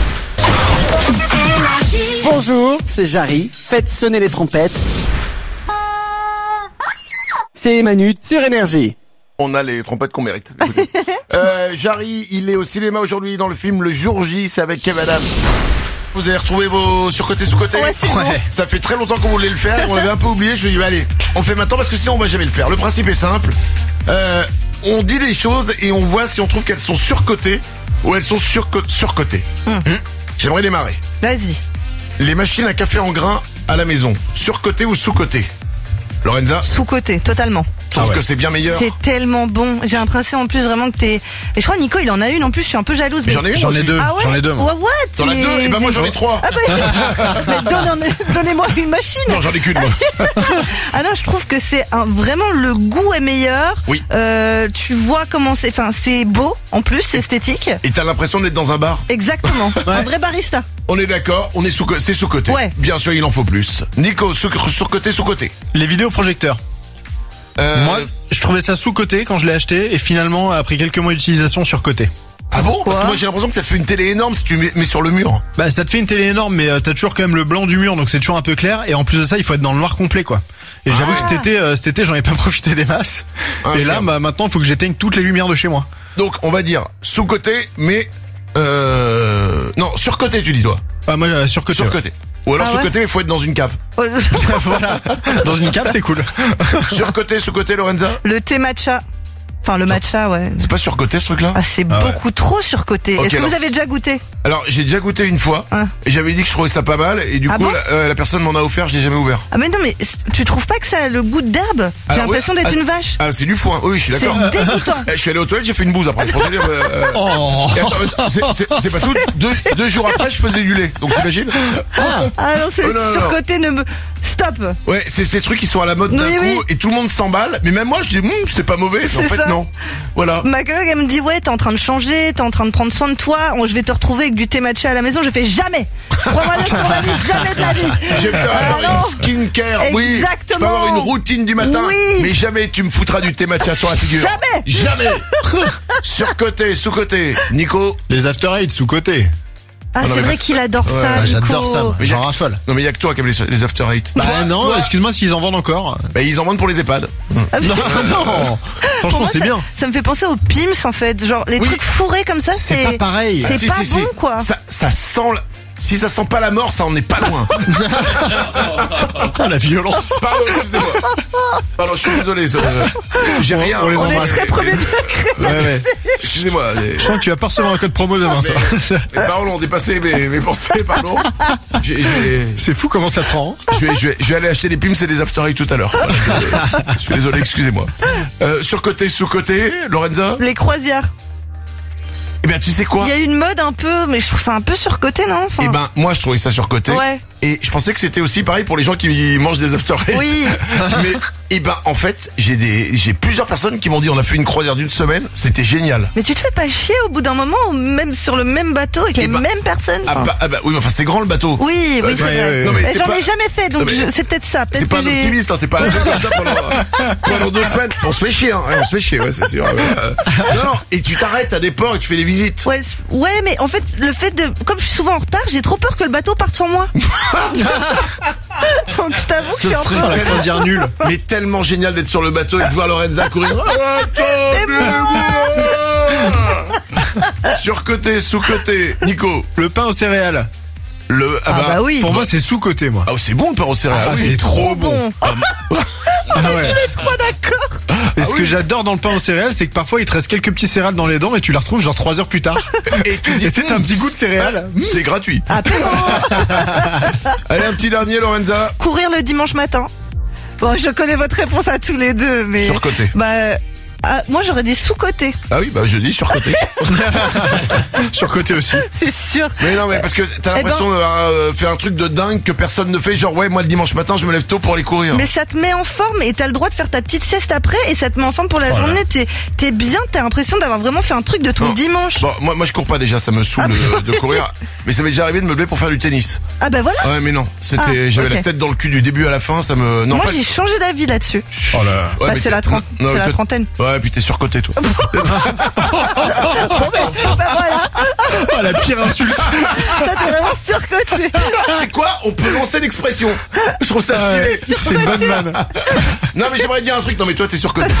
Bonjour, c'est Jarry, faites sonner les trompettes. C'est Manu sur Énergie. On a les trompettes qu'on mérite. Jarry, il est au cinéma aujourd'hui dans le film Le Jour J, c'est avec Kev Adams. Vous avez retrouvé vos surcotés sous-côtés? Ouais. Ça fait très longtemps qu'on voulait le faire, on l'avait un peu oublié, je me dis bah, allez, on fait maintenant parce que sinon on va jamais le faire. Le principe est simple, on dit des choses et on voit si on trouve qu'elles sont surcotées ou elles sont surcotées. J'aimerais démarrer. Vas-y. Les machines à café en grains à la maison, surcotées ou sous-cotées? Lorenza? Sous-côté, totalement. Je trouve que c'est bien meilleur. C'est tellement bon. J'ai l'impression en plus vraiment que t'es... Et je crois Nico, il en a une en plus, je suis un peu jalouse. Mais... J'en ai une. J'en ai deux. Ah ouais. J'en ai deux. What? T'en as deux? Et ben moi j'en ai 3. Ah bah, donnez-moi une machine. Non, j'en ai qu'une, moi. Ah non, je trouve que c'est vraiment le goût est meilleur. Oui. Tu vois comment c'est, enfin c'est beau en plus, c'est esthétique. Et t'as l'impression d'être dans un bar. Exactement. Un vrai barista. On est d'accord, c'est sous-côté. Ouais. Bien sûr, il en faut plus. Nico, sur-côté, sous-côté. Les vidéoprojecteurs. Moi, je trouvais ça sous-côté quand je l'ai acheté et finalement, après quelques mois d'utilisation, sur-côté. Ah bon? Parce que moi j'ai l'impression que ça te fait une télé énorme si tu mets sur le mur. Bah ça te fait une télé énorme, mais t'as toujours quand même le blanc du mur, donc c'est toujours un peu clair. Et en plus de ça, il faut être dans le noir complet, quoi. Et j'avoue que cet été, j'en ai pas profité des masses. Et là, bah maintenant, il faut que j'éteigne toutes les lumières de chez moi. Donc on va dire sous-côté, mais non, sur-côté tu dis toi. Ah moi sur-côté. Sur-côté. Ou alors sous-côté, il faut être dans une cave. Voilà. Dans une cave, c'est cool. Sur-côté, sous-côté, Lorenza? Le thé matcha. Enfin, le matcha, ouais. C'est pas surcoté ce truc-là? Ah, c'est beaucoup trop surcoté. Okay, est-ce que vous avez déjà goûté? Alors, j'ai déjà goûté une fois. Et j'avais dit que je trouvais ça pas mal. Et du coup, bon la personne m'en a offert, je l'ai jamais ouvert. Ah, mais non, mais tu trouves pas que ça a le goût d'herbe? J'ai l'impression d'être une vache. Ah, c'est du foin. Oui, je suis d'accord. C'est dégoûtant. Je suis allé aux toilettes, j'ai fait une bouse après. Pour te dire, c'est pas tout. Deux jours après, je faisais du lait. Donc, t'imagines? Ah non, c'est surcoté, Stop. Ouais, c'est ces trucs qui sont à la mode d'un coup et tout le monde s'emballe. Mais même moi, je dis, c'est pas mauvais. Mais en fait, non. Voilà. Ma collègue, elle me dit, ouais, t'es en train de changer, t'es en train de prendre soin de toi, je vais te retrouver avec du thé matcha à la maison. Je fais jamais. Crois-moi, sur ma vie, jamais de la vie. Je peux avoir une skincare, oui. Exactement. Je peux avoir une routine du matin. Oui. Mais jamais tu me foutras du thé matcha sur la figure. Jamais. Surcoté, sous-côté. Nico? Les After Eight sous-côté. Ah, c'est vrai qu'il adore ça. J'adore ça. J'en raffole. Non, mais il y a que toi qui aime les After Eight. Bah non, excuse-moi s'ils en vendent encore. Bah ils en vendent pour les EHPAD. Non. Franchement, c'est bien. Ça me fait penser aux Pims en fait. Genre, les trucs fourrés comme ça, c'est pas pareil. C'est pas bon, quoi. Ça sent. Si ça sent pas la mort, ça en est pas loin. La violence. Pardon, excusez-moi. Pardon, je suis désolé. J'ai rien. On les On est embrasse. très premier degré. Ouais. Excusez-moi. Je crois que tu vas pas recevoir un code promo demain, ça. Mes paroles ont dépassé mes pensées, pardon. C'est fou comment ça te rend. Je vais aller acheter des Pims et des After Eight tout à l'heure. Voilà, je suis désolé, excusez-moi. Surcoté, sous-côté, Lorenza? Les croisières. Eh bien, tu sais quoi? Il y a une mode un peu, mais je trouve ça un peu surcoté, non? Eh ben, moi, je trouvais ça surcoté. Ouais. Et je pensais que c'était aussi pareil pour les gens qui mangent des After Eight. Oui. Mais, eh ben, en fait, j'ai plusieurs personnes qui m'ont dit, on a fait une croisière d'une semaine, c'était génial. Mais tu te fais pas chier au bout d'un moment, même sur le même bateau avec les mêmes personnes? Ah bah, oui, mais enfin, c'est grand le bateau. Oui, c'est vrai. Non, mais Et c'est j'en pas- ai jamais fait, donc c'est peut-être ça. C'est pas un optimiste, hein, t'es pas comme ça pendant 2 semaines. On se fait chier, hein. On se fait chier, ouais, c'est sûr. Non, et tu t'arrêtes à des ports et tu fais des visites. Ouais, mais en fait, le fait de, comme je suis souvent en retard, j'ai trop peur que le bateau parte sans moi. Donc je t'avoue que je suis en train de... croisière nulle. Mais tellement génial d'être sur le bateau et de voir Lorenza courir. Surcoté, sous-côté. Nico? Le pain aux céréales. bah oui. Pour moi, c'est sous-côté, moi. Ah, c'est bon le pain aux céréales. Ah, c'est trop bon. Ah ouais. On est trop d'accord. Et ce que j'adore dans le pain aux céréales, c'est que parfois il te reste quelques petits céréales dans les dents et tu les retrouves genre 3 heures plus tard. Et tu dis, c'est un petit goût de céréales. C'est gratuit. Allez, un petit dernier, Lorenza. Courir le dimanche matin. Bon, je connais votre réponse à tous les deux, mais... Surcoté. Moi j'aurais dit sous-côté. Ah oui, bah je dis surcoté. Surcoté aussi. C'est sûr. Mais non, mais parce que t'as l'impression d'avoir fait un truc de dingue que personne ne fait. Genre, ouais, moi le dimanche matin, je me lève tôt pour aller courir. Mais ça te met en forme et t'as le droit de faire ta petite sieste après et ça te met en forme pour la journée. T'es bien, t'as l'impression d'avoir vraiment fait un truc de ton dimanche. Bon, moi je cours pas déjà, ça me saoule de courir. Mais ça m'est déjà arrivé de me lever pour faire du tennis. Ah bah voilà. Ouais, mais non, j'avais la tête dans le cul du début à la fin, ça me... Non, moi j'ai changé d'avis là-dessus. Oh là. Ouais, c'est la trentaine. Ouais, puis t'es surcoté toi. Voilà. Oh, la pire insulte. Toi t'es vraiment surcoté. C'est quoi? On peut lancer l'expression. Je trouve ça stylé. C'est une bonne vanne. Non mais j'aimerais dire un truc. Non mais toi t'es surcoté.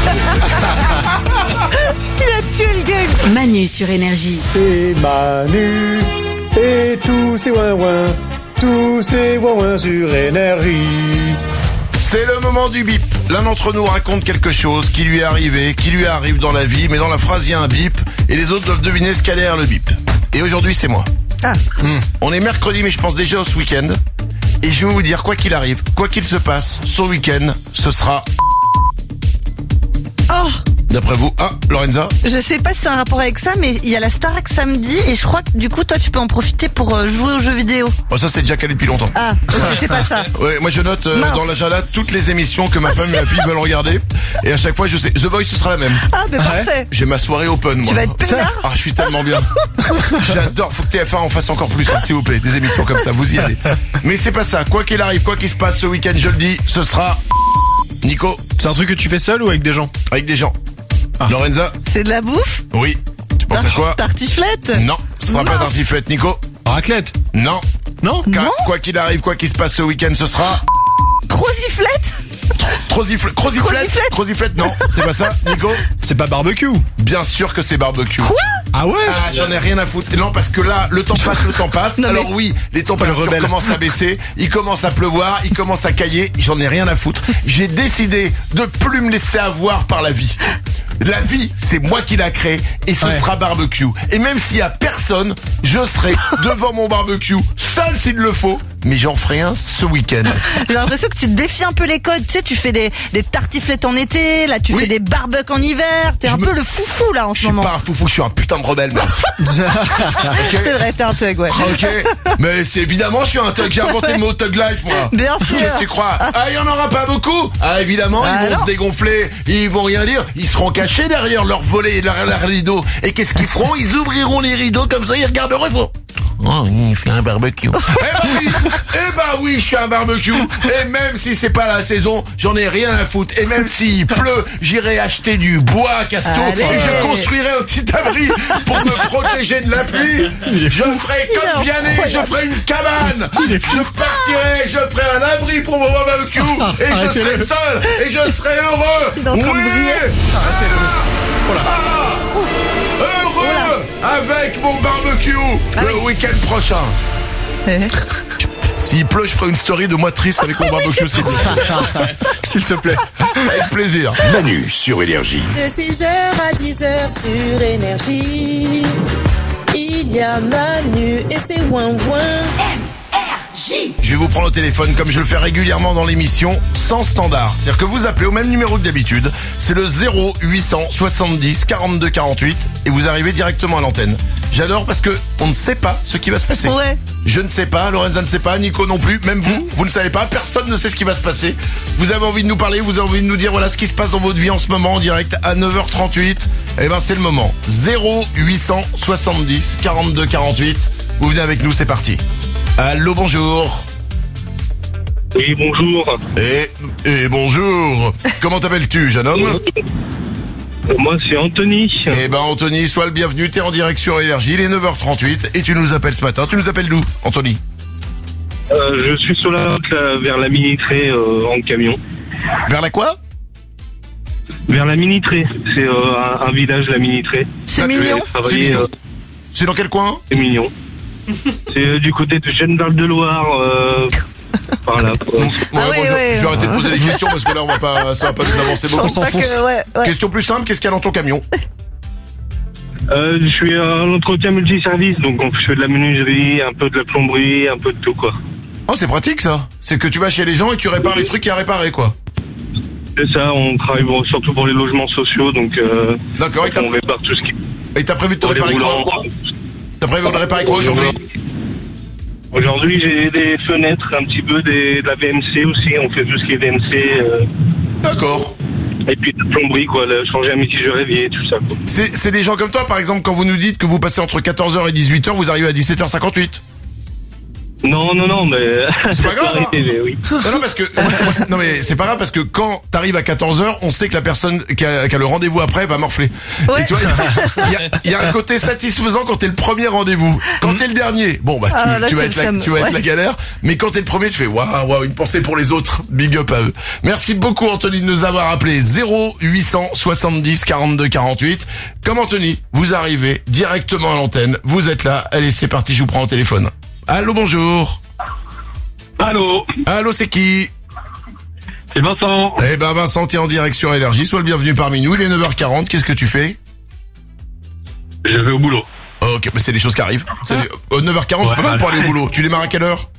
Il a tué le game. Manu sur Énergie. C'est Manu et tous ces ouin-ouin, tous ces ouin-ouin sur Énergie. C'est le moment du bip. L'un d'entre nous raconte quelque chose qui lui est arrivé, qui lui arrive dans la vie, mais dans la phrase il y a un bip et les autres doivent deviner ce qu'il y a derrière le bip. Et aujourd'hui c'est moi. On est mercredi mais je pense déjà au ce week-end. Et je vais vous dire quoi qu'il arrive, quoi qu'il se passe, ce week-end, ce sera... Oh, D'après vous. Ah, Lorenza? je sais pas si c'est un rapport avec ça, mais il y a la Starac samedi et je crois que du coup, toi, tu peux en profiter pour jouer aux jeux vidéo. Oh, ça c'est déjà calé depuis longtemps. Ah, ok, c'est pas ça. Ouais, moi je note Mince. dans l'agenda toutes les émissions que ma femme et ma fille veulent regarder. Et à chaque fois, je sais, The Voice, ce sera la même. Ah, mais parfait. J'ai ma soirée open, moi. Tu vas être peinard. Ah, je suis tellement bien. J'adore. Faut que TF1 en fasse encore plus, hein, s'il vous plaît. Des émissions comme ça, vous y allez. Mais c'est pas ça. Quoi qu'il arrive, quoi qu'il se passe ce week-end, je le dis, ce sera... Nico? C'est un truc que tu fais seul ou avec des gens? Avec des gens. Lorenza? C'est de la bouffe? Oui. Tu penses à quoi? Tartiflette? Non, ce sera pas tartiflette. Nico? Raclette? Non. Non? Quoi qu'il arrive, quoi qu'il se passe ce week-end, ce sera... Croziflette? Croziflette, non, c'est pas ça, Nico? C'est pas barbecue? Bien sûr que c'est barbecue. Quoi? Ah ouais? Ah, j'en ai rien à foutre. Non, parce que là, le temps passe. Non, Alors oui, les températures commencent à baisser, il commence à pleuvoir, il commence à cailler, j'en ai rien à foutre. J'ai décidé de plus me laisser avoir par la vie. La vie, c'est moi qui l'a créée et ce sera barbecue. Et même s'il y a personne, je serai devant mon barbecue, seul s'il le faut, mais j'en ferai un ce week-end. J'ai l'impression que tu te défies un peu les codes. Tu sais, tu fais des tartiflettes en été, là tu fais des barbecues en hiver. T'es un peu le foufou là en ce moment. Je suis pas un foufou, je suis un putain de rebelle. C'est vrai, t'es un thug, ouais. Ok, mais c'est évidemment, je suis un thug. J'ai inventé le mot thug life, moi. Bien sûr. Qu'est-ce que tu crois? Ah, il y en aura pas beaucoup. Ah, évidemment, ils vont se dégonfler, ils vont rien dire. Ils seront cachés derrière leur volet et leur rideau. Et qu'est-ce qu'ils feront? Ils ouvriront les rideaux comme ça, ils regarderont, ils font... Oh, il fait un barbecue. Eh ben oui, je fais un barbecue. Et même si c'est pas la saison, j'en ai rien à foutre. Et même s'il pleut, j'irai acheter du bois à Casto. Allez. Et je construirai un petit abri pour me protéger de la pluie. Je ferai comme Vianney, je ferai une cabane. Je partirai, je ferai un abri pour mon barbecue. Et je serai seul. Et je serai heureux. Il est en train de briller. Heureux avec mon barbecue le week-end prochain. S'il pleut, je ferai une story de moi triste avec mon barbecue. S'il te plaît. Avec plaisir. Manu sur Énergie. De 6h à 10h sur Énergie, il y a Manu et c'est ouin Je vais vous prendre au téléphone comme je le fais régulièrement dans l'émission, sans standard. C'est-à-dire que vous appelez au même numéro que d'habitude. C'est le 0870 42 48 et vous arrivez directement à l'antenne. J'adore parce que on ne sait pas ce qui va se passer. Ouais. Je ne sais pas, Lorenza ne sait pas, Nico non plus, même vous ne savez pas, personne ne sait ce qui va se passer. Vous avez envie de nous parler, vous avez envie de nous dire voilà ce qui se passe dans votre vie en ce moment en direct à 9h38. Eh ben c'est le moment. 0870 42 48. Vous venez avec nous, c'est parti. Allô, bonjour. Oui, bonjour. Et bonjour. Comment t'appelles-tu, jeune homme? Moi, c'est Anthony. Eh ben, Anthony, sois le bienvenu. T'es en direct sur Énergie, il est 9h38 et tu nous appelles ce matin. Tu nous appelles d'où, Anthony? Je suis sur la route là, vers la Minitrée en camion. Vers la quoi? Vers la Minitrée. C'est un village, la Minitrée. C'est mignon. C'est mignon. C'est dans quel coin? C'est mignon. C'est du côté de Genneval-de-Loire. Par là. Je vais arrêter de poser des questions parce que là, ça va pas nous avancer beaucoup. Je pense pas que, ouais. Question plus simple, qu'est-ce qu'il y a dans ton camion? Je suis à l'entretien multiservice, donc je fais de la menuiserie, un peu de la plomberie, un peu de tout, quoi. Oh, c'est pratique, ça. C'est que tu vas chez les gens et tu répares les trucs qu'il y a à réparer, quoi. C'est ça, on travaille surtout pour les logements sociaux, donc d'accord, on répare tout ce qui... Et t'as prévu de te réparer quoi? T'as prévu de réparer quoi aujourd'hui? Aujourd'hui, j'ai des fenêtres, un petit peu de la VMC aussi. On fait tout ce qui est VMC. D'accord. Et puis de la plomberie, quoi. Changer un mitigeur évier, tout ça, quoi. C'est des gens comme toi, par exemple, quand vous nous dites que vous passez entre 14h et 18h, vous arrivez à 17h58. Non, mais... C'est pas grave, hein. Oui. Non, parce que... non, mais c'est pas grave parce que quand t'arrives à 14h, on sait que la personne qui a le rendez-vous après va morfler. Ouais. Et tu vois, il y a un côté satisfaisant quand t'es le premier rendez-vous. Quand t'es le dernier, bon, bah, tu vas être la galère. Mais quand t'es le premier, tu fais waouh, une pensée pour les autres. Big up à eux. Merci beaucoup, Anthony, de nous avoir appelé 0870 42 48. Comme Anthony, vous arrivez directement à l'antenne. Vous êtes là. Allez, c'est parti, je vous prends au téléphone. Allô, bonjour. Allô, c'est qui? C'est Vincent. Eh ben, Vincent, t'es en direct sur Énergie. Sois le bienvenu parmi nous. Il est 9h40. Qu'est-ce que tu fais? Je vais au boulot. Ok, mais c'est des choses qui arrivent. 9h40, c'est pas mal pour aller au boulot. Tu démarres à quelle heure?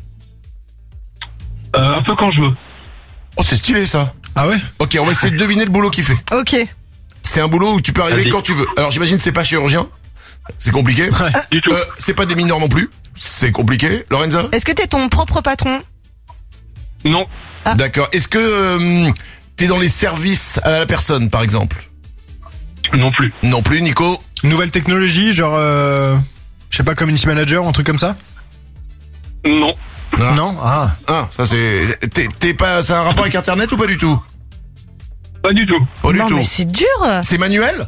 Un peu quand je veux. Oh, c'est stylé, ça. Ah ouais? Ok, on va essayer de deviner le boulot qu'il fait. Ok. c'est un boulot où tu peux arriver quand tu veux. Alors j'imagine que c'est pas chirurgien. C'est compliqué. Du tout. C'est pas des mineurs non plus. C'est compliqué. Lorenza? Est-ce que t'es ton propre patron? Non. D'accord. Est-ce que t'es dans les services à la personne, par exemple? Non plus. Non plus, Nico? Nouvelle technologie, genre, je sais pas, community manager, un truc comme ça? Non. Non? Ah, ça c'est... T'es pas... Ça a un rapport avec Internet ou pas du tout? Pas du tout. Pas du Non tout. mais c'est dur. C'est manuel?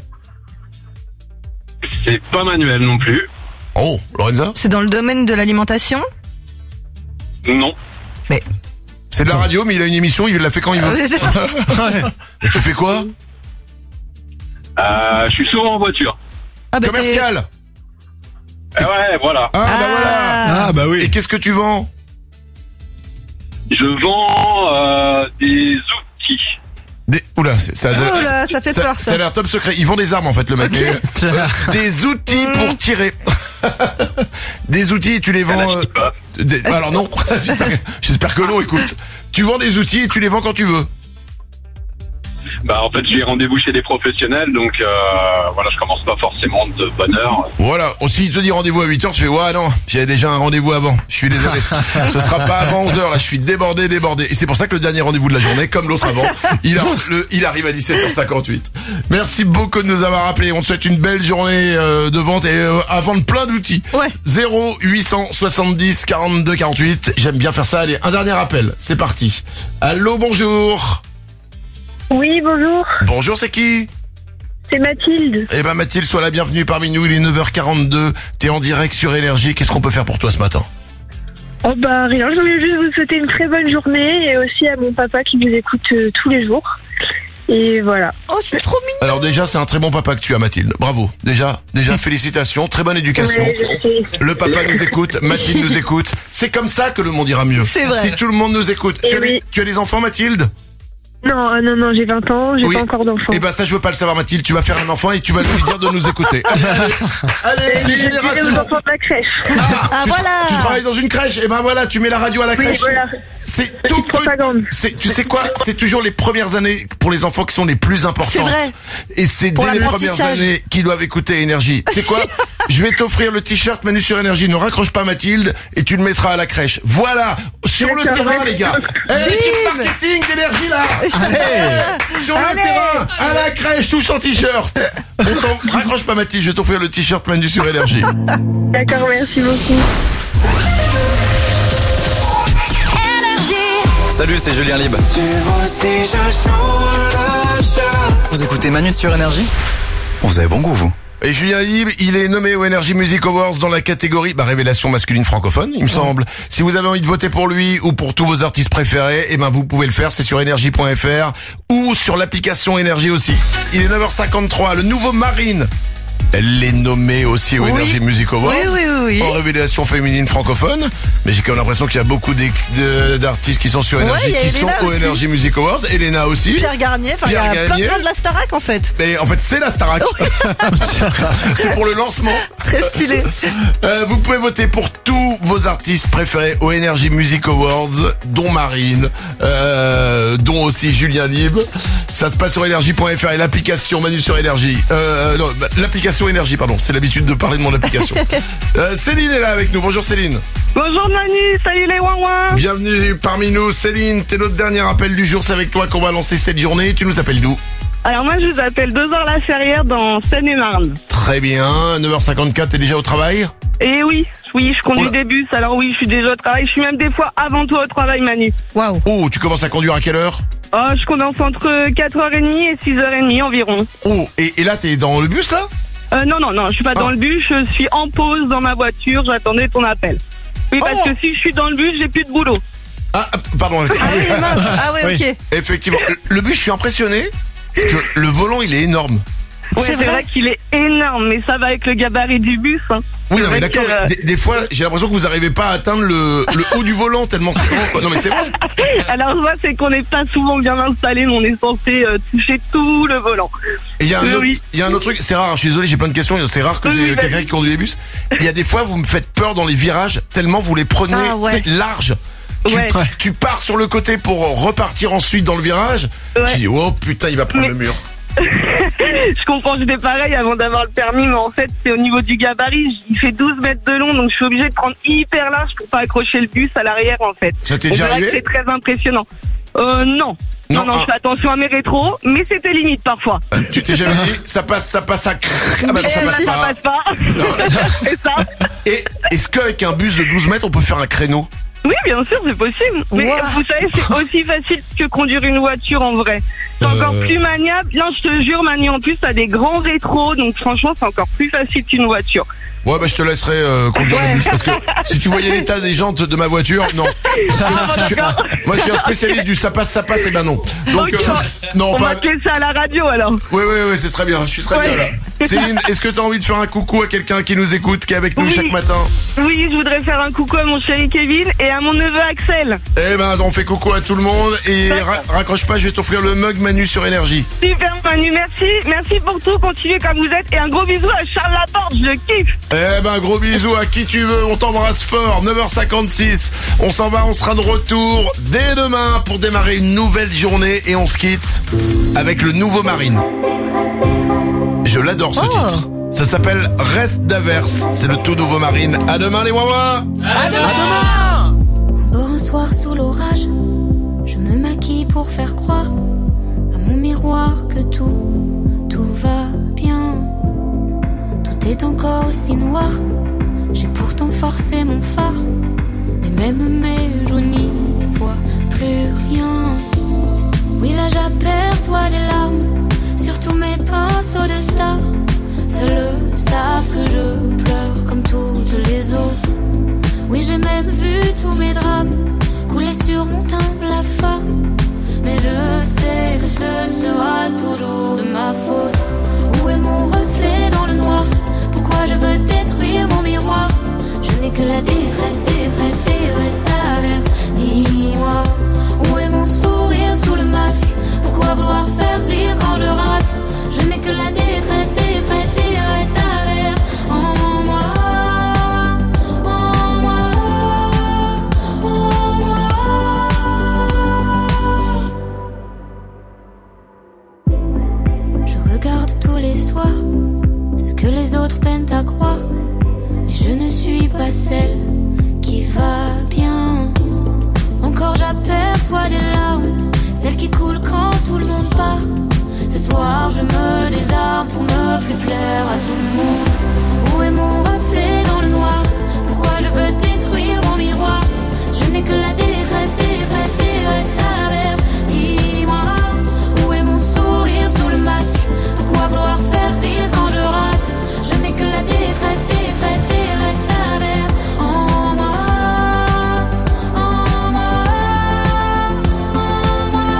C'est pas manuel non plus. Oh, Lorenza? C'est dans le domaine de l'alimentation? Non. Mais... C'est de la radio, mais il a une émission, il la fait quand il veut. C'est ça. Et tu fais quoi? Je suis souvent en voiture. Ah bah Commercial? Ouais, voilà. Ah bah voilà. Ah bah oui. Et qu'est-ce que tu vends? Je vends des outils. Oula, ça fait peur, ça. Ça a l'air top secret. Ils vendent des armes en fait, le mec. Des outils pour tirer. Des outils et tu les vends... Alors non, j'espère que non, écoute. Tu vends des outils et tu les vends quand tu veux. Bah en fait j'ai rendez-vous chez des professionnels, donc voilà, je commence pas forcément de bonne heure. Voilà, s'il te dit rendez-vous à 8h, tu fais ouais non, j'avais déjà un rendez-vous avant, je suis désolé. Ce sera pas avant 11h, là je suis débordé. Et c'est pour ça que le dernier rendez-vous de la journée, comme l'autre avant, il arrive à 17h58. Merci beaucoup de nous avoir appelés, on te souhaite une belle journée de vente et à vendre plein d'outils. Ouais. 0870 42 48, j'aime bien faire ça. Allez, un dernier appel, c'est parti. Allô, bonjour. Oui, bonjour. Bonjour, c'est qui? C'est Mathilde. Eh ben Mathilde, sois la bienvenue parmi nous, il est 9h42, t'es en direct sur Énergie, qu'est-ce qu'on peut faire pour toi ce matin? Oh bah rien, je voulais juste vous souhaiter une très bonne journée et aussi à mon papa qui vous écoute tous les jours. Et voilà. Oh, c'est trop mignon. Alors déjà, c'est un très bon papa que tu as, Mathilde. Bravo. Déjà, félicitations, très bonne éducation. Ouais, je sais. Le papa nous écoute, Mathilde nous écoute. C'est comme ça que le monde ira mieux. C'est vrai. Si tout le monde nous écoute. Tu as des enfants, Mathilde? Non, j'ai 20 ans, j'ai pas encore d'enfant. Eh ben ça, je veux pas le savoir, Mathilde. Tu vas faire un enfant et tu vas lui dire de nous écouter. Allez, les générations. aux enfants de la crèche. Voilà. Tu travailles dans une crèche. Et ben voilà, tu mets la radio à la crèche. Oui, voilà. C'est tout. Tu sais quoi? C'est toujours les premières années pour les enfants qui sont les plus importantes. C'est vrai. Et c'est dès les premières années qu'ils doivent écouter Énergie. C'est quoi? Je vais t'offrir le t-shirt Manu sur Énergie. Ne raccroche pas, Mathilde, et tu le mettras à la crèche. Voilà. Sur le terrain, les gars. L'équipe marketing d'Énergie, là. Allez. Sur le terrain, à la crèche, tous en t-shirt. Raccroche pas, Mathilde. Je vais t'offrir le t-shirt Manu sur Énergie. D'accord, merci beaucoup. Salut, c'est Julien Libre. Vous écoutez Manu sur Énergie? Vous avez bon goût, vous. Et Julien Libre, il est nommé aux Energy Music Awards dans la catégorie révélation masculine francophone, il me semble. Si vous avez envie de voter pour lui ou pour tous vos artistes préférés, eh ben vous pouvez le faire, c'est sur énergie.fr ou sur l'application Énergie aussi. Il est 9h53, le nouveau Marine. Elle est nommée aussi aux Energy Music Awards. Oui. En révélation féminine francophone. Mais j'ai quand même l'impression qu'il y a beaucoup d'artistes qui sont sur Énergie, qui sont aux Energy Music Awards. Elena aussi. Pierre Garnier. Il y a plein de la Starac en fait. Mais en fait, c'est la Starac. C'est pour le lancement. Très stylé. Vous pouvez voter pour tous vos artistes préférés aux Energy Music Awards, dont Marine, dont aussi Julien Libre. Ça se passe sur énergie.fr et l'application Manu sur Énergie. Non, l'application Énergie, pardon. C'est l'habitude de parler de mon application. Céline est là avec nous. Bonjour Céline. Bonjour Manu, salut les ouin-ouin. Bienvenue parmi nous. Céline, t'es notre dernier appel du jour. C'est avec toi qu'on va lancer cette journée. Tu nous appelles d'où? Alors moi je vous appelle 2h-la-Ferrière dans Seine-et-Marne. Très bien. 9h54, t'es déjà au travail? Et oui, je conduis des bus, alors oui, je suis déjà au travail. Je suis même des fois avant toi au travail, Manu. Waouh. Oh, tu commences à conduire à quelle heure? Je commence entre 4h30 et 6h30 environ. Oh, et là, t'es dans le bus, là? Non, je suis pas dans le bus, je suis en pause dans ma voiture, j'attendais ton appel. Oui, parce que si je suis dans le bus, j'ai plus de boulot. Ah, pardon. Ah oui, mince. Ah oui, ok. Effectivement. Le bus, je suis impressionné, parce que le volant, il est énorme. Ouais, c'est vrai qu'il est énorme, mais ça va avec le gabarit du bus. Hein. Oui, non, mais d'accord, mais des fois, j'ai l'impression que vous n'arrivez pas à atteindre le haut du volant tellement c'est grand, quoi. Non, mais c'est vrai. Alors, moi, c'est qu'on n'est pas souvent bien installé, mais on est censé toucher tout le volant. Et il y a un autre truc, c'est rare, je suis désolé, j'ai plein de questions, c'est rare que j'ai quelqu'un qui conduit les bus. Il y a des fois, vous me faites peur dans les virages, tellement vous les prenez, c'est large. Tu pars sur le côté pour repartir ensuite dans le virage. Je dis, oh putain, il va prendre le mur. Je comprends, j'étais pareil avant d'avoir le permis, mais en fait, c'est au niveau du gabarit. Il fait 12 mètres de long, donc je suis obligée de prendre hyper large pour pas accrocher le bus à l'arrière, en fait. Ça t'est déjà arrivé? C'est très impressionnant. Non. Non, je fais attention à mes rétros, mais c'était limite parfois. Tu t'es jamais dit, ça passe à... Ah bah non, ça passe pas. C'est ça. Et est-ce qu'avec un bus de 12 mètres, on peut faire un créneau? Oui, bien sûr, c'est possible. Mais vous savez, c'est aussi facile que conduire une voiture en vrai. C'est encore plus maniable. Non, je te jure, Manu, en plus, t'as des grands rétros, donc franchement, c'est encore plus facile qu'une voiture. Ouais, bah je te laisserai conduire le bus, parce que si tu voyais l'état des jantes de ma voiture, non. Moi, je suis un spécialiste du ça passe, et ben non. Donc, non, on va te laisser à la radio alors. Oui, c'est très bien. Je suis très bien là. Céline, est-ce que t'as envie de faire un coucou à quelqu'un qui nous écoute, qui est avec nous chaque matin? Oui, je voudrais faire un coucou à mon chéri Kevin et à mon neveu Axel. Eh ben, on fait coucou à tout le monde et raccroche pas, je vais t'offrir le mug Manu sur Énergie. Super Manu, merci pour tout, continuez comme vous êtes et un gros bisou à Charles Laporte, je kiffe. Eh ben, gros bisous à qui tu veux, on t'embrasse fort. 9h56, on s'en va, on sera de retour dès demain pour démarrer une nouvelle journée et on se quitte avec le nouveau Marine. Je l'adore ce titre. Ça s'appelle Reste d'averse. C'est le tout nouveau Marine. À demain les Wawa. À demain. Encore un soir sous l'orage, je me maquille pour faire croire à mon miroir que tout va bien. Tout est encore aussi noir. J'ai pourtant forcé mon phare, mais même mes joues n'y voient plus rien. Oui, là j'aperçois des larmes sur tous mes pinceaux de stars. Seuls savent que je pleure comme toutes les autres. Oui, j'ai même vu tous mes drames couler sur mon teint blafard. Mais je sais que ce sera toujours de ma faute. Où est mon reflet dans le noir? Pourquoi je veux détruire mon miroir? Je n'ai que la détresse d'averse. Dis-moi, où est mon sourire sous le masque? Pourquoi vouloir faire rire quand je rate? Je n'ai que la détresse d'averse. En moi, en moi, en moi. Je regarde tous les soirs ce que les autres peinent à croire, mais je ne suis pas celle qui va bien. Encore j'aperçois des larmes, celles qui coulent quand tout le monde part. Ce soir je me désarme pour ne plus plaire à tout le monde. Où est mon reflet dans le noir? Pourquoi je veux détruire mon miroir? Je n'ai que la détresse d'averse. Dis-moi, où est mon sourire sous le masque? Pourquoi vouloir faire rire quand je rate? Je n'ai que la détresse d'averse. En moi, en moi, en moi.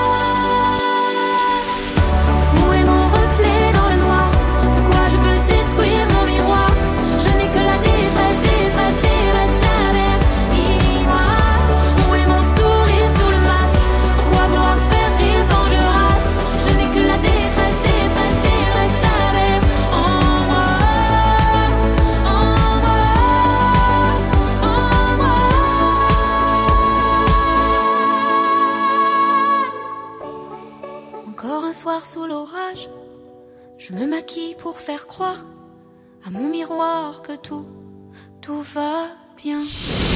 Où est mon reflet dans le noir? Pourquoi je veux détruire mon miroir? Je n'ai que la détresse d'averse. Dis-moi, où est mon sourire sous le masque? Pourquoi vouloir faire rire quand je rate? Je n'ai que la détresse d'averse. En moi, en moi, en moi. Encore un soir sous l'orage, je me maquille pour faire croire à mon miroir que tout va bien.